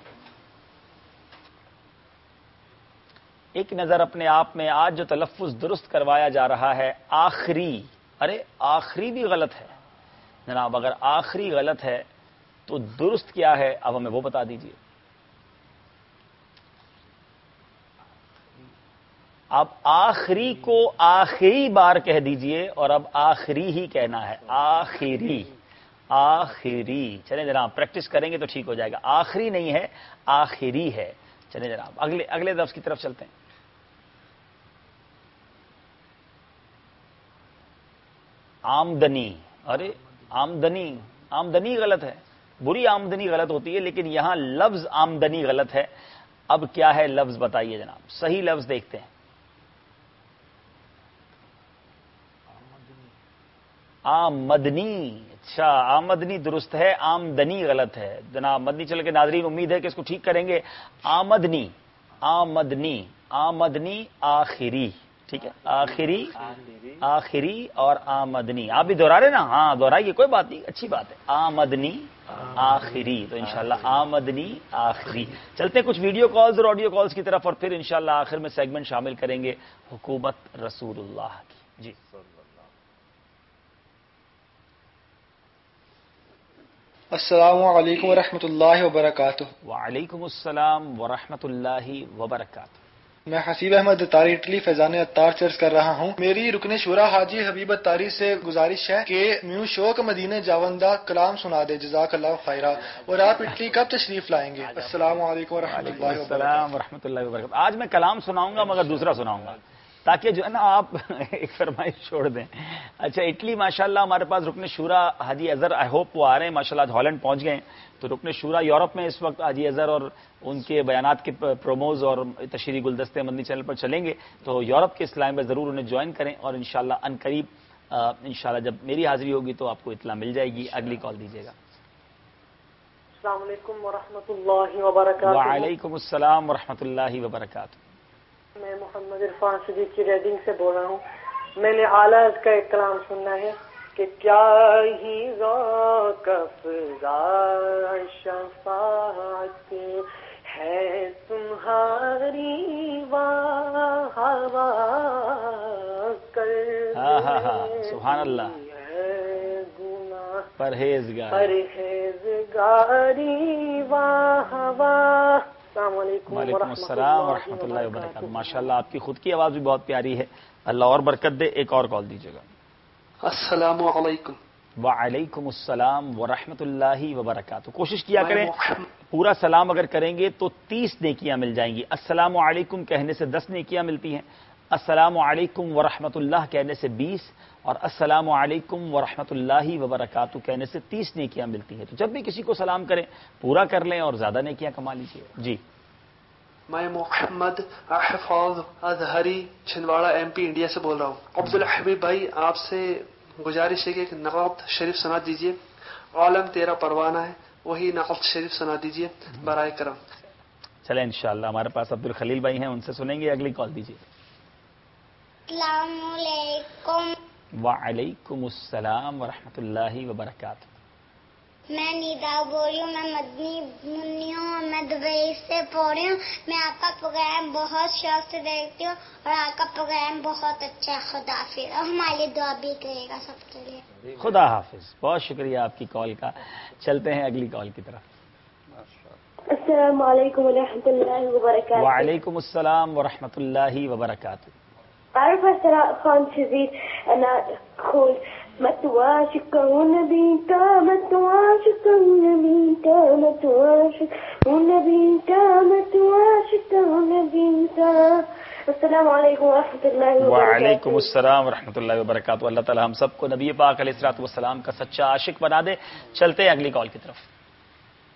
ایک نظر اپنے آپ میں، آج جو تلفظ درست کروایا جا رہا ہے آخری. ارے آخری بھی غلط ہے جناب، اگر آخری غلط ہے تو درست کیا ہے اب ہمیں وہ بتا دیجئے. اب آخری کو آخری بار کہہ دیجئے اور اب آخری ہی کہنا ہے. آخری آخری. چلیں جناب پریکٹس کریں گے تو ٹھیک ہو جائے گا. آخری نہیں ہے، آخری ہے. چلیں جناب اگلے لفظ کی طرف چلتے ہیں. آمدنی. ارے آمدنی، آمدنی غلط ہے، بری آمدنی غلط ہوتی ہے، لیکن یہاں لفظ آمدنی غلط ہے. اب کیا ہے لفظ بتائیے جناب، صحیح لفظ دیکھتے ہیں. آمدنی. اچھا آمدنی درست ہے، آمدنی غلط ہے. جناب مدنی چل کے ناظرین امید ہے کہ اس کو ٹھیک کریں گے. آمدنی، آمدنی، آمدنی آخری. ٹھیک ہے، آخری، آخری اور آمدنی. آپ بھی دہرا رہے نا؟ ہاں دہرائیے، کوئی بات نہیں، اچھی بات ہے. آمدنی آخری. تو انشاءاللہ آمدنی آخری. چلتے ہیں کچھ ویڈیو کالز اور آڈیو کالز کی طرف اور پھر انشاءاللہ آخر میں سیگمنٹ شامل کریں گے حکومت رسول اللہ کی. جی السلام علیکم ورحمۃ اللہ وبرکاتہ. وعلیکم السلام ورحمۃ اللہ وبرکاتہ. میں حسیب احمد اتاری اٹلی فیضان اتار چرچ کر رہا ہوں. میری رکن شورا حاجی حبیب اتاری سے گزارش ہے کہ میو شوق مدینہ جاوندہ کلام سنا دے. جزاک اللہ خیرہ. اور آپ اٹلی کب تشریف لائیں گے؟ السلام علیکم ورحمۃ اللہ وبرکاتہ. السلام ورحمۃ اللہ وبرکاتہ. آج میں کلام سناؤں گا مگر دوسرا سناؤں گا تاکہ جو ہے نا آپ ایک فرمائش چھوڑ دیں. اچھا اٹلی ماشاءاللہ ہمارے پاس رکن شورا حاجی اظہر، آئی ہوپ وہ آ رہے ہیں ماشاءاللہ، آج ہالینڈ پہنچ گئے ہیں. تو رکن شورا یورپ میں اس وقت حاجی اظہر اور ان کے بیانات کے پروموز اور تشریحی گلدستے مدنی چینل پر چلیں گے. تو یورپ کے اسلام میں ضرور انہیں جوائن کریں اور انشاءاللہ ان قریب انشاءاللہ جب میری حاضری ہوگی تو آپ کو اطلاع مل جائے گی. اگلی کال دیجیے گا. السلام علیکم ورحمۃ اللہ وبرکاتہ. وعلیکم السلام ورحمۃ اللہ وبرکاتہ. میں محمد عرفان صدیق کی ریڈنگ سے بول رہا ہوں. میں نے اعلیٰ کا ایک کلام سننا ہے کہ کیا ہی ذوق افزا شفاعت ہے تمہاری واہ واہ کر سبحان اللہ. گناہ پرہیزگاری واہ واہ. السلام علیکم. وعلیکم السلام ورحمۃ اللہ وبرکاتہ. ماشاءاللہ آپ کی خود کی آواز بھی بہت پیاری ہے، اللہ اور برکت دے. ایک اور کال دیجیے گا. السلام علیکم. وعلیکم السلام ورحمۃ اللہ وبرکاتہ. کوشش کیا کریں پورا سلام اگر کریں گے تو 30 نیکیاں مل جائیں گی. السلام علیکم کہنے سے 10 نیکیاں ملتی ہیں، السلام علیکم ورحمۃ اللہ کہنے سے 20 اور السلام علیکم ورحمۃ اللہ وبرکاتہ کہنے سے 30 نیکیاں ملتی ہیں. تو جب بھی کسی کو سلام کریں پورا کر لیں اور زیادہ نیکیاں کما لیجیے. جی میں Muhammad Ahfaz Azhari Chhindwara M P India سے بول رہا ہوں. عبدالحبیب بھائی آپ سے گزارش ہے کہ ایک نعت شریف سنا دیجیے. عالم تیرا پروانہ ہے، وہی نعت شریف سنا دیجیے برائے کرم. چلیں انشاءاللہ ہمارے پاس عبدالخلیل بھائی ہیں، ان سے سنیں گے. اگلی کال دیجیے. السلام علیکم. وعلیکم السلام ورحمۃ اللہ وبرکاتہ. میں نیدا بول رہی ہوں. میں مدنی منی ہوں، میں دبئی سے پڑھ رہی ہوں. میں آپ کا پروگرام بہت شوق سے دیکھتی ہوں اور آپ کا پروگرام بہت اچھا ہے. خدا حافظ. اور ہمارے لیے دعا بھی کرے گا سب کے لیے. خدا حافظ. بہت شکریہ آپ کی کال کا. چلتے ہیں اگلی کال کی طرف. السلام علیکم ورحمۃ اللہ وبرکاتہ. وعلیکم السلام ورحمۃ اللہ وبرکاتہ. عارف خان شدید انا خود متواشق نبی کا متواشق نبی کا متواشق نبی کا متواشق نبی کا. السلام علیکم ورحمۃ اللہ وبرکاتہ. وعلیکم السلام ورحمۃ اللہ وبرکاتہ. اللہ تعالی ہم سب کو نبی پاک علیہ الصلوۃ والسلام کا سچا عاشق بنا دے. چلتے ہیں اگلی کال کی طرف.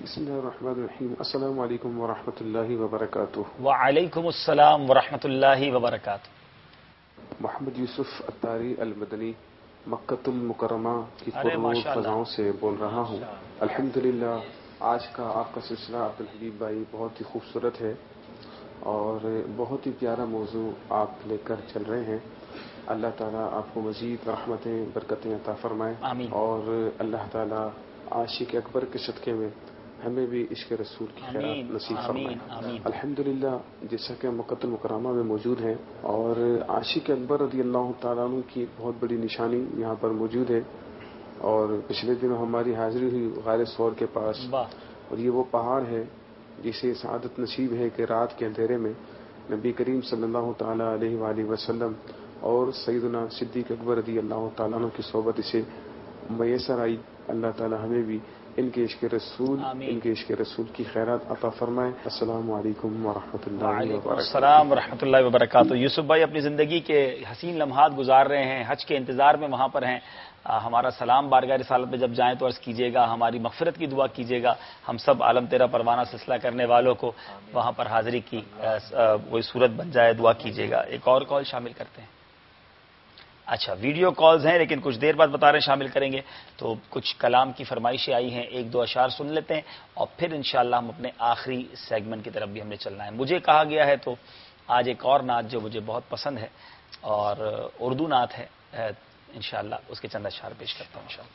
بسم اللہ الرحمن الرحیم. السلام علیکم ورحمۃ اللہ وبرکاتہ. وعلیکم السلام ورحمۃ اللہ وبرکاتہ. محمد یوسف اتاری المدنی مکۃ المکرمہ کی پرنور فضاؤں سے بول رہا ہوں. الحمدللہ آج کا آپ کا سلسلہ عبدالحبیب بھائی بہت ہی خوبصورت ہے اور بہت ہی پیارا موضوع آپ لے کر چل رہے ہیں. اللہ تعالیٰ آپ کو مزید رحمتیں برکتیں عطا فرمائے اور اللہ تعالیٰ عاشق اکبر کے صدقے میں ہمیں بھی عشق رسول کی خیرات نصیب فرمائے. الحمدللہ جیسا کہ مکۃ المکرمہ میں موجود ہیں اور عاشق اکبر رضی اللہ تعالیٰ عنہ کی بہت بڑی نشانی یہاں پر موجود ہے. اور پچھلے دنوں ہماری حاضری ہوئی غار ثور کے پاس اور یہ وہ پہاڑ ہے جسے سعادت نصیب ہے کہ رات کے اندھیرے میں نبی کریم صلی اللہ تعالیٰ علیہ وآلہ وسلم اور سیدنا صدیق اکبر رضی اللہ تعالیٰ عنہ کی صحبت اسے میسر آئی. اللہ تعالیٰ ہمیں بھی ان کے عشق رسول کی خیرات عطا فرمائے. السلام علیکم ورحمۃ اللہ وبرکاتہ. السلام ورحمۃ اللہ وبرکاتہ. یوسف بھائی اپنی زندگی کے حسین لمحات گزار رہے ہیں, حج کے انتظار میں وہاں پر ہیں. ہمارا سلام بارگاہ رسالت میں جب جائیں تو عرض کیجیے گا, ہماری مغفرت کی دعا کیجیے گا. ہم سب عالم تیرا پروانہ سلسلہ کرنے والوں کو وہاں پر حاضری کی وہی صورت بن جائے, دعا کیجیے گا. ایک اور کال شامل کرتے ہیں. اچھا ویڈیو کالز ہیں لیکن کچھ دیر بعد بتا رہے ہیں شامل کریں گے. تو کچھ کلام کی فرمائشیں آئی ہیں, ایک دو اشعار سن لیتے ہیں اور پھر انشاءاللہ ہم اپنے آخری سیگمنٹ کی طرف بھی ہم نے چلنا ہے. مجھے کہا گیا ہے تو آج ایک اور نعت جو مجھے بہت پسند ہے اور اردو نعت ہے, انشاءاللہ اس کے چند اشعار پیش کرتا ہوں انشاءاللہ.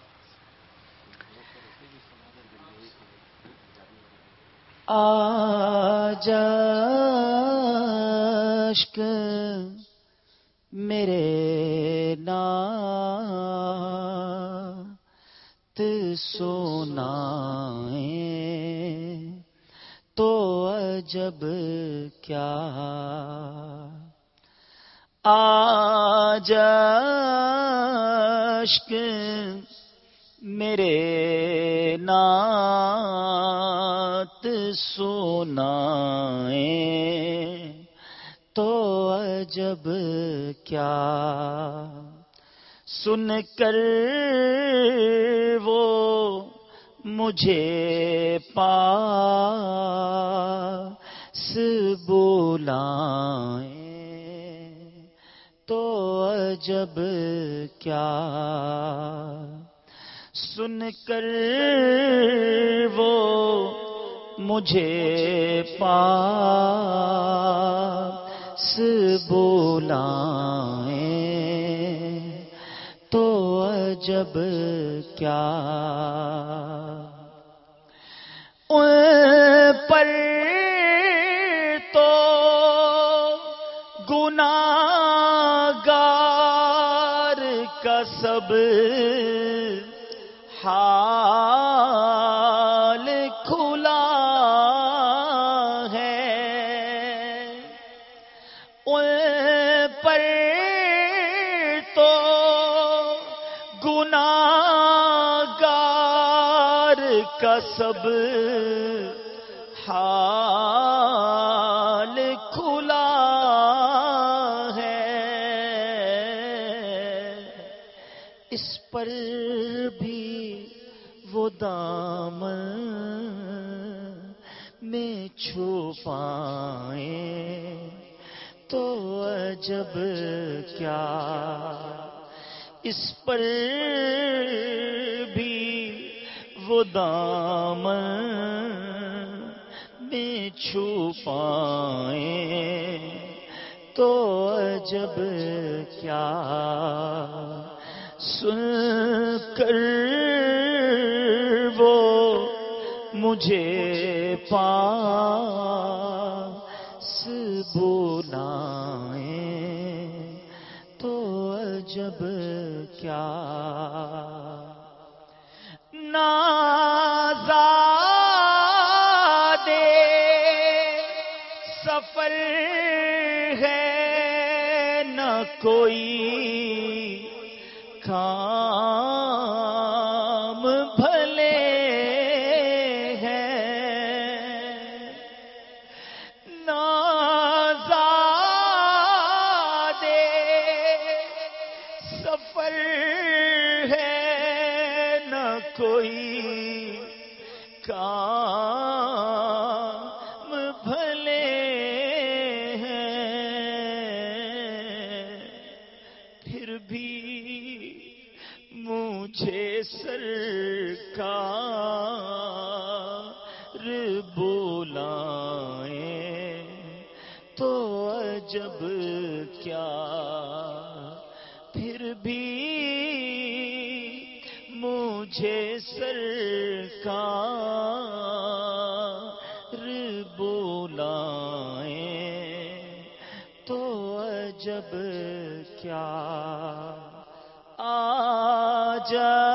آجا عشق میرے نعت سنائیں تو عجب کیا, آج عشق میرے نعت سنائیں تو عجب کیا, سن کر وہ مجھے پاس بلائیں تو عجب کیا, سن کر وہ مجھے پاس بلائیں تو عجب کیا, ان پر تو گناہگار کا سب حال کھلا ہے, ان پر تو گناہگار کا سب حال کھلا ہے, اس پر بھی وہ دامن میں چھپائیں تو عجب کیا, اس پر بھی وہ دامن میں چھپائیں تو عجب کیا, سن کر وہ مجھے پاس بلائیں تو عجب کیا, نازادے سفر ہے نہ کوئی کام بھلے ہیں, نازادے سفر ہے نہ کوئی کام بلائیں تو عجب کیا، پھر بھی مجھے سرکار بلائیں تو عجب کیا، آج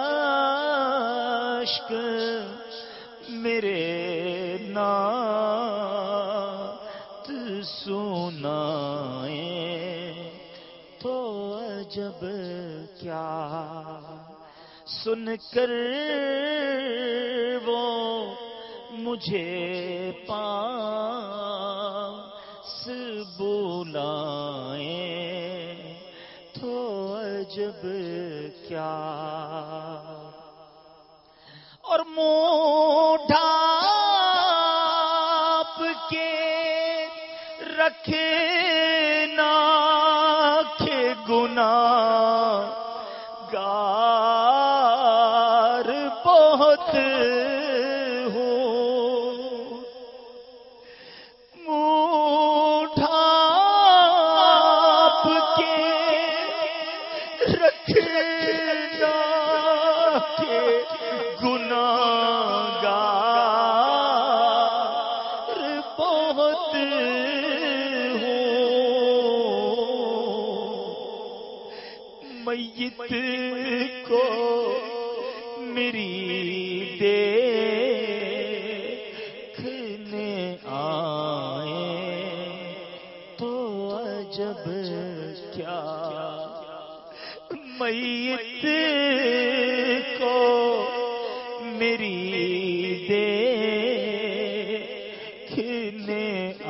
اشک میرے نعت سنائیں تو عجب کیا، سن کر وہ مجھے پاس بلائیں تو عجب کیا، اور منہ ڈھانپ کے رکھنا کہ گناہ گار بہت ہوں، منہ ڈھانپ کے رکھنا کہ گناہ گار بہت ہوں، میت کو میری دیکھنے آئیں تو عجب کیا، میت کو میری دیکھنے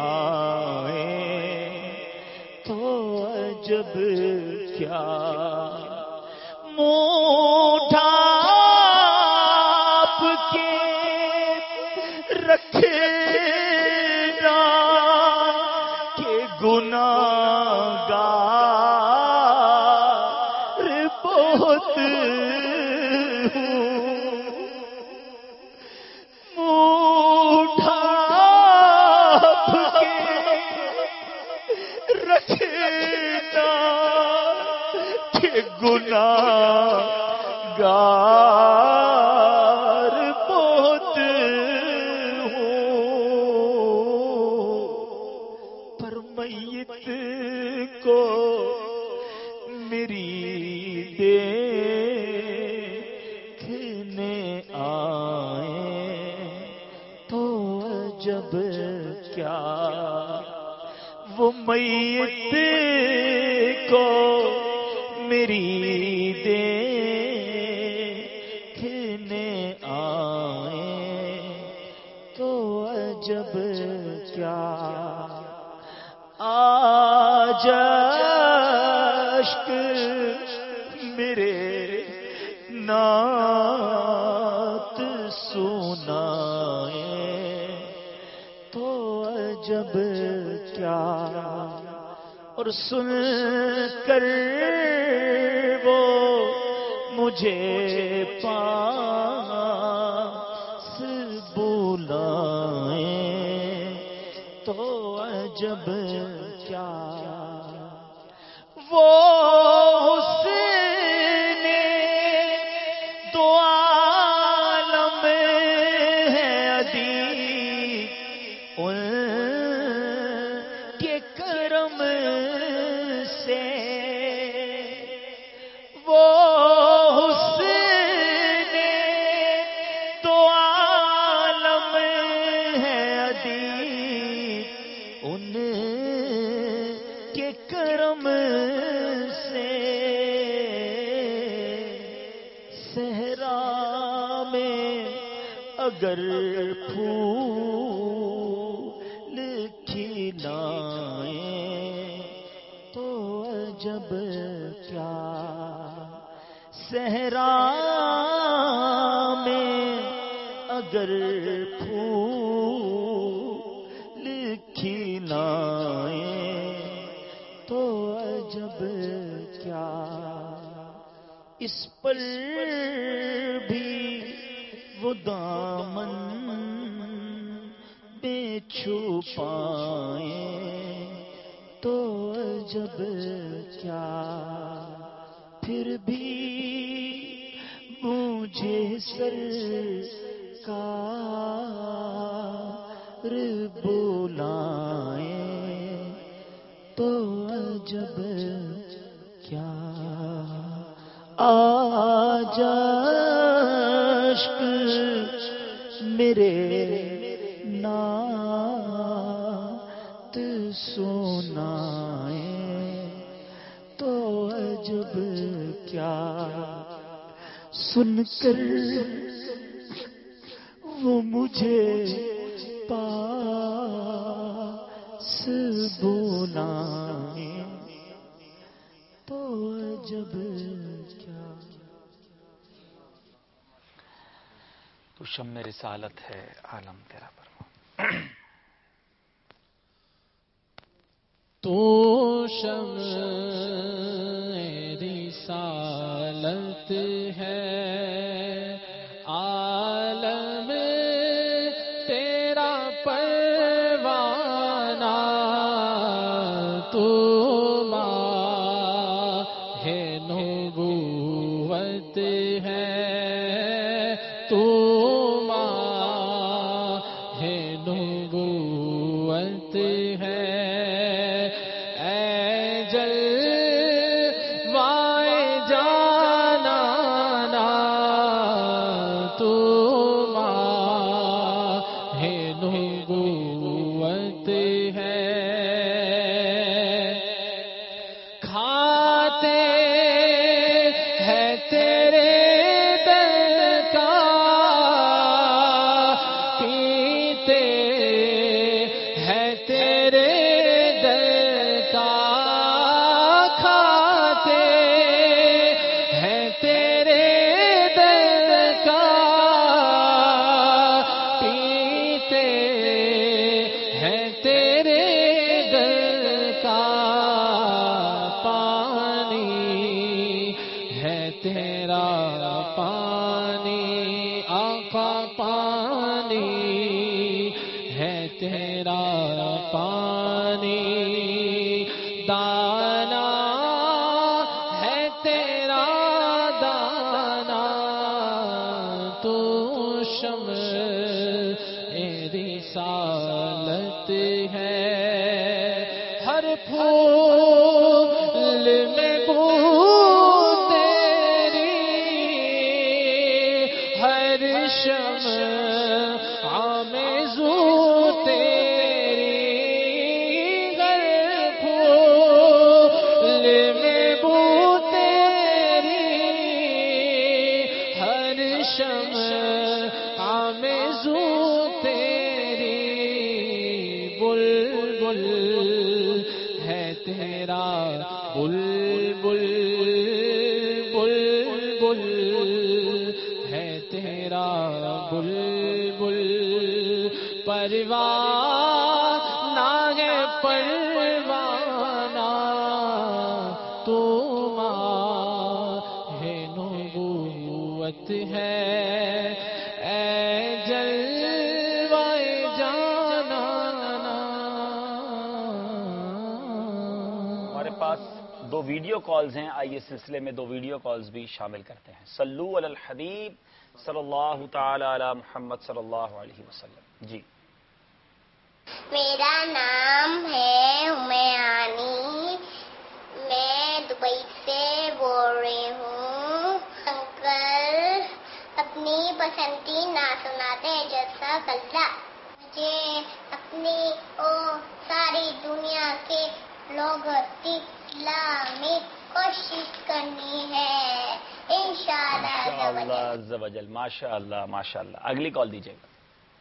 آئیں تو عجب کیا، منہ ڈھانپ کے رکھنا کہ گناہ گار بہت ہوں، منہ ڈھانپ کے رکھنا کہ گناہ گار بہت ہوں، پر میت کو میری دیکھنے آئیں تو عجب کیا، وہ میت کو میری دیکھنے آئیں تو عجب کیا، آج اشک میرے نعت سنائیں تو عجب کیا، اور سن کر وہ مجھے پاس بلائیں تو عجب کیا، وہ حسن دو عالم ہے ادیب، ان کے کرم سے، وہ حسن دو عالم ہے ادیب، ان کے کرم سے، صحرا میں اگر پھول کھلائیں تو عجب کیا، صحرا میں اگر پھول کھلائیں تو عجب کیا، اس پر بھی وہ دامن میں چھپائیں تو عجب کیا، پھر بھی مجھے سرکار بلائیں تو عجب کیا، آج عشق میرے نعت سنائیں تو عجب کیا، سن کر وہ مجھے پاس بلائیں تو عجب کیا۔ تو شمع رسالت ہے عالم تیرا پروان، تو شمع رسالت ہے عالم تیرا پروانہ، تو ماہ نبوت ہے، تو ماہ نبوت ہے، دو ویڈیو کالز ہیں، آئیے سلسلے میں دو ویڈیو کالز بھی شامل کرتے ہیں۔ صلو علی الحبیب صلی اللہ تعالی علی محمد صلی اللہ علیہ وسلم۔ جی میرا نام ہے ہمیانی، میں دبئی سے بول رہی ہوں۔ انکل اپنی پسند کی نعت سناتے ہیں، جزاک اللہ۔ مجھے اپنی اور ساری دنیا کے لوگ اسلامی کوشش کرنی ہے انشاءاللہ عز و جل۔ ماشاء اللہ ماشاء اللہ۔ اگلی کال دیجیے گا۔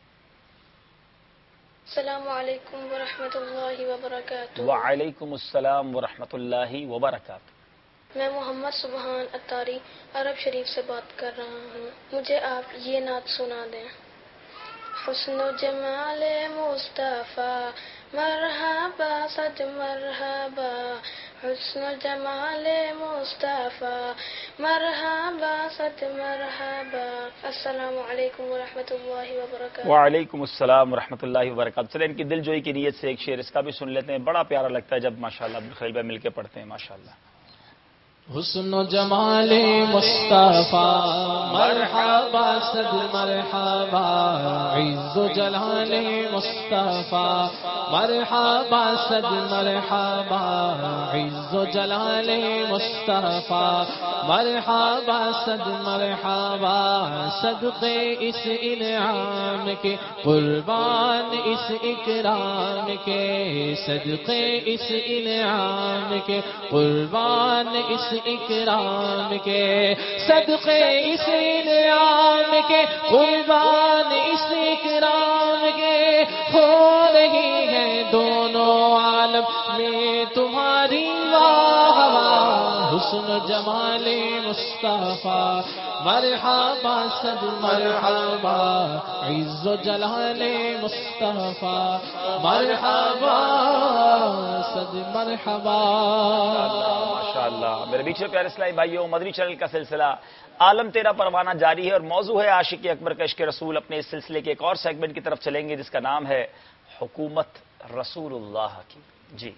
السلام علیکم ورحمۃ اللہ وبرکاتہ۔ وعلیکم السلام ورحمۃ اللہ وبرکاتہ۔ میں محمد سبحان اتاری عرب شریف سے بات کر رہا ہوں، مجھے آپ یہ نعت سنا دیں۔ حسن و جمال مصطفیٰ مرحبا سج مرحبا، حسن جمال مصطفیٰ مرحبا ست مرحبا. السلام علیکم ورحمۃ اللہ وبرکاتہ. وعلیکم السلام ورحمۃ اللہ وبرکاتہ. چلیں ان کی دل جوئی کی نیت سے ایک شعر اس کا بھی سن لیتے ہیں. بڑا پیارا لگتا ہے جب ماشاءاللہ عبدالخلیل بھائی مل کے پڑھتے ہیں ماشاءاللہ. حسن و جمال مصطفیٰ مرحبا صد مرحبا. عز و جلال مصطفیٰ مرحبا صد مرحبا. عز و جلال مصطفیٰ مرحبا صد مرحبا. صدقے اس انعام کے قربان اس اکرام کے. صدقے اس انعام کے قربان اس اکرام کے. صدقے اس انعام کے قربان اس اکرام کے. ہو رہی ہے دونوں عالم میں تمہاری واہ واہ. حسن جمال مصطفیٰ مرحبا صد مرحبا. عز و جلال مصطفیٰ مرحبا صد مرحبا. ماشاءاللہ. میرے بیچ پیارے اسلامی بھائیوں، مدنی چینل کا سلسلہ عالم تیرا پروانہ جاری ہے اور موضوع ہے عاشق اکبر کا عشق رسول. اپنے اس سلسلے کے ایک اور سیگمنٹ کی طرف چلیں گے جس کا نام ہے حکومت رسول اللہ کی. جی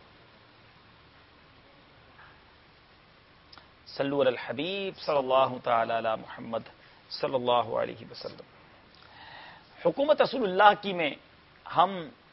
صلو علی الحبیب صلی اللہ تعالی علی محمد صلی اللہ علیہ وسلم. حکومت رسول اللہ کی میں ہم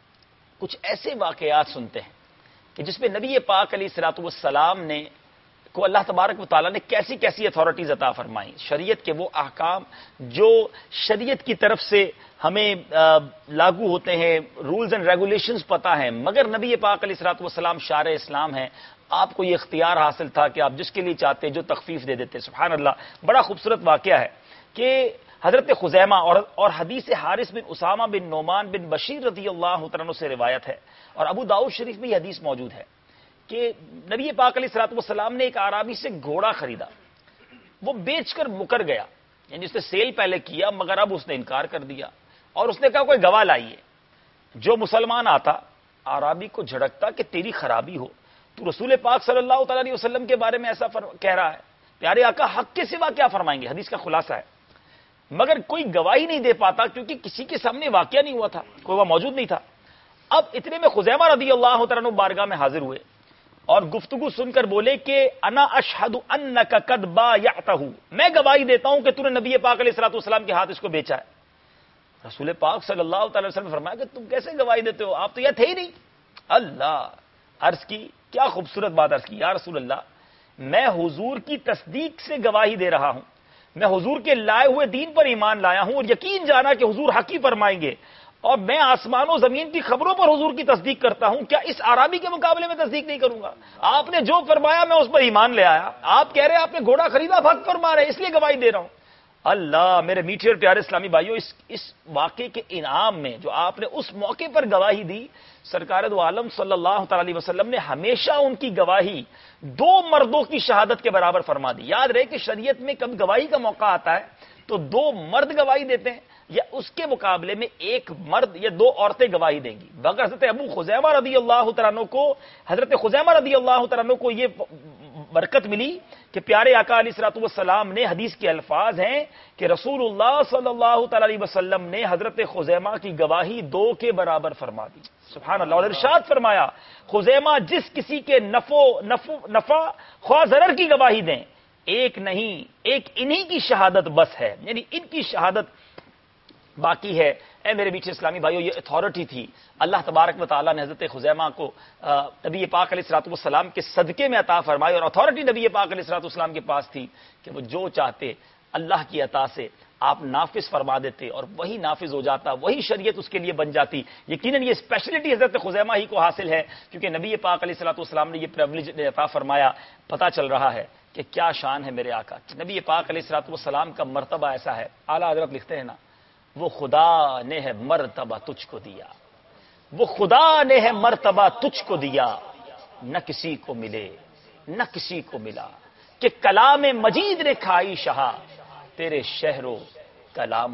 کچھ ایسے واقعات سنتے ہیں کہ جس میں نبی پاک علیہ الصلوۃ والسلام نے کو اللہ تبارک و تعالیٰ نے کیسی کیسی اتھارٹیز عطا فرمائی. شریعت کے وہ احکام جو شریعت کی طرف سے ہمیں لاگو ہوتے ہیں، رولز اینڈ ریگولیشنز پتہ ہیں، مگر نبی پاک علیہ الصلوۃ والسلام شارع اسلام ہیں. آپ کو یہ اختیار حاصل تھا کہ آپ جس کے لیے چاہتے جو تخفیف دے دیتے. سبحان اللہ. بڑا خوبصورت واقعہ ہے کہ حضرت خزیمہ اور حدیث حارث بن اسامہ بن نعمان بن بشیر رضی اللہ عنہ سے روایت ہے اور ابو داؤد شریف میں یہ حدیث موجود ہے کہ نبی پاک علیہ الصلوۃ والسلام نے ایک اعرابی سے گھوڑا خریدا. وہ بیچ کر مکر گیا، یعنی اس نے سیل پہلے کیا مگر اب اس نے انکار کر دیا اور اس نے کہا کوئی گواہ لائیے. جو مسلمان آتا اعرابی کو جھڑکتا کہ تیری خرابی ہو، تو رسول پاک صلی اللہ تعالی علیہ وسلم کے بارے میں ایسا کہہ رہا ہے. پیارے آقا حق کے سوا کیا فرمائیں گے؟ حدیث کا خلاصہ ہے. مگر کوئی گواہی نہیں دے پاتا کیونکہ کسی کے سامنے واقعہ نہیں ہوا تھا، کوئی وہاں موجود نہیں تھا. اب اتنے میں خزیمہ رضی اللہ تعالیٰ عنہ بارگاہ میں حاضر ہوئے اور گفتگو سن کر بولے کہ انا اشہد انک قد بایعتہ، میں گواہی دیتا ہوں کہ تو نے نبی پاک علیہ الصلوۃ والسلام کے ہاتھ اس کو بیچا ہے. رسول پاک صلی اللہ تعالی وسلم نے فرمایا کہ تم کیسے گواہی دیتے ہو، آپ تو یہ تھے ہی نہیں. اللہ. عرض کی کیا خوبصورت بات عرض کی، یا رسول اللہ میں حضور کی تصدیق سے گواہی دے رہا ہوں، میں حضور کے لائے ہوئے دین پر ایمان لایا ہوں اور یقین جانا کہ حضور حق ہی فرمائیں گے، اور میں آسمان و زمین کی خبروں پر حضور کی تصدیق کرتا ہوں. کیا اس عربی کے مقابلے میں تصدیق نہیں کروں گا؟ آپ نے جو فرمایا میں اس پر ایمان لے آیا. آپ کہہ رہے ہیں آپ نے گھوڑا خریدا، حق فرما رہے، اس لیے گواہی دے رہا ہوں. اللہ. میرے میٹھے اور پیارے اسلامی بھائیوں، اس واقعے کے انعام میں جو آپ نے اس موقع پر گواہی دی، سرکار دو عالم صلی اللہ تعالی علیہ وسلم نے ہمیشہ ان کی گواہی دو مردوں کی شہادت کے برابر فرما دی. یاد رہے کہ شریعت میں کب گواہی کا موقع آتا ہے تو دو مرد گواہی دیتے ہیں یا اس کے مقابلے میں ایک مرد یا دو عورتیں گواہی دیں گی. مگر حضرت ابو خزیمہ رضی اللہ تعالیٰ عنہ کو یہ برکت ملی کہ پیارے آقا علیہ الصلوۃ والسلام نے، حدیث کے الفاظ ہیں کہ رسول اللہ صلی اللہ تعالی علیہ وسلم نے حضرت خزیمہ کی گواہی دو کے برابر فرما دی. سبحان اللہ. اور ارشاد فرمایا خزیمہ جس کسی کے نفع خواہ ضرر کی گواہی دیں، ایک نہیں ایک انہی کی شہادت بس ہے، یعنی ان کی شہادت باقی ہے. اے میرے بیچ اسلامی بھائیو، یہ اتھارٹی تھی اللہ تبارک و تعالیٰ نے حضرت خزیمہ کو نبی پاک علیہ الصلوۃ والسلام کے صدقے میں عطا فرمائی، اور اتھارٹی نبی پاک علیہ الصلوۃ والسلام کے پاس تھی کہ وہ جو چاہتے اللہ کی عطا سے آپ نافذ فرما دیتے اور وہی نافذ ہو جاتا، وہی شریعت اس کے لیے بن جاتی. یقیناً یہ اسپیشلٹی حضرت خزیمہ ہی کو حاصل ہے کیونکہ نبی پاک علیہ الصلوۃ والسلام نے یہ پریویلیج عطا فرمایا. پتہ چل رہا ہے کہ کیا شان ہے میرے آقا. نبی پاک علیہ الصلوۃ والسلام کا مرتبہ ایسا ہے. اعلیٰ حضرت لکھتے ہیں نا، وہ خدا نے ہے مرتبہ تجھ کو دیا، وہ خدا نے ہے مرتبہ تجھ کو دیا، نہ کسی کو ملے نہ کسی کو ملا، کہ کلام مجید نے کھائی شہا تیرے شہرو کلاموں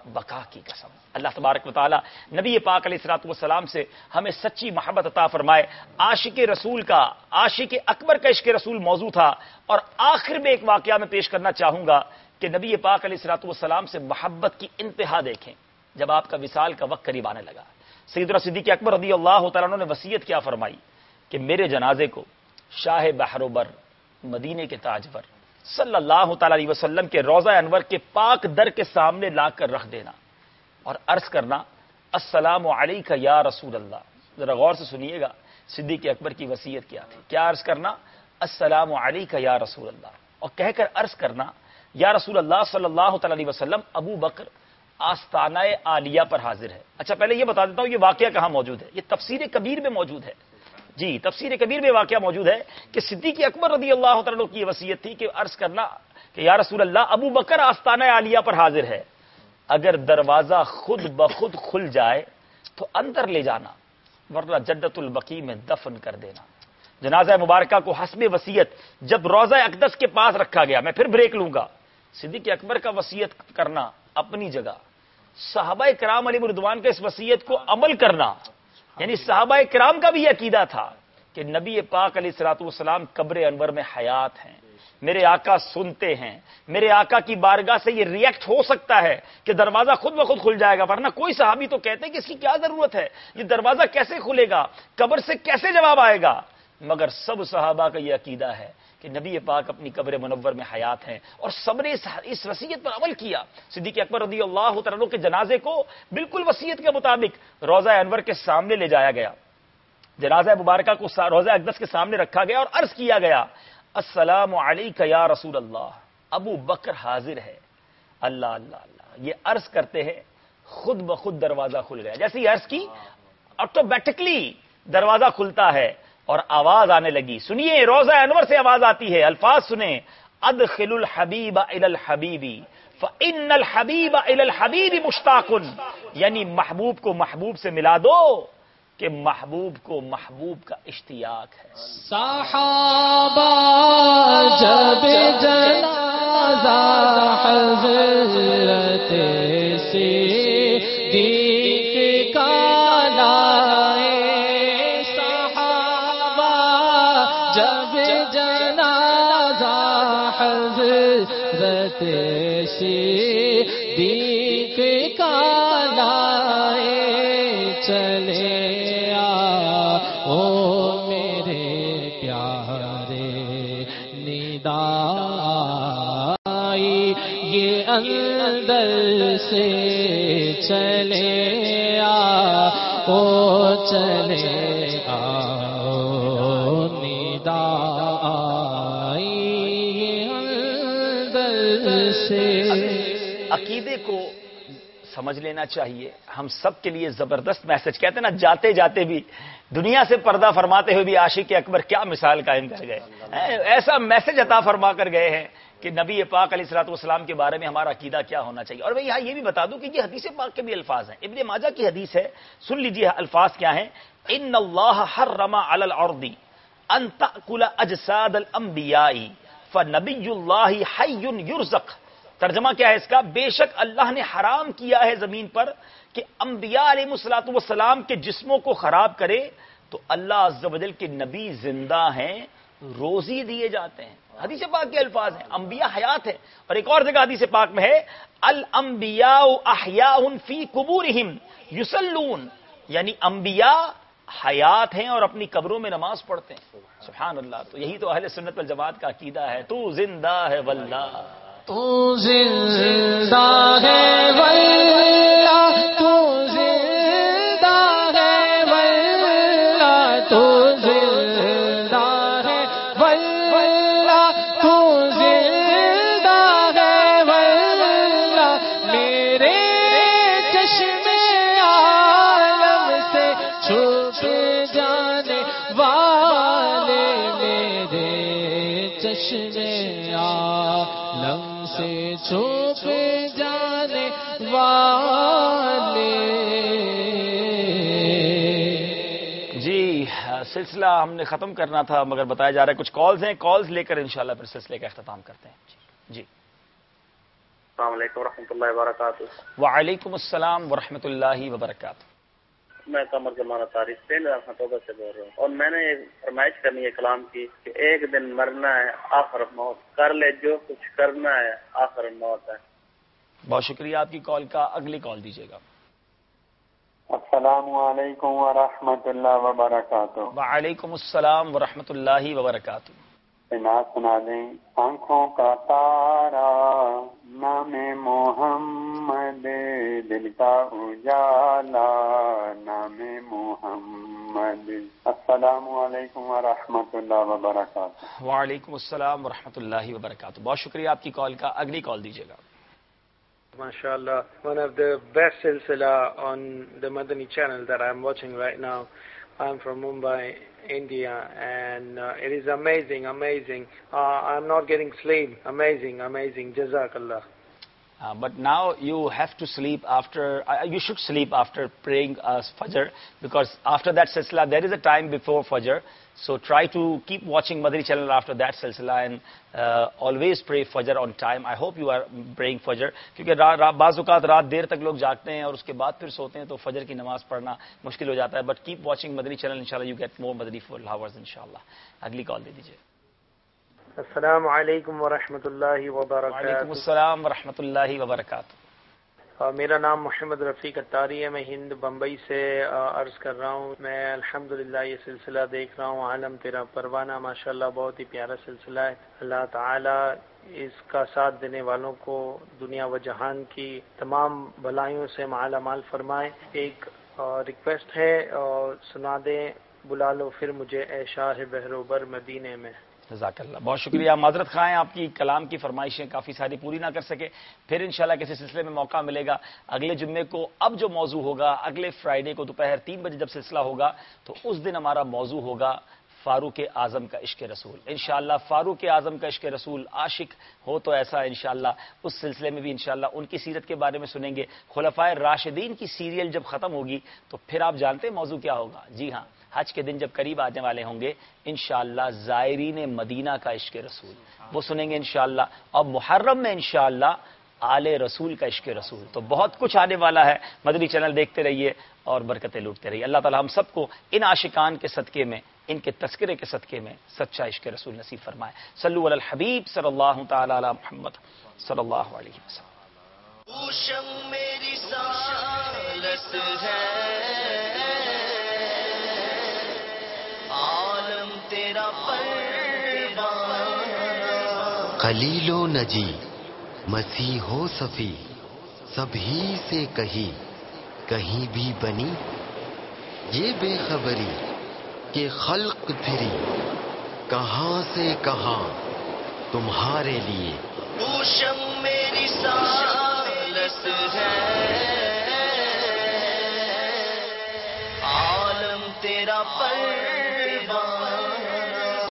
بقا کی قسم. اللہ تبارک و تعالی نبی پاک علیہ الصلوۃ والسلام سے ہمیں سچی محبت عطا فرمائے. عاشق رسول کا، عاشق اکبر کا عشق رسول موضوع تھا، اور آخر میں ایک واقعہ میں پیش کرنا چاہوں گا کہ نبی پاک علیہ الصلوۃ والسلام سے محبت کی انتہا دیکھیں جب آپ کا وصال کا وقت قریب آنے لگا. سیدنا صدیق اکبر رضی اللہ تعالیٰ عنہ نے وصیت کیا فرمائی کہ میرے جنازے کو شاہ بحر و بر، مدینے کے تاجور صلی اللہ تعالی علیہ وسلم کے روضہ انور کے پاک در کے سامنے لا کر رکھ دینا اور عرض کرنا السلام علیک یا رسول اللہ. ذرا غور سے سنیے گا صدیق اکبر کی وصیت کیا تھی. کیا عرض کرنا؟ السلام علیک یا رسول اللہ، اور کہہ کر عرض کرنا یا رسول اللہ صلی اللہ تعالی علیہ وسلم ابو بکر آستانہ عالیہ پر حاضر ہے. اچھا پہلے یہ بتا دیتا ہوں یہ واقعہ کہاں موجود ہے. یہ تفسیر کبیر میں موجود ہے. جی تفسیر کبیر میں واقعہ موجود ہے کہ صدیق اکبر رضی اللہ تعالیٰ کی یہ وصیت تھی کہ عرض کرنا کہ یا رسول اللہ ابو بکر آستانہ عالیہ پر حاضر ہے، اگر دروازہ خود بخود کھل جائے تو اندر لے جانا، ورنہ جدت البقیع میں دفن کر دینا. جنازہ مبارکہ کو حسب وصیت جب روضہ اقدس کے پاس رکھا گیا، میں پھر بریک لوں گا، صدیق اکبر کا وصیت کرنا اپنی جگہ، صحابہ کرام علیہ رضوان کے اس وصیت کو عمل کرنا، یعنی صحابہ کرام کا بھی عقیدہ تھا کہ نبی پاک علیہ الصلوۃ والسلام قبر انور میں حیات ہیں، میرے آقا سنتے ہیں، میرے آقا کی بارگاہ سے یہ ریئیکٹ ہو سکتا ہے کہ دروازہ خود بخود کھل جائے گا، ورنہ کوئی صحابی تو کہتے ہیں کہ اس کی کیا ضرورت ہے، یہ دروازہ کیسے کھلے گا، قبر سے کیسے جواب آئے گا. مگر سب صحابہ کا یہ عقیدہ ہے کہ نبی پاک اپنی قبر منور میں حیات ہیں، اور سب نے اس وصیت پر عمل کیا. صدیق اکبر رضی اللہ تعالیٰ کے جنازے کو بالکل وصیت کے مطابق روضہ انور کے سامنے لے جایا گیا، جنازہ مبارکہ کو روضہ اقدس کے سامنے رکھا گیا اور عرض کیا گیا السلام علیک یا رسول اللہ، ابو بکر حاضر ہے. اللہ اللہ اللہ، یہ عرض کرتے ہیں خود بخود دروازہ کھل گیا. جیسے ہی عرض کی آٹومیٹکلی دروازہ کھلتا ہے اور آواز آنے لگی. سنیے روضہ انور سے آواز آتی ہے، الفاظ سنیں ادخل الحبیب الی الحبیب فان الحبیب الی الحبیب مشتاق، یعنی محبوب کو محبوب سے ملا دو کہ محبوب کو محبوب کا اشتیاق ہے. صحابہ جب جنازہ حضرت صدیق کا لائے، صحابہ جب جنازہ حضرت صدیق کا لائے، چلے اندر سے چلے او چلے ندا اندر سے. عقیدے کو سمجھ لینا چاہیے. ہم سب کے لیے زبردست میسج، کہتے ہیں نا جاتے جاتے بھی دنیا سے پردہ فرماتے ہوئے بھی عاشق اکبر کیا مثال قائم کر گئے، ایسا میسج عطا فرما کر گئے ہیں کہ نبی پاک علیہ الصلوۃ والسلام کے بارے میں ہمارا عقیدہ کیا ہونا چاہیے. اور میں یہاں یہ بھی بتا دوں کہ یہ حدیث پاک کے بھی الفاظ ہیں، ابن ماجہ کی حدیث ہے، سن لیجیے الفاظ کیا ہیں. ان اللہ حرم علی الارض ان تاکل اجساد الانبیاء فنبی اللہ حی یرزق. ترجمہ کیا ہے اس کا؟ بے شک اللہ نے حرام کیا ہے زمین پر کہ انبیاء علیہ الصلوۃ والسلام کے جسموں کو خراب کرے، تو اللہ عز و جل کے نبی زندہ ہیں، روزی دیے جاتے ہیں. حدیث پاک کے الفاظ ہیں، انبیاء حیات ہیں. اور ایک اور جگہ حدیث پاک میں ہے الانبیاء احیاء فی قبورہم یصلون، یعنی انبیاء حیات ہیں اور اپنی قبروں میں نماز پڑھتے ہیں. سبحان اللہ. تو یہی تو اہل سنت والجماعت کا عقیدہ ہے. تو زندہ ہے واللہ، تو زندہ ہے واللہ، تو زندہ ہے واللہ، تو زندہ ہے واللہ، تو زندہ ہے واللہ، میرے چشم عالم سے چھپ جانے والے، میرے چشم عالم سے چھپ جانے والے. جی سلسلہ ہم نے ختم کرنا تھا مگر بتایا جا رہا ہے کچھ کالز ہیں، کالز لے کر انشاءاللہ پھر سلسلے کا اختتام کرتے ہیں. جی السلام علیکم ورحمۃ اللہ وبرکاتہ. وعلیکم السلام ورحمۃ اللہ وبرکاتہ. میں قمر زمانہ تاریخ سے توبہ سے بول رہا ہوں، اور میں نے ایک فرمائش کرنی ہے کلام کی کہ ایک دن مرنا ہے آخر موت، کر لے جو کچھ کرنا ہے آخر موت ہے. بہت شکریہ آپ کی کال کا. اگلی کال دیجیے گا. السلام علیکم ورحمۃ اللہ وبرکاتہ. وعلیکم السلام ورحمۃ اللہ وبرکاتہ. سنا دیں. آنکھوں کا تارا نام محمد، دل کا اجالا نام محمد. السلام علیکم ورحمۃ اللہ وبرکاتہ. وعلیکم السلام ورحمۃ اللہ وبرکاتہ. بہت شکریہ آپ کی کال کا. اگلی کال دیجیے گا. MashaAllah, one of the best silsila on the Madani channel that I'm watching right now. I'm from Mumbai, India, and it is amazing. I'm not getting sleep. Amazing. Jazakallah. But now you have to sleep after, you should sleep after praying Fajr, because after that silsila there is a time before Fajr. So try to keep watching Madani channel after that silsila and always pray Fajr on time. I hope you are praying Fajr, کیونکہ بعض اوقات رات دیر تک لوگ جاگتے ہیں اور اس کے بعد پھر سوتے ہیں تو فجر کی نماز پڑھنا مشکل ہو جاتا ہے. But keep watching Madani channel, انشاءاللہ you get more Madani full hours انشاءاللہ. اگلی کال دے دیجیے. السلام علیکم ورحمۃ اللہ وبرکاتہ. وعلیکم السلام ورحمۃ اللہ وبرکاتہ. میرا نام محمد رفیق اتاری ہے. میں ہند بمبئی سے عرض کر رہا ہوں. میں الحمدللہ یہ سلسلہ دیکھ رہا ہوں. عالم تیرا پروانہ ماشاءاللہ بہت ہی پیارا سلسلہ ہے. اللہ تعالی اس کا ساتھ دینے والوں کو دنیا و جہان کی تمام بھلائیوں سے مالا مال فرمائے. ایک ریکویسٹ ہے سنا دیں بلا لو پھر مجھے اے شاہ بحروبر مدینے میں. جزاک اللہ. بہت شکریہ. معذرت خواہ ہیں آپ کی کلام کی فرمائشیں کافی ساری پوری نہ کر سکے. پھر انشاءاللہ کسی سلسلے میں موقع ملے گا. اگلے جمعے کو اب جو موضوع ہوگا، اگلے فرائیڈے کو دوپہر 3 بجے جب سلسلہ ہوگا تو اس دن ہمارا موضوع ہوگا فاروق اعظم کا عشق رسول. انشاءاللہ فاروق اعظم کا عشق رسول، عاشق ہو تو ایسا انشاءاللہ اس سلسلے میں بھی انشاءاللہ ان کی سیرت کے بارے میں سنیں گے. خلفائے راشدین کی سیریل جب ختم ہوگی تو پھر آپ جانتے ہیں موضوع کیا ہوگا. جی ہاں، حج کے دن جب قریب آنے والے ہوں گے انشاءاللہ زائرین مدینہ کا عشق رسول وہ سنیں گے انشاءاللہ. اور محرم میں انشاءاللہ آل رسول کا عشق رسول. تو بہت کچھ آنے والا ہے. مدنی چینل دیکھتے رہیے اور برکتیں لوٹتے رہیے. اللہ تعالی ہم سب کو ان عاشقان کے صدقے میں، ان کے تذکرے کے صدقے میں سچا عشق رسول نصیب فرمائے. صلو علی الحبیب صلی اللہ تعالی علی محمد صلی اللہ علیہ وسلم. میری سالت ہے عالم تیرا خلیل و نجی مسیح و صفی سبھی سے کہیں بھی بنی یہ بے خبری کہ خلق پھری کہاں سے کہاں تمہارے لیے. پوشم میری سالت ہے عالم تیرا